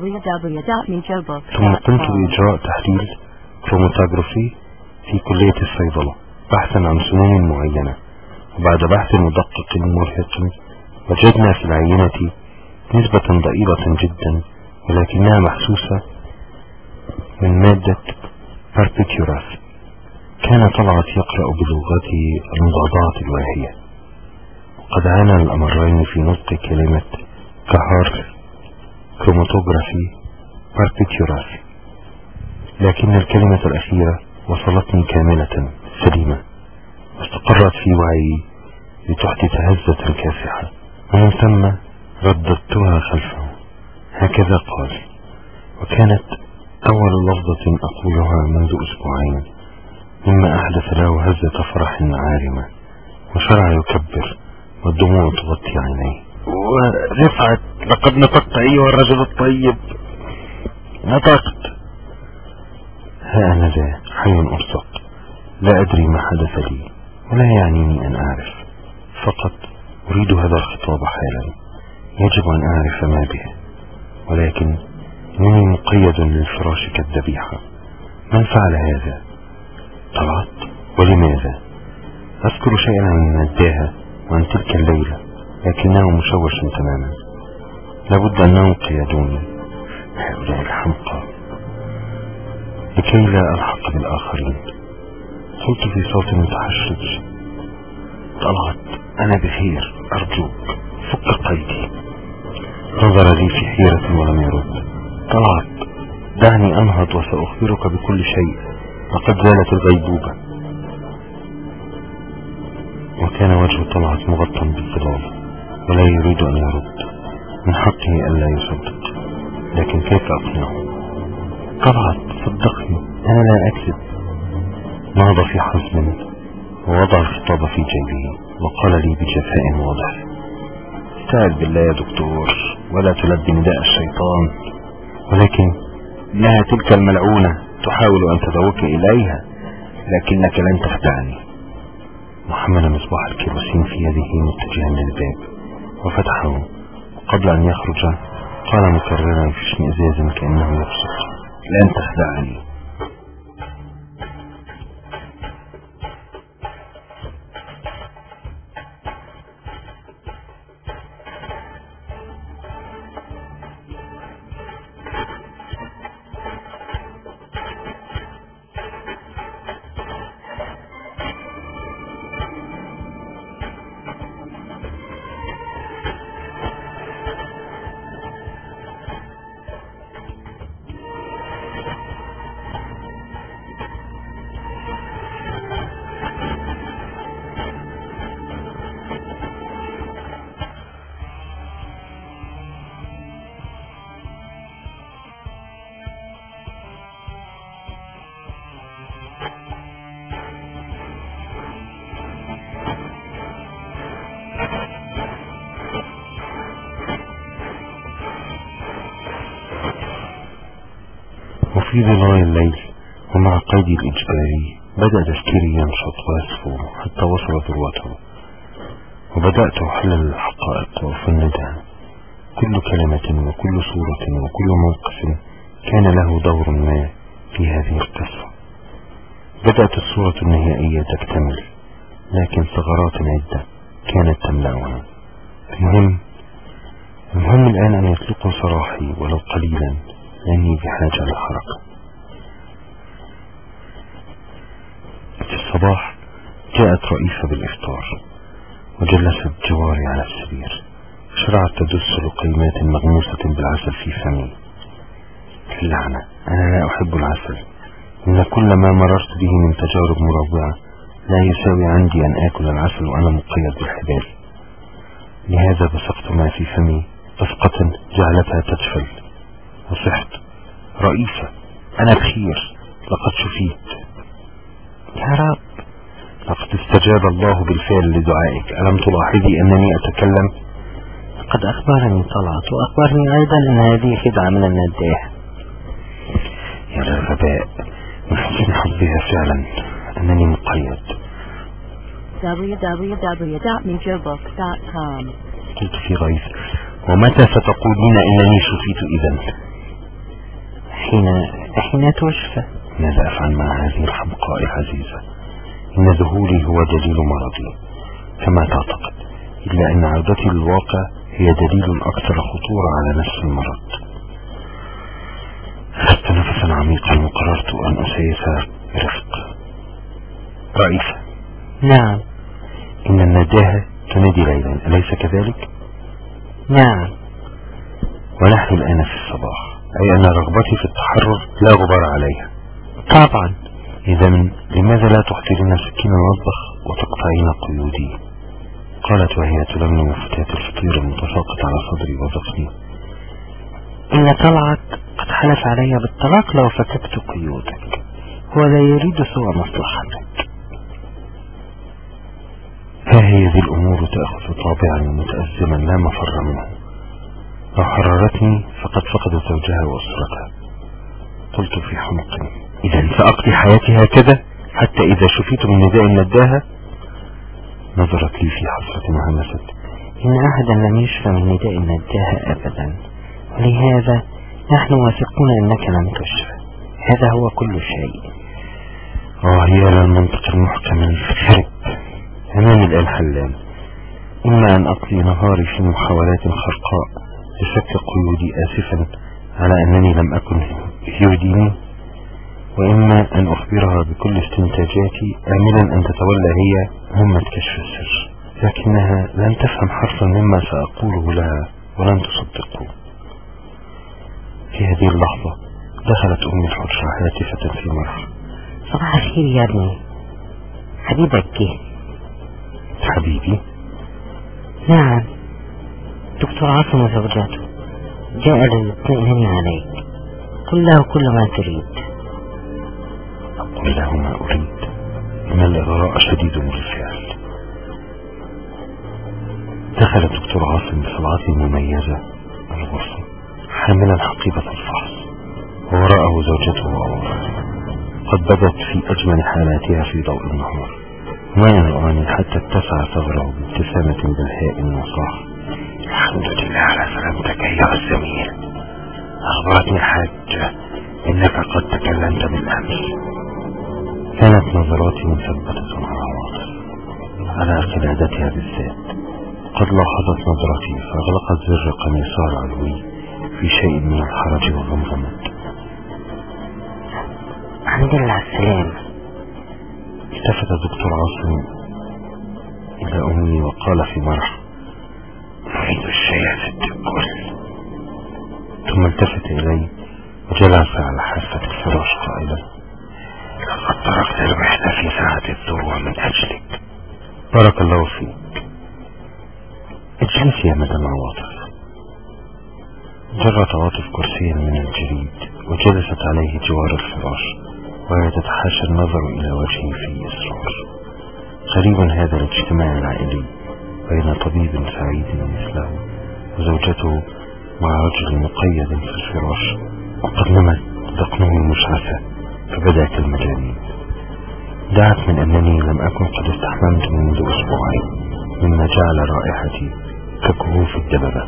ثم قمت بإجراء تحليل كروماتوغرافي في كلية الصيدلة بحثا عن سموم معينة، وبعد بحث مدقق مرهق وجدنا في العينة نسبة ضئيلة جدا ولكنها محسوسة من مادة باربيتيوراس. كان طلعت يقرأ بلغته المضادات الواهية، وقد عانى الأمرين في نطق كلمة كهارل كروماتوغرافي باربيتيوراس، لكن الكلمة الأخيرة وصلتني كاملة سليمة، واستقرت في وعي لتحدث هزة كاسحة، ومن ثم رددتها خلفه. هكذا قال، وكانت أول لفظة أقولها منذ أسبوعين، مما أحدث له هزة فرح عارمة، وشرع يكبر والدموع تغطي عينيه. ورفعت، لقد نطقت أيها الرجل الطيب، نطقت. ها أنا ذا حي أرزق، لا أدري ما حدث لي ولا يعنيني أن أعرف، فقط أريد هذا الخطاب حالا، يجب أن أعرف ما به، ولكن إنني مقيد للفراش كالذبيحة. من فعل هذا؟ طلعت؟ ولماذا؟ أذكر شيئا عن نداها وعن تلك الليلة، لكنه مشوش تماما. لابد أنهم قيادوني، هؤلاء الحمقى، لكي لا ألحق بالآخرين. قلت في صوت متحشج، طلعت، أنا بخير، أرجوك فك قيدي. نظر لي في حيرة ولم يرد. طلعت، دعني أنهض وسأخبرك بكل شيء، لقد زالت الغيبوبة. وكان وجه طلعت مغطى بالظلال ولا يريد أن يرد. من حقه ألا يصدق، لكن كيف أقنعه؟ طلعت، صدقني، أنا لا أكذب. نهض في حزم ووضع الخطاب في جيبه وقال لي بجفاء واضح، استعذ بالله يا دكتور ولا تلبي نداء الشيطان، ولكن لها تلك الملعونة تحاول أن تذوق إليها، لكنك لن تخدعني. وحمل مصباح الكيروسين في يده متجها للباب وفتحه، وقبل أن يخرج قال مكررا في اشمئزاز كأنه يبصق، لن تخدعني. وفي ظلال الليل ومع قيدي الإجباري بدأ تفكيري ينشط ويصفو حتى وصل ذروته، وبدأت أحلل الحقائق وأفندها. كل كلمة وكل صورة وكل موقف كان له دور ما في هذه القصة. بدأت الصورة النهائية تكتمل، لكن ثغرات عدة كانت تملأها. المهم المهم الآن أن يطلقوا سراحي ولو قليلا، لأني بحاجة للحركة. في الصباح جاءت رئيفة بالإفطار وجلست جواري على السرير، شرعت تدس لقيمات مغموسة بالعسل في فمي. اللعنة، أنا لا أحب العسل، إن كل ما مررت به من تجارب مروعة لا يساوي عندي أن آكل العسل وأنا مقيد بالحبال. لهذا بصقت ما في فمي بصقة جعلتها تجفل وصحت. رئيسة، أنا بخير، لقد شفيت. يا رب، لقد استجاب الله بالفعل لدعائك. ألم تلاحظي أنني أتكلم؟ قد أخبرني طلعت وأخبرني أيضا أن هذه خدعة من النداهة. يا للغباء، من حسن حظها فعلا أنني مقيد. دبليو دبليو دبليو دوت نيتشر بوك دوت كوم. قلت في غيظ: ومتى ستقولين إنني شفيت إذن؟ حين حين تشفى. ماذا أفعل مع هذه الحمقاء العزيزة؟ إن ذهولي هو دليل مرضي كما تعتقد، إلا أن عودتي للواقع هي دليل أكثر خطورة على نفس المرض. أخذت نفسا عميقا وقررت أن أسيس برفق. رئيسة. نعم. إن النداهة تنادي ليلا، أليس كذلك؟ نعم. ونحن الآن في الصباح، أي أن رغبتي في التحرر لا غبار عليها. طبعا. إذا لماذا لا تحضرين سكين المطبخ وتقطعين قيودي؟ قالت وهي تلملم فتاة الفطير المتساقط على صدري وذقني. إن طلعت قد حلف علي بالطلاق لو فككت قيودك، هو لا يريد سوى مصلحتك. ها هي ذي الأمور تأخذ طابعا متأزما لا مفر منه. لو حررتني فقد فقدت زوجها وأسرتها. قلت في حمق: إذا سأقضي حياتي هكذا حتى إذا شفيت من نداء النداهة؟ نظرت لي في حسرة وهمست: إن أحدا لم يشفى من نداء النداهة أبدا، ولهذا نحن واثقون أنك لم تشفى. هذا هو كل شيء. آه يا للمنطق المحكم الخرب. أمامي الآن حلان: إما أن أقضي نهاري في محاولات خرقاء لفك قيودي آسفا على أنني لم أكن يوديني، وإما أن أخبرها بكل استنتاجاتي آملا أن تتولى هي مهمة كشف السر، لكنها لن تفهم حرفا مما سأقوله لها ولن تصدقه. في هذه اللحظة دخلت أمي الحجرة هاتفة في مرة: صباح الخير يا ابني، حبيبك جه. حبيبي؟ نعم، دكتور عاصم وزوجته جاء للطمئنان عليك. قل له كل ما تريد. أقول له ما أريد؟ إن الإغراء شديد بالفعل. دخل الدكتور عاصم بصلعته المميزة الغرفة حاملا حقيبة الفحص، ووراءه زوجته وأولاده قد بدت في أجمل حالاتها في ضوء النهار. ما يرآني حتى اتسع ثغره بابتسامة بالهاء وصاح: الحمد لله على سلامتك أيها الزميل. أخبرتني الحاجة إنك قد تكلمت بالأمس. كانت نظراتي مثبتة على عواطف، على قلادتها بالذات. قد لاحظت نظرتي فأغلقت زر قميصها العلوي في شيء من الحرج والغمغمة. الحمد لله على السلامة. التفت الدكتور عاصم إلى أمي وقال في مرح: أريد الشيء يا ست الكل. ثم التفت إلي وجلس على حافة الفراش قائلا: لقد تركت الوحدة في ساعة الذروة من أجلك. بارك الله فيك. اجلس يا مدام عواطف. جرت عواطف كرسيا من الجريد وجلست عليه جوار الفراش وهي تتحاشى النظر إلى وجهه في إصرار. غريب هذا الاجتماع العائلي بين طبيب سعيد مثله وزوجته مع رجل مقيد في الفراش وقد نمت ذقنه المشعثة فبدأ كالمجانين. دعت من أنني لم أكن قد استحممت منذ أسبوعين، مما جعل رائحتي ككهوف الدببة.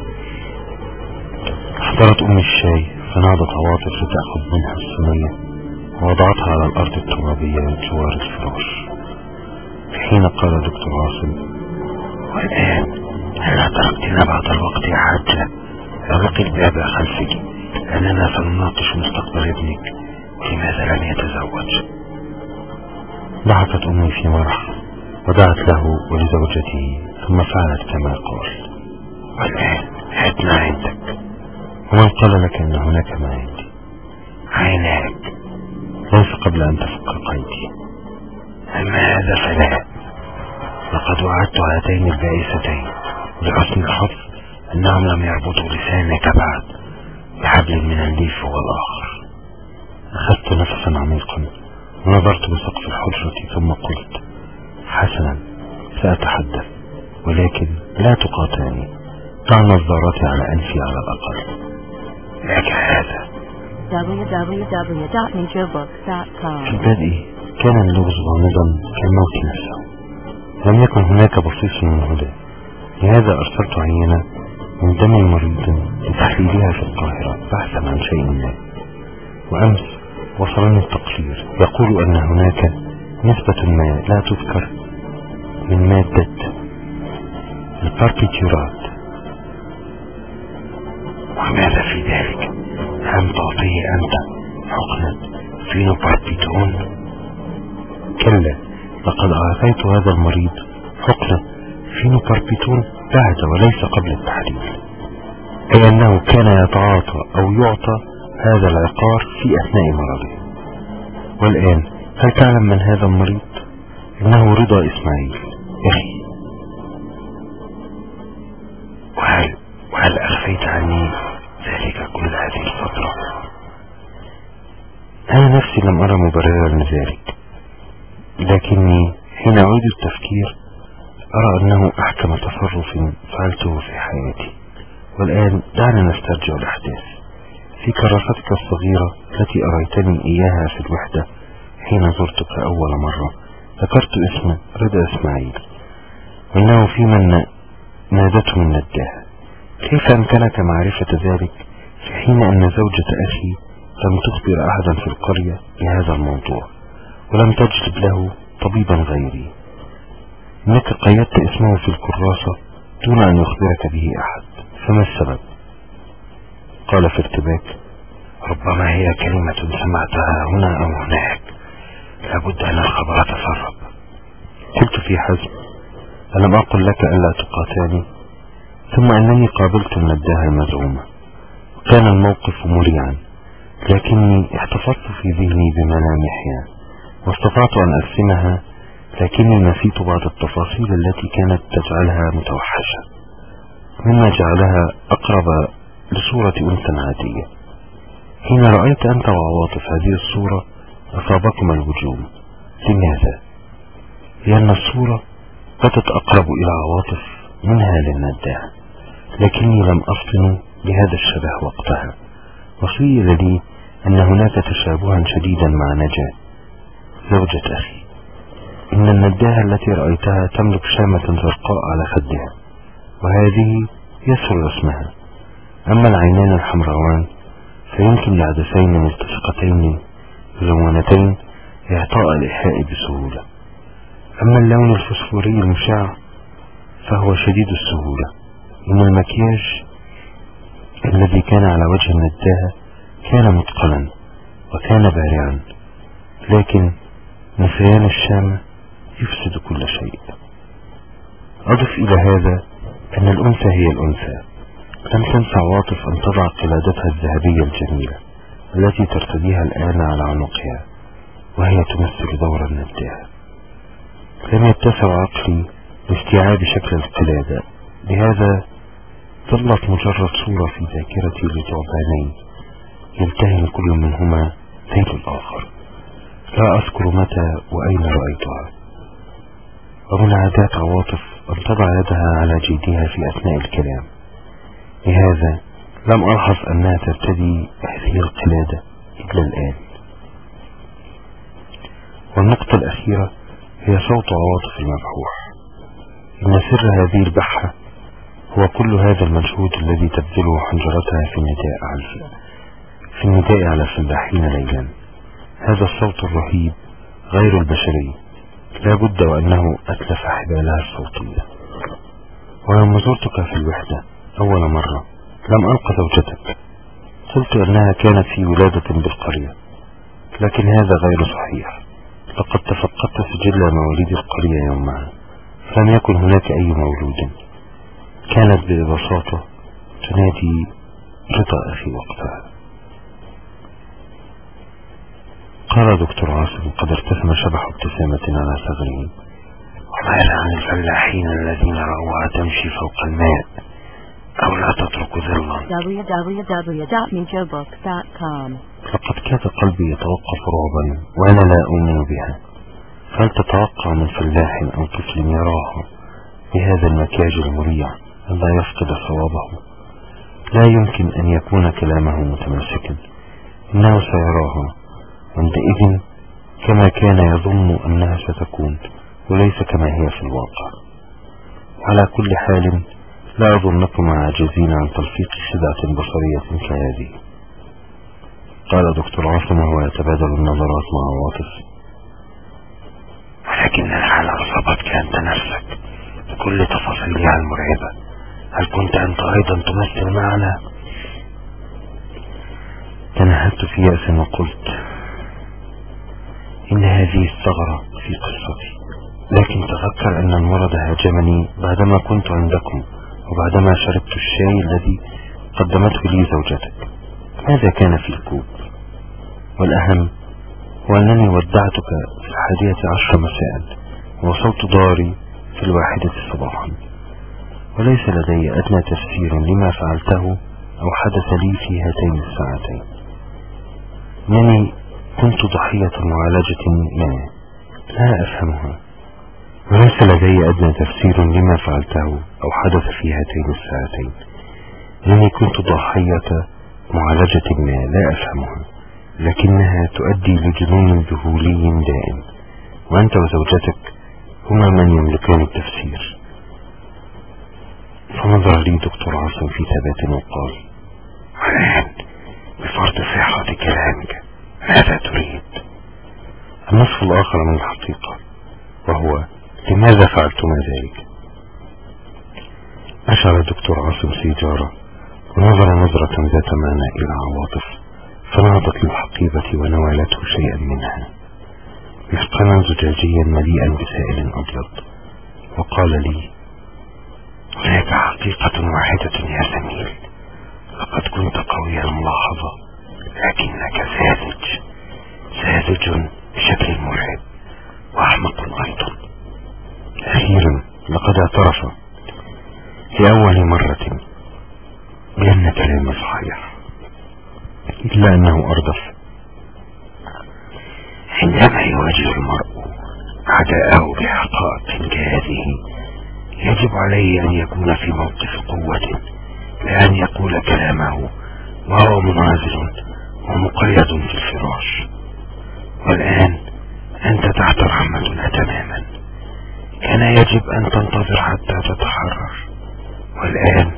احضرت أمي الشاي فنادت عواطف لتأخذ منها الصينية ووضعتها على الأرض الترابية جوار الفراش. في حين قال دكتور عاصم: والآن هل تركتنا بعد الوقت يا حاجة؟ اغلقي الباب خلفك، لأننا سنناقش مستقبل ابنك ولماذا لم يتزوج. ضحكت أمي في مرح ودعت له ولزوجته ثم فعلت كما قال. والآن هات ما عندك. ومن قال لك أن هناك ما عندي؟ عيناك. ليس قبل أن تفك قيدي. أما هذا فلا. لقد وعدت هاتين البائستين لحسن الحظ أنهم لم يربطوا لسانك بعد بحبل من الليف والآخر. أخذت نفسا عميقا ونظرت بسقف الحجرة ثم قلت: حسنا، سأتحدث، ولكن لا تقاطعني. ضع نظارتي على أنفي على الأقل. لك هذا. w w w dot nature books dot com. في البدء كان اللغز غامضا كالموت نفسه. لم يكن هناك بصيص من هدى، لهذا أرسلت عينة من دم مريض لتحليلها في القاهرة بحثا عن شيء ما. وأمس وصلني التقرير يقول أن هناك نسبة ما لا تذكر من مادة الباربيتورات. وماذا في ذلك؟ هل تعطيه أنت حقنة فينوباربيتون؟ كلا، لقد أعطيت هذا المريض حقنة فينوباربيتون بعد وليس قبل التحليل، أي أنه كان يتعاطى أو يعطى هذا العقار في أثناء مرضه. والآن هل تعلم من هذا المريض؟ إنه رضا إسماعيل أخي. وهل وهل أخفيت عني ذلك كل هذه الفترة؟ أنا نفسي لم أرى مبررا لذلك، لكني حين أعيد التفكير أرى أنه أحكم تصرف فعلته في حياتي. والآن دعنا نسترجع الأحداث. في كراستك الصغيرة التي أريتني إياها في الوحدة حين زرتك أول مرة ذكرت اسم رضا إسماعيل، وإنه في من نادته من نداها. كيف أمكنك معرفة ذلك في حين أن زوجة أخي لم تخبر أحدا في القرية بهذا الموضوع ولم تجلب له طبيبا غيري؟ إنك قيدت اسمه في الكراسة دون أن يخبرك به أحد، فما السبب؟ قال في ارتباك: ربما هي كلمة سمعتها هنا أو هناك، لابد أن الخبر تسرب. قلت في حزم: ألم أقل لك ألا تقاطعني؟ ثم أنني قابلت النداهة المزعومة وكان الموقف مريعا، لكني احتفظت في ذهني بملامحها واستطعت أن أرسمها، لكني نسيت بعض التفاصيل التي كانت تجعلها متوحشة، مما جعلها أقرب لصورة أنثى عادية. حين رأيت أنت وعواطف هذه الصورة أصابكما الهجوم. لماذا؟ لأن الصورة بدت أقرب إلى عواطف منها للنداهة، لكني لم أفطن بهذا الشبه وقتها، وصير لي أن هناك تشابها شديدا مع نجاة زوجة أخي. إن النداهة التي رأيتها تملك شامة زرقاء على خدها، وهذه يسهل رسمها. أما العينان الحمراوان فيمكن لعدسين ملتصقتين مزونتين إعطاء الإيحاء بسهولة. أما اللون الفسفوري المشع فهو شديد السهولة. إن المكياج الذي كان على وجه النداهة كان متقنا وكان بارعا، لكن نسيان الشامة يفسد كل شيء. أضف إلى هذا أن الأنثى هي الأنثى. لم تنسى عواطف أن تضع قلادتها الذهبية الجميلة التي ترتديها الآن على عنقها وهي تمثل دور النداهة. لم يتسع عقلي لاستيعاب شكل القلادة، لهذا ظلت مجرد صورة في ذاكرتي لثعبانين يلتهم كل منهما ذيل الآخر. لا أذكر متى وأين رأيتها. ومن عادات عواطف أن تضع يدها على جيدها في أثناء الكلام، لهذا لم ألحظ أنها ترتدي هذه القلادة إلا الآن. والنقطة الأخيرة هي صوت عواطف المبحوح. إن سر هذه البحة هو كل هذا المجهود الذي تبذله حنجرتها في النداء على في النداء على الفلاحين ليلا. هذا الصوت الرهيب غير البشري لا بد وأنه أتلف حبالها الصوتية. ولما زرتك في الوحدة أول مرة لم ألق زوجتك. قلت أنها كانت في ولادة بالقرية، لكن هذا غير صحيح. لقد تفقدت سجل مواليد القرية يومها، فلم يكن هناك أي مولود. كانت ببساطة تنادي رضا أخي وقتها. قال دكتور عاصم قد ارتسم شبح ابتسامة على ثغره: وماذا عن الفلاحين الذين رأوها تمشي فوق الماء أو لا تترك ظلا؟ w w w dot minjo books dot com. لقد كاد قلبي يتوقف رعبا وأنا لا أؤمن بها. هل تتوقع من فلاح أو طفل يراها بهذا المكياج المريع أن لا يفقد صوابه؟ لا يمكن أن يكون كلامه متماسكا. إنه سيراها عندئذ كما كان يظن أنها ستكون، وليس كما هي في الواقع. على كل حال لا أظنكم عاجزين عن تلفيق خدعة بصرية كهذه. قال دكتور عاصم وهو يتبادل النظرات مع عواطف: ولكن الحالة أصابتك أنت نفسك بكل تفاصيلها المرعبة. هل كنت أنت أيضا تمثل معنا؟ تنهدت في يأس وقلت: إن هذه الثغرة في قصتي، لكن تذكر أن المرض هاجمني بعدما كنت عندكم وبعدما شربت الشاي الذي قدمته لي زوجتك. ماذا كان في الكوب؟ والأهم هو أنني ودعتك في الحادية عشر مساء ووصلت داري في الواحدة صباحا، وليس لدي أدنى تفسير لما فعلته أو حدث لي في هاتين الساعتين. إنني كنت ضحية معالجة ما لا أفهمها، وليس لدي أدنى تفسير لما فعلته أو حدث في هاتين الساعتين. إنني كنت ضحية معالجة ما لا أفهمها، لكنها تؤدي لجنون ذهولي دائم، وأنت وزوجتك هما من يملكان التفسير. فنظر لي دكتور عاصم في ثبات وقال: والآن بفرض صحة كلامك ماذا تريد؟ النصف الآخر من الحقيقة، وهو لماذا فعلتما ذلك؟ أشعل دكتور عاصم سيجارة ونظر نظرة ذات معنى إلى عواطف، فنهضت للحقيبة ونوالته شيئا منها مثقالا زجاجيا مليئا بسائل أبيض، وقال لي: هناك حقيقة واحدة يا زميل، لقد كنت قوي الملاحظة، لكنك ساذج ساذج بشكل مرعب وأحمق أيضا. أخيرا لقد اعترف لأول مرة بأن كلامي صحيح، إلا أنه أردف. عندما يواجه المرء عداءه بحقائق كهذه يجب عليه أن يكون في موقف قوة، لأن يقول كلامه وهو منعزل ومقيد في الفراش. والآن أنت تحت رحمتنا تماما. كان يجب أن تنتظر حتى تتحرر، والآن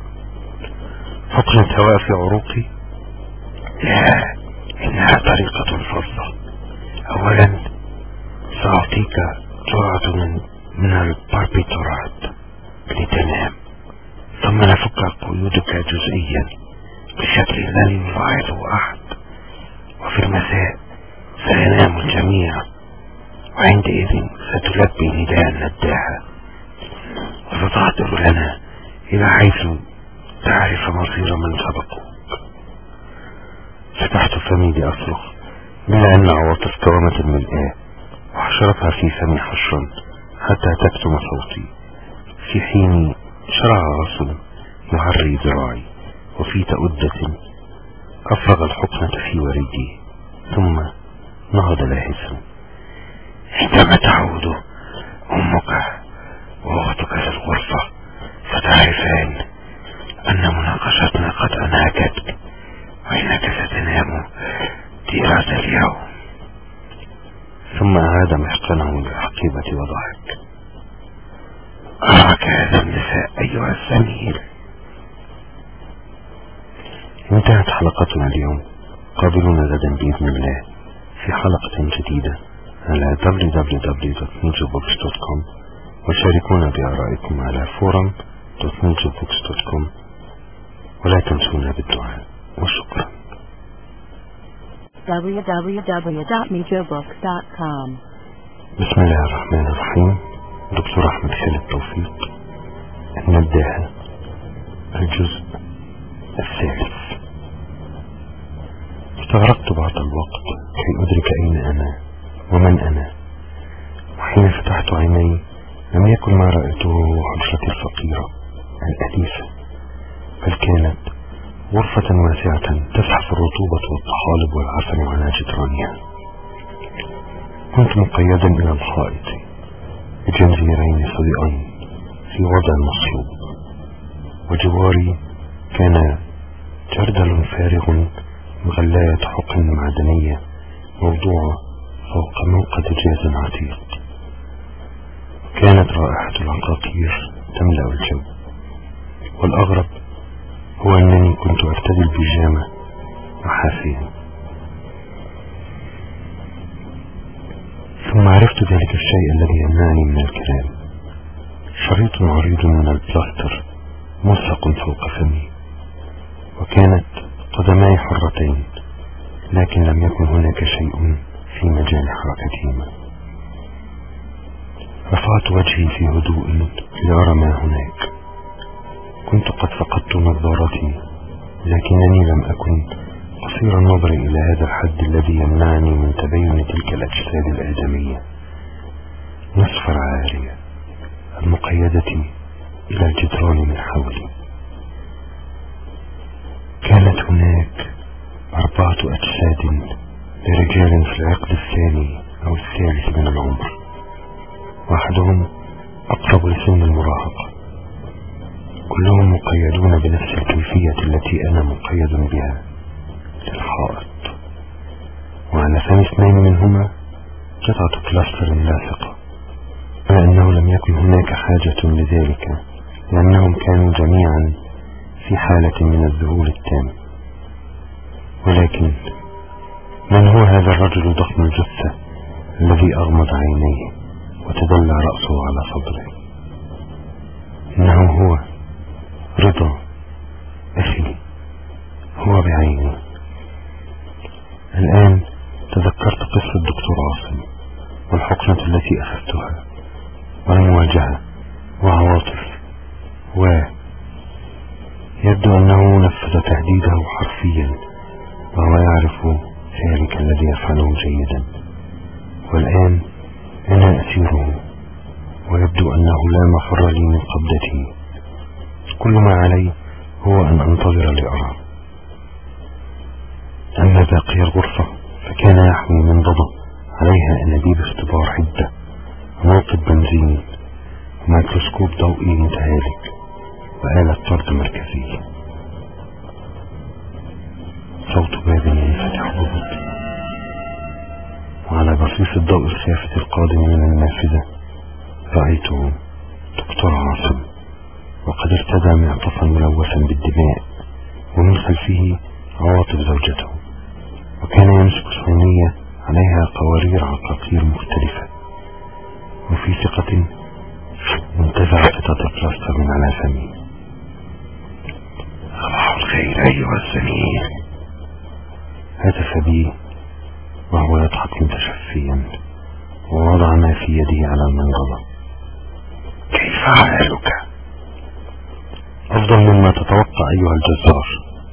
حقنة هواء في عروقي؟ لا، إنها طريقة فضة. أولا سأعطيك جرعة من, من الباربيتورات لتنام، ثم نفك قيودك جزئيا بشكل لا يلاحظه أحد، وفي المساء سينام الجميع، وعندئذ ستلبي نداء النداهة وستعطر لنا إلى حيث تعرف مصير من سبقوك. فتحت فمي لأصرخ، إلا أن عواطف كوامة الملآة وحشرتها في فمي حشرا حتى تكتم صوتي، في حين شرع عاصم يعري ذراعي، وفي تأدة أفرغ الحقنة في وريدي، ثم نهض لاهثا: عندما تعود أمك وأختك في الغرفة فتعرفان أن مناقشتنا قد أنهكتك، وإنك ستنام طيلة اليوم. ثم أعاد محقنه للحقيبة وضحك: أراك هذا النساء أيها الزميل. انتهت حلقتنا اليوم. قابلونا غدا بإذن الله في حلقة جديدة على دبليو دبليو دبليو دوت minjo books دوت كوم، وشاركونا بآرائكم على فورم دوت minjo books دوت كوم، ولا تنسونا بالدعاء، وشكرا. w w w dot minjo books dot com. بسم الله الرحمن الرحيم. دكتور أحمد خالد توفيق، النداهة. الجزء الثالث. استغرقت بعض الوقت كي أدرك أين أنا ومن أنا، وحين فتحت عيني لم يكن ما رأيته هو حجرتي الفقيرة الأليفة، بل كانت غرفة واسعة تزحف الرطوبة والطحالب والعفن على جدرانها. كنت مقيدا إلى الحائط بجنزيرين صديقين في وضع مصلوب، وجواري كان جردل فارغ مغلاية حقن معدنية موضوعة فوق موقد جاز عتيق. كانت رائحة العقاقير تملأ الجو، والأغرب هو أنني كنت أرتدي البيجامة وحافيا. ثم عرفت ذلك الشيء الذي يمنعني من الكلام. شريط عريض من البلاستر ملصق فوق فمي، وكانت قدماي حرتين، لكن لم يكن هناك شيء في مجال حركتهما. رفعت وجهي في هدوء لأرى ما هناك. كنت قد فقدت نظارتي، لكنني لم أكن قصير النظر إلى هذا الحد الذي يمنعني من تبين تلك الأجساد الآدمية نصف عارية المقيدة إلى الجدران من حولي. كانت هناك أربعة أجساد لرجال في العقد الثاني أو الثالث من العمر، واحدهم أقرب لسن المراهقة، كلهم مقيدون بنفس الكيفية التي أنا مقيد بها للحائط، وعلى فم اثنين منهما قطعة بلاستر لاصقة، ولأنه لم يكن هناك حاجة لذلك لأنهم كانوا جميعا في حالة من الذهول التام. ولكن من هو هذا الرجل الضخم الجثة الذي أغمض عينيه وتدلى رأسه على صدره؟ إنه هو رضا أخي، هو بعيني. الآن تذكرت قصة الدكتور عاصم والحقنة التي أخذتها والمواجهة وعواطف، و يبدو أنه نفذ تهديده حرفيا، وهو يعرف ذلك الذي يفعله جيدا. والآن أنا أسيره، ويبدو أنه لا مفر لي من قبضته. كل ما علي هو أن أنتظر لأرى. أما باقي الغرفة فكان يحوي منضدة عليها أنابيب اختبار حدة وموقد بنزين وميكروسكوب ضوئي متهالك وآلة طرد مركزية. صوت باب ينفتح ببطء، وعلى بصيص الضوء الخافت القادم من النافذة رأيت دكتور عاصم، وقد ارتدى معطفا ملوثا بالدماء، ومن خلفه عواطف زوجته، وكان يمسك صينية عليها قوارير عقاقير مختلفة، وفي ثقة منتزع قطعة البلاستر من على فمي. صباح الخير أيها الزميل، هتف بي وهو يضحك متشفيا، ووضع ما في يده على المنضدة. كيف حالك؟ أفضل مما تتوقع أيها الجزار.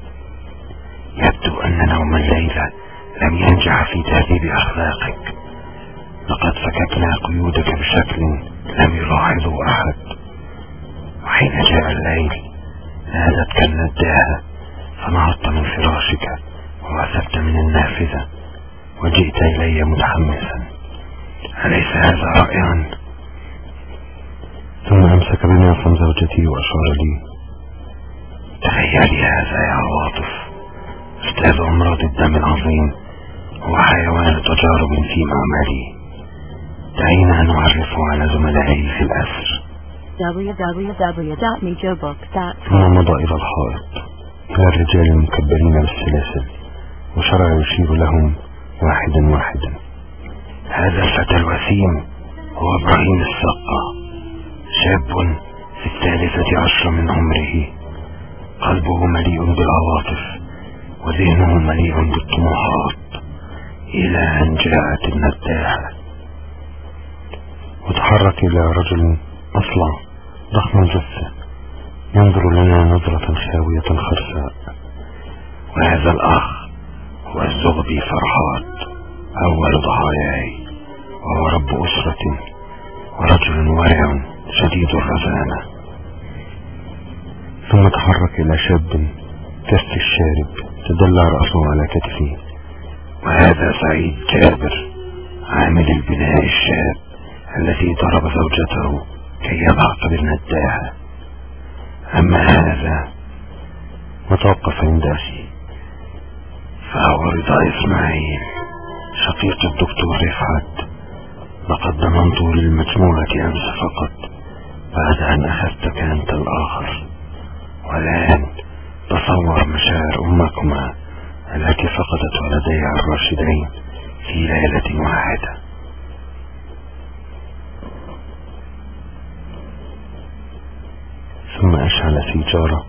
يبدو أن نوم الليلة لم ينجح في تهذيب أخلاقك. لقد فككنا قيودك بشكل لم يلاحظه أحد، وحين جاء الليل نادتك النداهة فنهضت من فراشك ووثبت من النافذة وجئت إلي متحمسا. أليس هذا رائعا؟ ثم أمسك بمعصم زوجتي وأشار لي. تخيلي هذا يا عواطف، أستاذ أمراض الدم العظيم هو حيوان تجارب في معملي. دعينا نعرفه على زملائه في الأسر. دبليو دبليو دبليو دوت ميجو بوك دوت كوم. ثم مضى إلى الحائط إلى الرجال المكبرين بالسلاسل، وشرع يشير لهم واحدا واحدا. هذا الفتى الوسيم هو إبراهيم السقا، شاب في الثالثة عشر من عمره، قلبه مليء بالعواطف وذهنه مليء بالطموحات، إلى أن جاءت النداهة. وتحرك إلى رجل أصلع ضخم الجثة ينظر لنا نظرة خاوية خرساء. وهذا الأخ هو الزغبي فرحات، أول ضحاياي، وهو رب أسرة ورجل ورع شديد الرزانة. ثم تحرك إلى شاب كف الشارب تدلى رأسه على كتفه. وهذا سعيد جابر عامل البناء الشاب الذي ضرب زوجته كي يضع بالنداهة. أما هذا وتوقف عند أخيه، فهو رضا إسماعيل شقيق الدكتور رفعت. لقد ضمنت للمجموعة أمس فقط بعد أن أخذتك أنت الآخر، والآن تصور مشاعر أمكما التي فقدت ولديها الراشدين في ليلة واحدة. ثم أشعل سيجارة.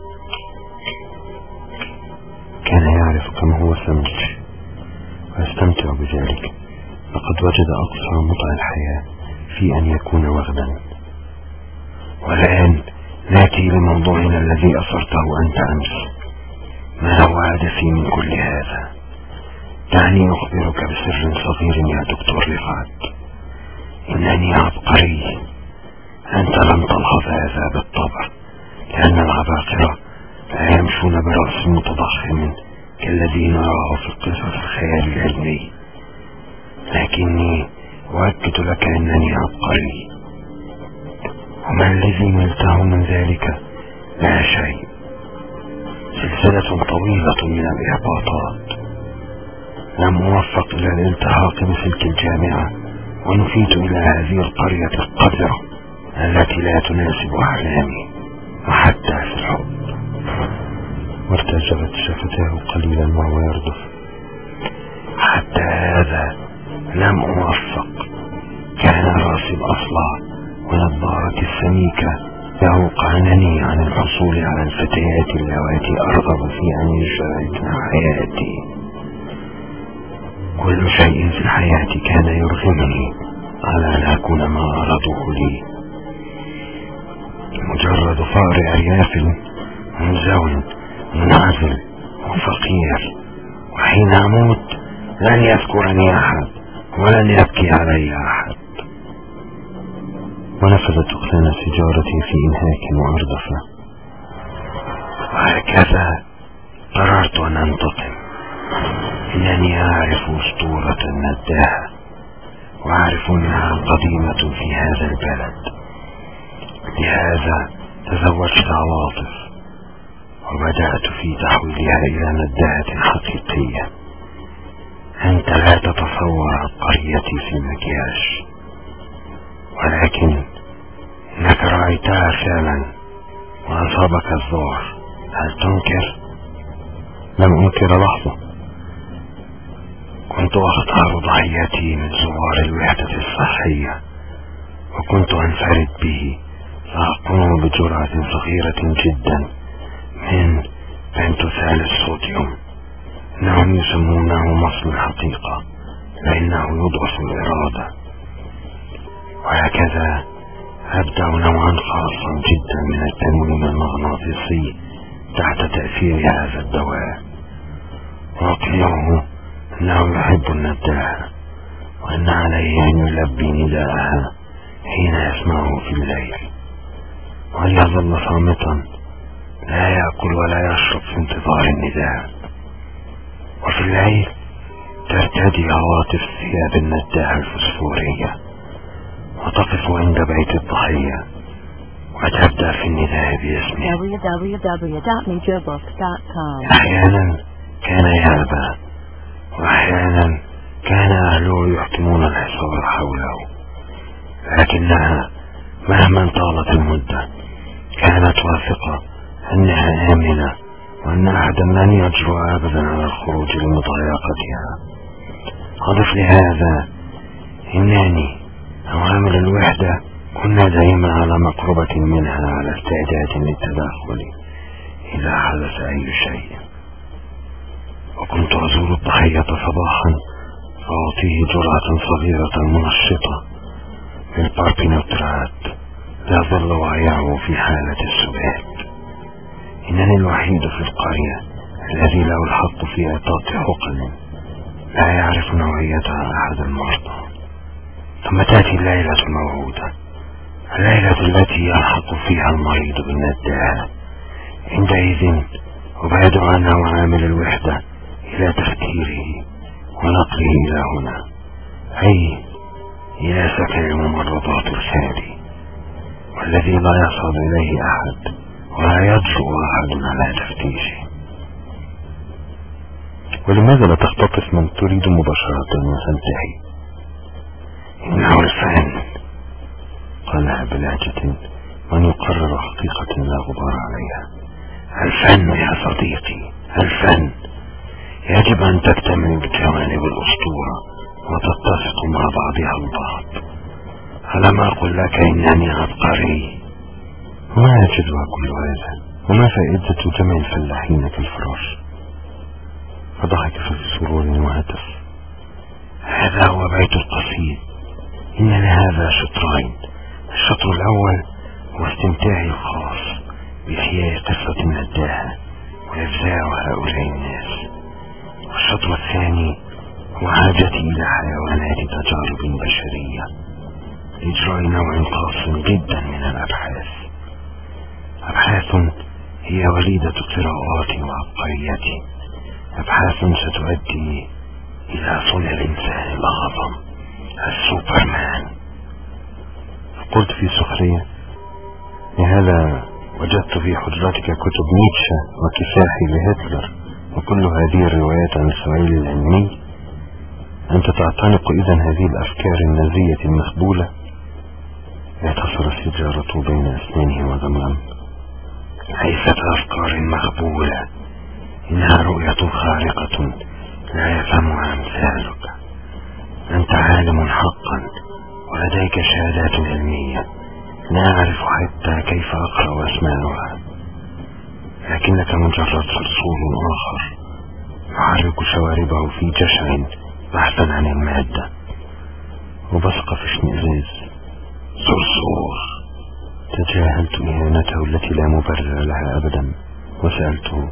كان يعرف كم هو سمج ويستمتع بذلك. لقد وجد أقصى متع الحياة في أن يكون وغدا. والآن نأتي لموضوعنا الذي أثرته أنت أمس. ما هو هدفي من كل هذا؟ دعني أخبرك بسر صغير يا دكتور رفعت. إنني عبقري. أنت لم تلحظ هذا بالطبع، لأن العباقرة لا يمشون برأس متضخم كالذي نراه في قصص الخيال العلمي، لكني أؤكد لك أنني عبقري. وما الذي نلته من ذلك؟ لا شيء. سلسلة طويلة من الإحباطات. لم أوفق إلى الالتحاق بسلك الجامعة، ونفيت إلى هذه القرية القذرة التي لا تناسب أحلامي وحتى في الحب. وارتجفت شفتاه قليلا وهو يردف. حتى هذا لم أوفق. كان راسي الأصلع ونظارتي السميكة يعوقانني عن الحصول على الفتيات اللواتي أرغب في أن يشاركن حياتي. كل شيء في الحياة كان يرغمني على أن أكون ما أرادوه لي. مجرد فأر أرياف منزوي منعزل وفقير، وحين أموت لن يذكرني أحد ولن يبكي علي أحد. ونفذت أختان سيجارتي في إنهاك وأردفة. وهكذا قررت أن أنتقم. إنني أعرف أسطورة النداهة، وأعرف أنها قديمة في هذا البلد. لهذا تزوجت عواطف وبدأت في تحويلها إلى نداهة حقيقية. أنت لا تتصور عبقريتي في المكياج، ولكن إنك رأيتها فعلا وأصابك الذعر. هل تنكر؟ لم أنكر لحظة. كنت أختار ضحيتي من زوار الوحدة الصحية، وكنت أنفرد به، فأقوم بجرعة صغيرة جدا من بنتوثال الصوديوم. إنهم يسمونه مصل الحقيقة لأنه يضعف الإرادة. وهكذا أبدأ نوعا خاصا جدا من التنويم المغناطيسي تحت تأثير هذا الدواء، وأقنعه أنه يحب النداهة، وأن عليه أن يلبي نداءها حين يسمعه في الليل، وأن يظل صامتا لا يأكل ولا يشرب في انتظار النداء. وفي الليل ترتدي عواطف ثياب النداهة الفسفورية وتقف عند بيت الضحية وتبدأ في النداء باسمه. w w w dot nature book dot com. أحيانا كان يأبى، وأحيانا كان أهله يحكمون الحصار حوله، لكنها مهما طالت المدة كانت واثقة أنها آمنة، وأن أحدا لن يجرؤ أبدا على الخروج لمضايقتها. أضف لهذا إنني عوامل الوحدة كنا دائما على مقربة منها، على استعداد للتدخل إذا حدث أي شيء. وكنت أزور الضحية صباحا فأعطيه جرعة صغيرة منشطة بالباربينوترات ليظل وعيه في حالة السبات. إنني الوحيد في القرية الذي له الحق في إعطاء حقن لا يعرف نوعيتها أحد المرضى. ثم تأتي الليلة الموعودة، الليلة التي يلحق فيها المريض بالنداء. عندئذ أبعد عنه وعامل الوحدة إلى تختيره ونقله إلى هنا، أي إلى سكن الممرضات الخالي، والذي لا يصعد إليه أحد ولا يجرؤ أحد على تفتيشه. ولماذا لا تختطف من تريد مباشرة وتنتهي؟ إنه الفن، قالها بلهجة من يقرر حقيقة لا غبار عليها. الفن يا صديقي، الفن يجب أن تكتمل بجوانب الأسطورة وتتفق مع بعضها البعض. ألم أقل لك إنني عبقري؟ وما يجدها كل هذا؟ وما فائدة جمع الفلاحين كالفراش؟ فضحك في سرور وهتف. هذا هو بيت القصيد، إن لهذا شطرين. الشطر الأول هو استمتاعي الخاص بإحياء قصة نداها وإفزاع هؤلاء الناس، والشطر الثاني هو حاجتي إلى حيوانات تجارب بشرية لإجراء نوع خاص جدا من الأبحاث، أبحاث هي وليدة قراءاتي وعبقريتي، أبحاث ستؤدي إلى صنع الإنسان الأعظم السوبرمان. قلت في سخرية: لهذا وجدت في حجرتك كتب نيتشه وكفاحي لهتلر وكل هذه الروايات عن السؤال العلمي؟ أنت تعتنق إذن هذه الأفكار النازية المخبولة؟ اعتصر السجارة بين أسنانه وضمم. ليست أفكار مخبولة، إنها رؤية خارقة لا يفهمها أمثالك. أنت عالم حقا ولديك شهادات علمية لا أعرف حتى كيف أقرأ أسماءها، لكنك مجرد صرصور آخر يحرك شواربه في جشع بحثا عن المادة. وبصق في اشمئزاز. صرصور. تجاهلت إهانته التي لا مبرر لها أبدا وسألته: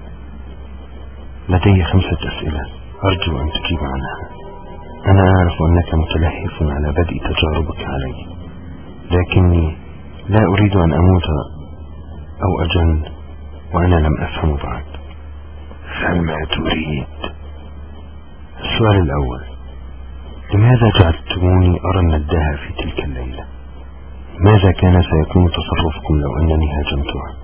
لدي خمسة أسئلة أرجو أن تجيب عنها. أنا أعرف أنك متلهف على بدء تجاربك علي، لكني لا أريد أن أموت أو أجن وأنا لم أفهم بعد. فما تريد؟ السؤال الأول: لماذا جعلتموني أرى النداهة في تلك الليلة؟ ماذا كان سيكون تصرفكم لو أنني هاجمتها؟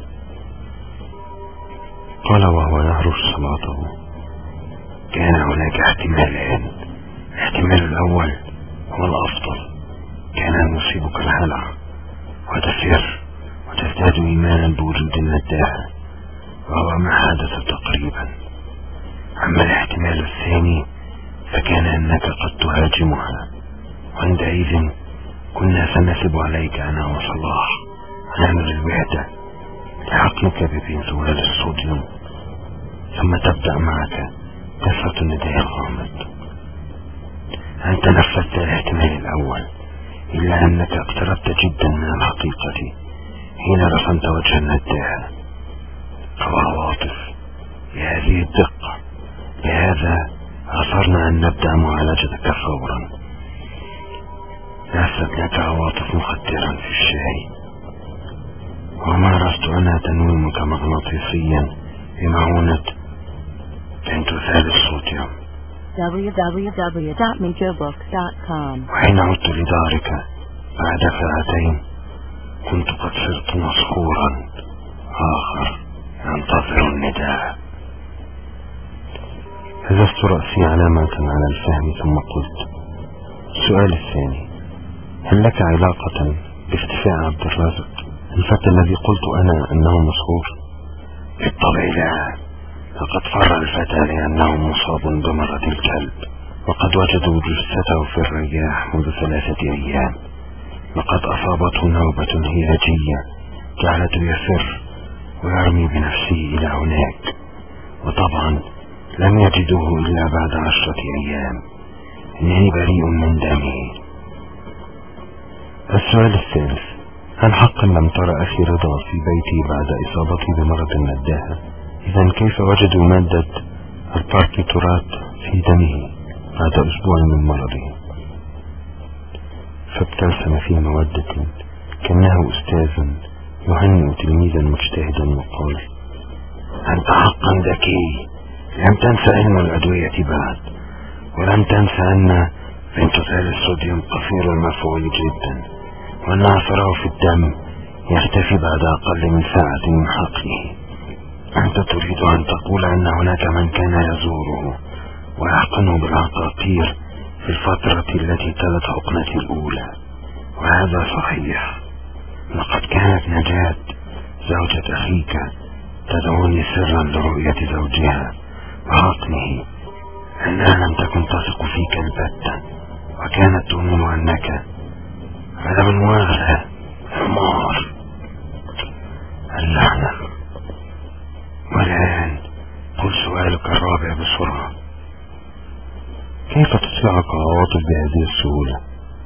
قال وهو يهرش صلاته: كان هناك احتمالان. الاحتمال الأول هو الأفضل، كان أن يصيبك الهلع وتفر وتزداد إيمانا بوجود النداهة، وهو ما حدث تقريبا. أما الاحتمال الثاني فكان أنك قد تهاجمها، وعندئذ كنا سنسب عليك أنا وصلاح ونعمل الوحدة لعقلك ببنزول الصوديوم، ثم تبدأ معك قصة النداء الغامض. أنت نفذت الاحتمال الأول، إلا أنك اقتربت جدا من الحقيقة حين رسمت وجه النداهة. عواطف بهذه الدقة، لهذا أصرنا أن نبدأ معالجتك فورا. نفذت لك عواطف مخدرا في الشاي، ومارست أنا تنويمك مغناطيسيا بمعونة بنتوثال الصوديوم. دبليو دبليو دبليو دوت ميجر بوك دوت كوم. وحين عدت لدارك بعد ساعتين كنت قد صرت مسحورا آخر ينتظر النداء. هززت رأسي علامة على الفهم ثم قلت: السؤال الثاني: هل لك علاقة باختفاء عبد الرازق الفتى الذي قلت أنا أنه مسحور؟ بالطبع لا، لقد فر الفتى لأنه مصاب بمرض الكلب، وقد وجدوا جثته في الرياح منذ ثلاثة أيام. لقد أصابته نوبة هياجية جعلته يفر ويرمي بنفسه إلى هناك، وطبعا لم يجدوه إلا بعد عشرة أيام. إنني بريء من دمه. السؤال الثالث: هل حقا لم ترى أخي رضا في بيتي بعد إصابتي بمرض نداها؟ إذن كيف وجدوا مادة الباربيتورات في دمه بعد أسبوع من مرضه؟ فابتسم في مودة كأنه أستاذ يهنئ تلميذا مجتهدا وقال: أنت حقا ذكي، لم تنسى علم الأدوية بعد، ولم تنسى أن بنتوثيل الصوديوم قصير المفعول جدا، وأن أثره في الدم يختفي بعد أقل من ساعة من حقنه. أنت تريد أن تقول أن هناك من كان يزوره ويحقنه بالعقاقير في الفترة التي تلت حقنتي الأولى، وهذا صحيح. لقد كانت نجاة زوجة أخيك تدعوني سرا لرؤية زوجها وحقنه، لأنها لم تكن تثق فيك البتة، وكانت تؤمن أنك على المواغلة حمار. اللعنة. والآن قل سؤالك الرابع بسرعة: كيف تطيعك عواطف بهذه السهولة؟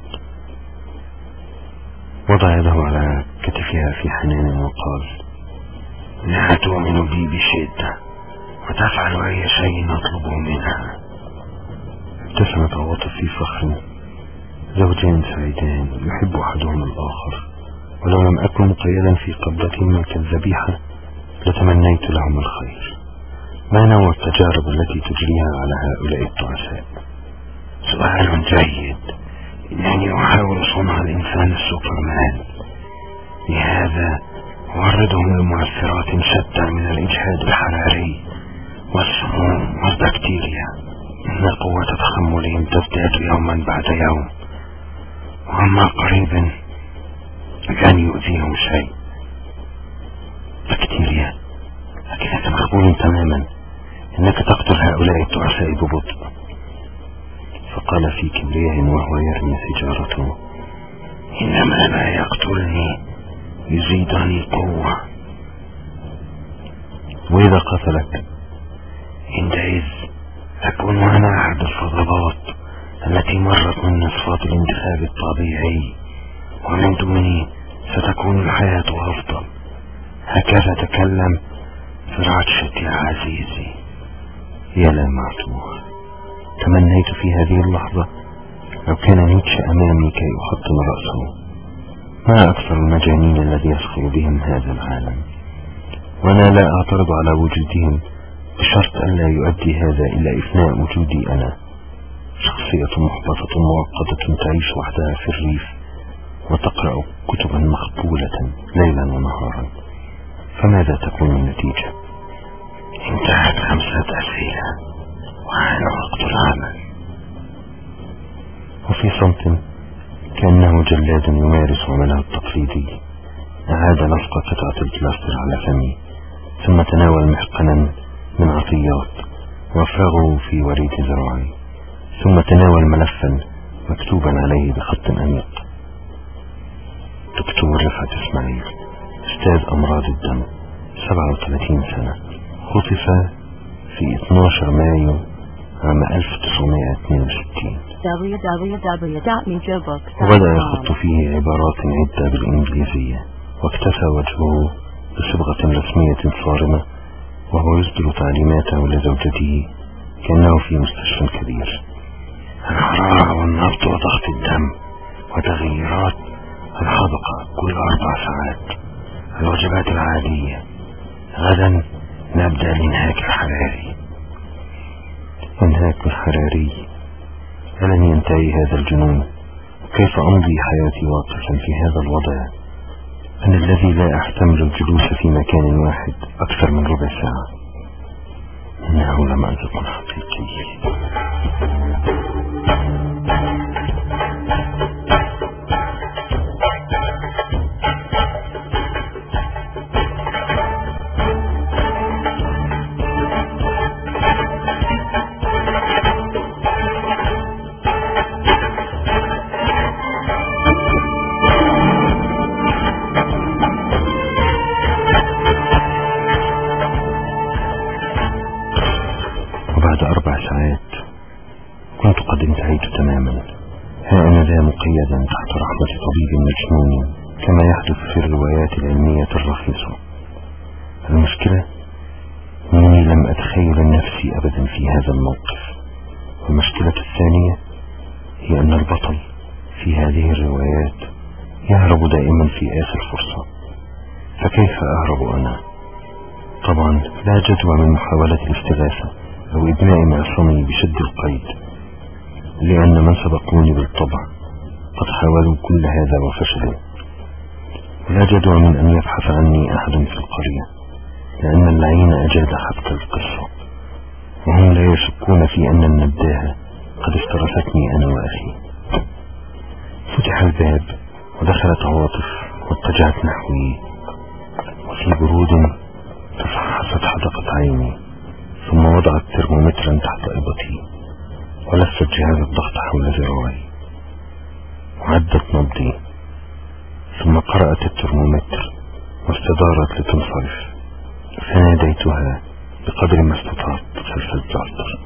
وضع يده على كتفها في حنان وقال: إنها تؤمن بي بشدة وتفعل أي شيء نطلبه منها. ابتسمت عواطف في فخر. زوجان سعيدان يحب أحدهما الآخر، ولو لم أكن مقيدا في قبضتهما كالذبيحة لتمنيت لهم الخير. ما نوع التجارب التي تجريها على هؤلاء التعساء؟ سؤال جيد. إنني أحاول صنع الإنسان السوبرمان، لهذا أوردهم لمؤثرات شتى من الإجهاد الحراري والسموم والبكتيريا، إن قوة تحملهم تزداد يوما بعد يوم، وأما قريبا لن يؤذيهم شيء. بكتيريا؟ لكنك مخبول تماما، إنك تقتل هؤلاء التعساء ببطء. فقال في كبرياء وهو يرمي سيجارته: إنما ما يقتلني يزيدني قوة. وإذا قتلك عندئذ أكون أنا أحد الفضلات التي مرت من نصفات الانتخاب الطبيعي، ومن دوني ستكون الحياة أفضل. هكذا تكلم فراتشت يا عزيزي. يا لا معتوه، تمنيت في هذه اللحظة لو كان نيتشه أمامي كي أحطم رأسه. ما أكثر المجانين الذي يسخر بهم هذا العالم، وأنا لا أعترض على وجودهم بشرط أن لا يؤدي هذا إلى إفناء وجودي أنا، شخصية محبطة مؤقتة تعيش وحدها في الريف وتقرأ كتبا مخبولة ليلا ونهارا. فماذا تكون النتيجة؟ انتهت خمسة أسئلة وحان وقت العمل. وفي صمت كأنه جلاد يمارس عمله التقليدي أعاد لصق قطعة البلاستر على فمي، ثم تناول محقنا من عطيات وافرغه في وريد ذراعي، ثم تناول ملفا مكتوبا عليه بخط أنيق: دكتور رفعت إسماعيل، أستاذ أمراض الدم، سبعة وثلاثين سنة، خطف في اثني عشر مايو عام ألف وتسعمائة واثنين وستين. وبدأ يخط فيه عبارات عدة بالإنجليزية، واكتفى وجهه بصبغة رسمية صارمة وهو يصدر تعليماته لزوجته كأنه في مستشفى كبير: الحرارة والنبض وضغط الدم وتغييرات الحدقة كل أربع ساعات، الوجبات العادية، غدا نبدأ الإنهاك الحراري. إنهاك الحراري؟ ألن ينتهي هذا الجنون؟ كيف أمضي حياتي واقفا في هذا الوضع؟ أنا الذي لا أحتمل الجلوس في مكان واحد أكثر من ربع ساعة. إنه لمأزق حقيقي. بعد أربع ساعات كنت قد انتهيت تماما. ها أنا ذا مقيدا تحت رحمة طبيب مجنون كما يحدث في الروايات العلمية الرخيصة. المشكلة أنني لم أتخيل نفسي أبدا في هذا الموقف. والمشكلة الثانية هي أن البطل في هذه الروايات يهرب دائما في آخر فرصة، فكيف أهرب أنا؟ طبعا لا جدوى من محاولة الاستغاثة أو إبناء معصمي بشد القيد، لأن من سبقوني بالطبع قد حاولوا كل هذا وفشلوا. ولا جدوى من أن يبحث عني أحد في القرية، لأن اللعين أجاد حبك القصة، وهم لا يشكون في أن النداهة قد استرستني أنا وأخي. فتح الباب ودخلت عواطف واتجهت نحوي، وفي برود تفحصت حدقة عيني، ثم وضعت ترمومترا تحت إبطي ولفت جهاز الضغط حول ذراعي وعدت نبضي، ثم قرأت الترمومتر واستدارت لتنصرف، فناديتها بقدر ما استطعت خلف البلاستر: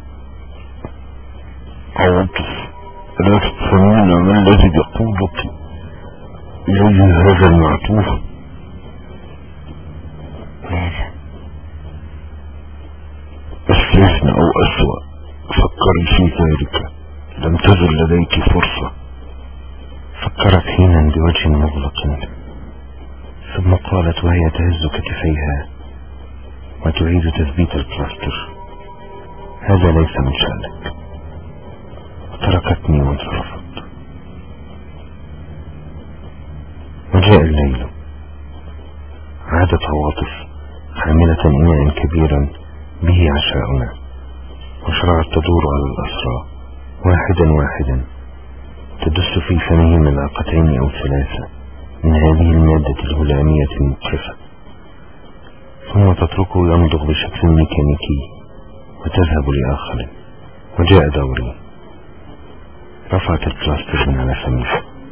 عواطف، ألا تفهمين ما الذي يقودك إليه هذا المعتوه؟ ماذا؟ السجن أو أسوأ، فكري في ذلك، لم تزل لديك فرصة. فكرت حينا بوجه مغلق، ثم قالت وهي تهز كتفيها وتعيد تثبيت البلاستر: هذا ليس من شأنك. وتركتني وانصرفت. وجاء الليل. عادت عواطف حاملة إناء كبيرا به عشاؤنا، وشرعت تدور على الأسرى واحدا واحدا، تدس في فمه ملعقتين أو ثلاثة من هذه المادة الهلامية المقرفة، ثم تتركه يمضغ بشكل ميكانيكي وتذهب لآخر. وجاء دوري. رفعت البلاستر من على فمي.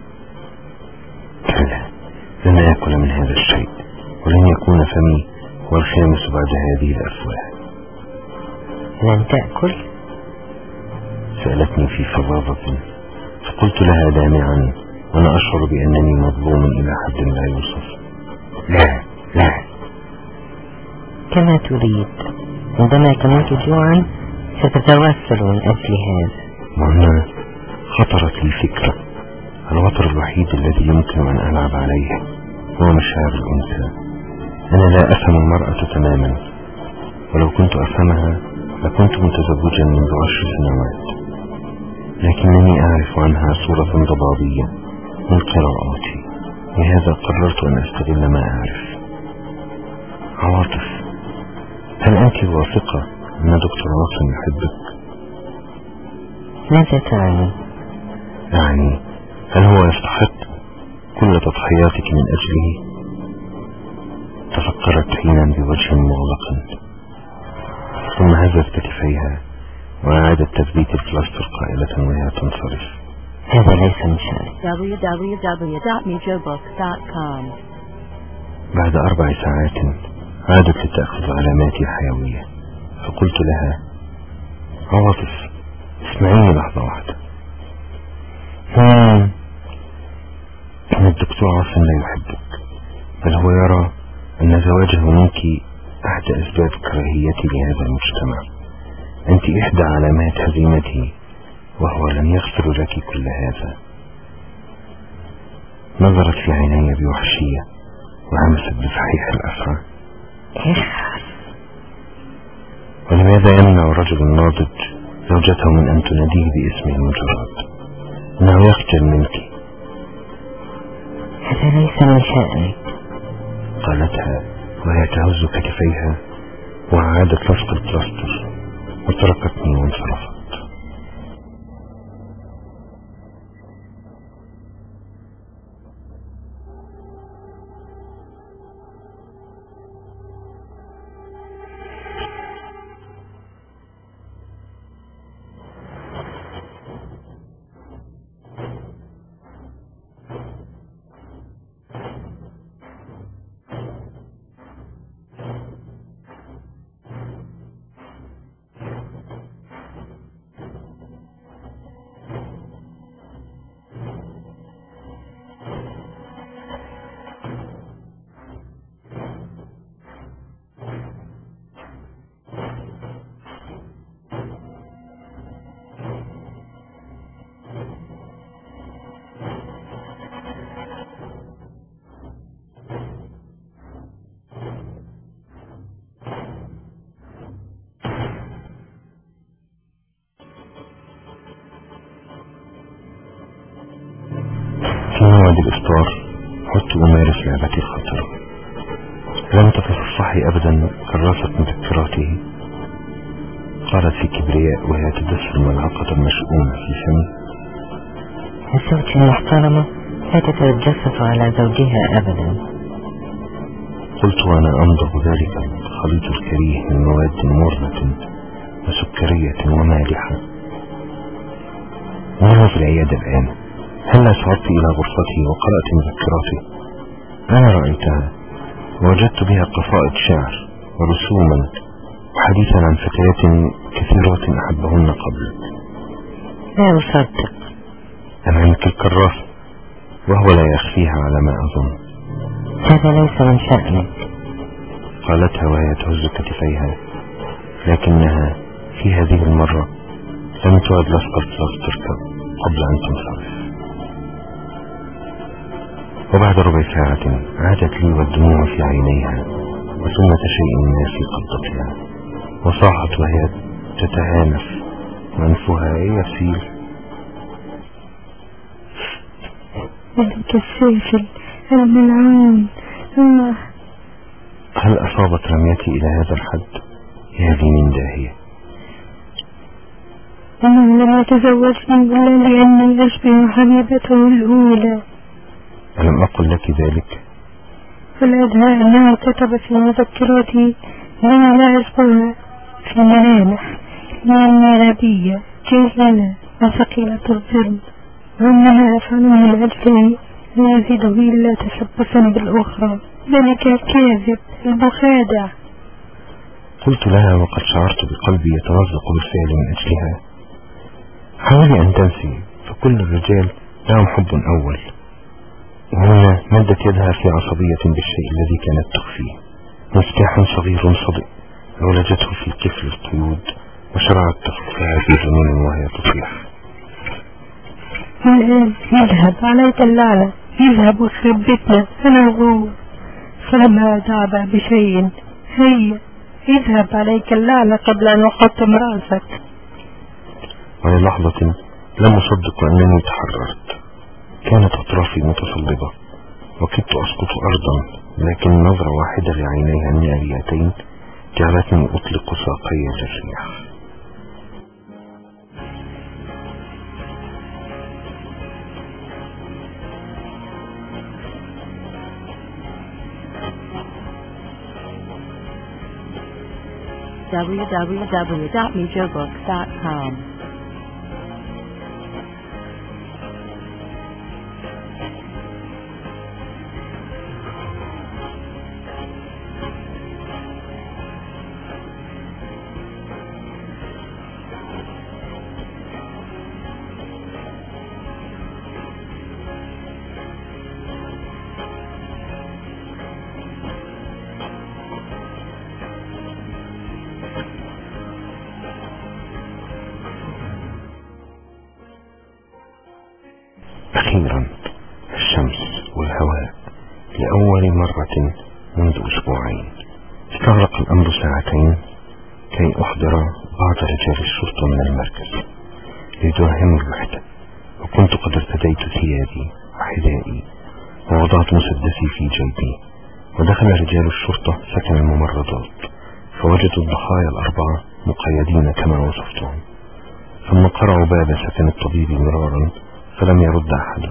كلا، لن آكل من هذا الشيء، ولن يكون فمي هو الخامس بعد هذه الأفواه. لن تأكل؟ سألتني في فظاظة، فقلت لها دامعا وأنا أشعر بأنني مظلوم إلى حد لا يوصف: لا لا. كما تريد، عندما تموت جوعا ستتوسل من أجل هذا. وهنا خطرت لي فكرة: الوتر الوحيد الذي يمكن أن ألعب عليه هو مشاعر الأنثى. أنا لا أفهم المرأة تماما، ولو كنت أفهمها لكنت متزوجا منذ عشر سنوات، لكنني أعرف عنها صورة ضبابية من قراءاتي، لهذا قررت أن أستغل ما أعرف. عواطف، هل أنت واثقة أن دكتور عاصم يحبك؟ ماذا تعني؟ يعني هل هو يستحق كل تضحياتك من أجله؟ تفكرت حينا بوجه مغلق، ثم هزت كتفيها وأعادت تثبيت البلاستر قائلة وهي تنصرف: هذا ليس من شأني. w w w dot mijobook dot com. بعد أربع ساعات عادت لتأخذ علاماتي الحيوية، فقلت لها: عواطف، اسمعيني لحظة واحدة. هم أن الدكتور عاصم لا يحبك، بل هو يرى أن زواجه منك أحد أسباب كراهيتي لهذا المجتمع. أنت إحدى علامات هزيمته، وهو لن يغفر لك كل هذا. نظرت في عيني بوحشية وهمست بصحيح الأفعى: ولماذا يمنع الرجل الناضج زوجته من أن تناديه باسمه المجرد؟ إنه يخجل منك. هذا ليس من شأني، قالتها وهي تهز كتفيها، وعادت لصق البلاستر وتركتني وانصرفت. موعد الإفطار عدت أمارس لعبتي الخطرة. لم تتصفحي أبدا كراسة مذكراته، قالت في كبرياء وهي تدس الملعقة المشؤومة في فمي: الزوجة المحترمة لا تتجسس على زوجها أبدا. قلت وأنا أمضغ ذلك الخليط الكريه من مواد مرة وسكرية ومالحة: وهو في العيادة الآن، هلا صعدت إلى غرفتي وقرأت مذكراتي؟ أنا رأيتها ووجدت بها قصائد شعر ورسوما وحديثا عن فتيات كثيرات أحبهن قبل. لا أصدق. أمامك الكراسة وهو لا يخفيها على ما أظن. هذا ليس من شأنك، قالتها وهي تهز كتفيها، لكنها في هذه المرة لم تعد لصقة تركب قبل أن تنصرف. وبعد ربع ساعة عادت لي والدموع في عينيها وسنة شيء ما في قبضتها، وصاحت وهي تتهانف وأنفها يسيل: ذلك السافل الملعون. هل أصابت رميتي إلى هذا الحد؟ هذه من داهية. إنه لم يتزوجني إلا لأني أشبه حبيبته الأولى. ألم أقل لك ذلك؟ والأدهى أنه كتب في مذكراتي: لنا لا أشبه في ملامح لأني غبية جهلة وثقيلة الظلم، وأنها أفعل من أجله لا يزيده إلا تشبثا بالأخرى. ذلك الكاذب المخادع. قلت لها وقد شعرت بقلبي يتمزق بالفعل من أجلها: حاولي أن تنسي، فكل الرجال لهم حب أول. وهنا مدت يدها في عصبية بالشيء الذي كانت تخفيه، مفتاح صغير صدئ عولجته في كفل القيود وشرعت تخفيها في جنون وهي تصيح: الآن يذهب عليك اللعنة، يذهب ويخرب بيتنا أنا وهو. فلما دعب بشيء: هيا يذهب عليك اللعنة قبل أن أحطم رأسك. وللحظة لم أصدق أنني تحررت. كانت أطرافي متصلبة وكدت أسقط أرضا، لكن نظرة واحدة لعينيها الناريتين جعلتني أطلق ساقي للرياح. w w w dot media books dot com أخيرا الشمس والهواء لأول مرة منذ أسبوعين. استغرق الأمر ساعتين كي أحضر بعض رجال الشرطة من المركز ليدوهموا الوحدة، وكنت قد ارتديت ثيابي وحذائي ووضعت مسدسي في جيبي. ودخل رجال الشرطة سكن الممرضات فوجدوا الضحايا الأربعة مقيدين كما وصفتهم، ثم قرعوا باب سكن الطبيب مرارا فلم يرد أحد.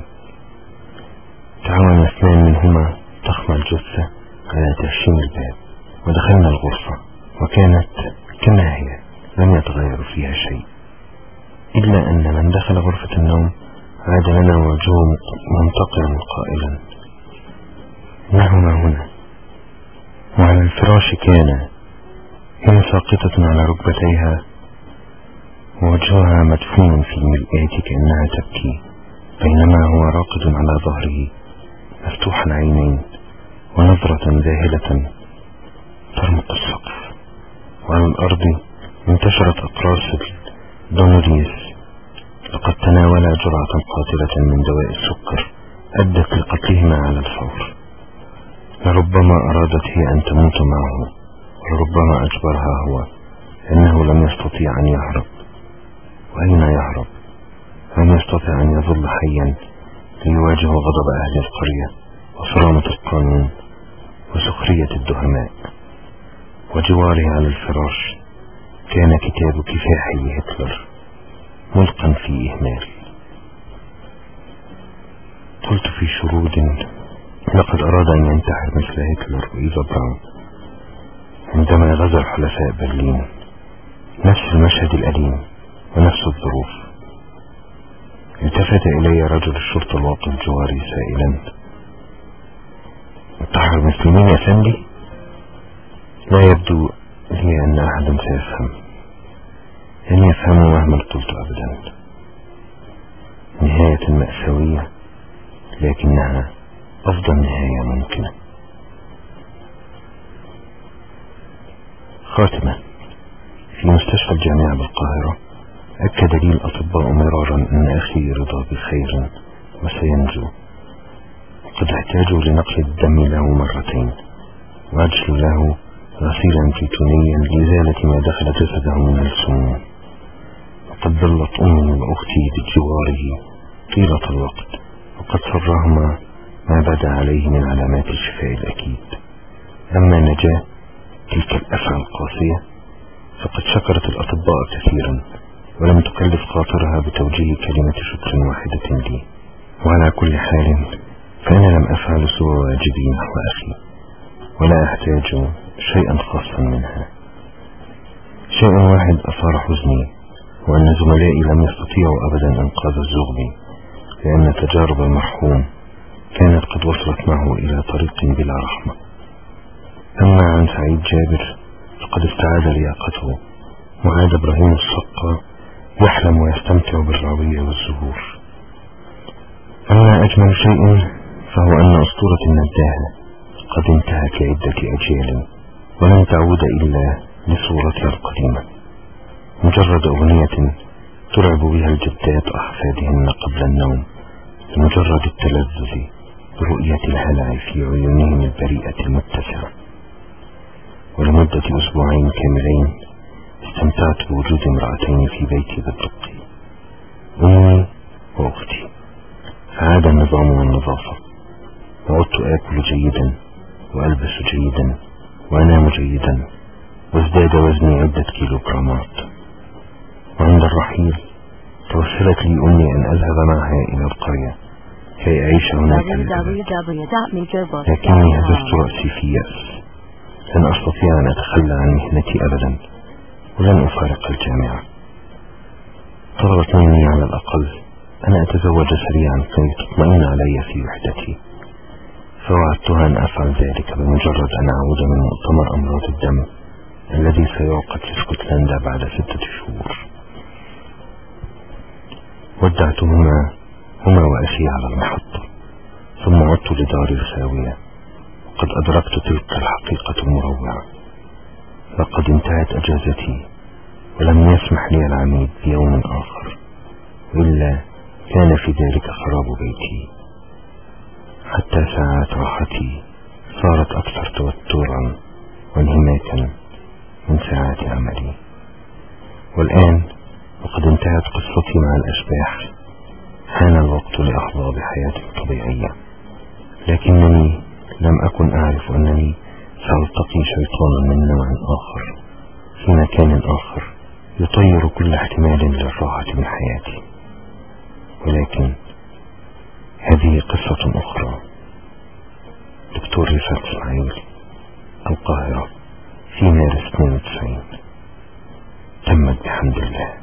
تعاون اثنان منهما ضخم الجثة على تهشيم الباب، ودخلنا الغرفة وكانت كما هي، لم يتغير فيها شيء، إلا أن من دخل غرفة النوم عاد لنا وجهه منتقلا قائلا: إنهما هنا. وعلى الفراش كان هي ساقطة على ركبتيها ووجهها مدفون في المرآة كأنها تبكي، بينما هو راقد على ظهره مفتوح العينين ونظرة ذاهلة ترمق السقف. وعلى الأرض انتشرت أقراص الدونوريس، لقد تناولا جرعة قاتلة من دواء السكر أدت لقتلهما على الفور. لربما أرادت هي أن تموت معه، ولربما أجبرها هو، لأنه لم يستطيع أن يهرب. وأين يهرب؟ لم يستطيع أن يظل حيا ليواجه غضب أهل القرية وصرامة القانون وسخرية الدهماء. وجواره على الفراش كان كتاب كفاحي هتلر ملقا في إهمال. قلت في شرود لقد أراد أن ينتحر مثل هتلر وإيفا براون عندما غزا حلفاء برلين. نفس المشهد الأليم ونفس الظروف. التفت إلي رجل الشرطة الواقف جواري سائلا: انتحر مثل مين يا فندي؟ لا يبدو لي أن أحدا سيفهم. لن يفهموا مهما قلت أبدا. نهاية مأساوية لكنها أفضل نهاية ممكنة. خاتمة. في مستشفى الجامعة بالقاهرة أكد لي الأطباء مرارا أن أخي رضا بخير وسينجو. قد احتاجوا لنقل الدم له مرتين وأجل له غسيلا زيتونيا لإزالة ما دخل جسده من السموم. وقد ظلت أمي وأختي بجواره طيلة الوقت وقد سرهما ما بدا عليه من علامات الشفاء الأكيد. أما نجاة تلك الأفعى القاسية فقد شكرت الأطباء كثيرا ولم تكلف خاطرها بتوجيه كلمة شكر واحدة لي. وعلى كل حال فأنا لم أفعل سوى واجبي نحو أخي ولا أحتاج شيئا خاصا منها. شيء واحد أثار حزني وأن زملائي لم يستطيعوا أبدا إنقاذ الزغبي لأن تجارب المرحوم كانت قد وصلت معه إلى طريق بلا رحمة. أما عن سعيد جابر فقد استعاد لياقته وعاد إبراهيم الصقا يحلم ويستمتع بالراوية والزهور. أما أجمل شيء فهو أن أسطورة النداهة قد انتهى كعدة أجيال ولن تعود إلا لصورتها القديمة، مجرد أغنية تلعب بها الجدات أحفادهن قبل النوم لمجرد التلذذ برؤية الهلع في عيونهم البريئة المتسعة. ولمدة أسبوعين كاملين استمتعت بوجود امرأتين في بيتي بالدقي، أمي وأختي. فعاد النظام والنظافة وعدت آكل جيدا وألبس جيدا وأنام جيدا وازداد وزني عدة كيلوغرامات. وعند الرحيل توسلت لي أمي أن أذهب معها إلى القرية كي أعيش هناك للأبد، لكني هززت رأسي في يأس. لن أستطيع أن أتخلى عن مهنتي أبدا ولن أفارق الجامعة. طلبت مني على الأقل أن أتزوج سريعا كي تطمئن علي في وحدتي، فوعدتها أن أفعل ذلك بمجرد أن أعود من مؤتمر أمراض الدم الذي سيعقد في اسكتلندا بعد ستة شهور. ودعتهما هما وأخي على المحطة ثم عدت لداري الخاوية. قد أدركت تلك الحقيقة المروعة. لقد انتهت أجازتي ولم يسمح لي العميد بيوم آخر، إلا كان في ذلك خراب بيتي. حتى ساعات راحتي صارت أكثر توترا وانهماكا من ساعات عملي. والآن وقد انتهت قصتي مع الأشباح حان الوقت لأحظى بحياة طبيعية. لكنني لم أكن أعرف أنني سألتقي شيطانا من نوع آخر في مكان آخر يطير كل احتمال للراحة من حياتي. ولكن هذه قصة أخرى. دكتور رفعت إسماعيل، القاهرة، في مارس اثنين وتسعين. تمت بحمد الله.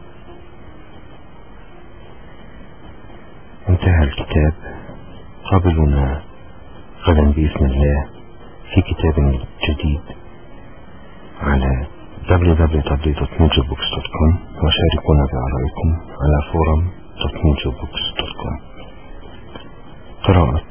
انتهى الكتاب. قابلونا غدا بإذن الله في كتاب جديد على دبليو دبليو دبليو دوت ميجو بوكس دوت كوم وشاركونا بآرائكم على فورم دوت ميجو بوكس دوت كوم. قراءة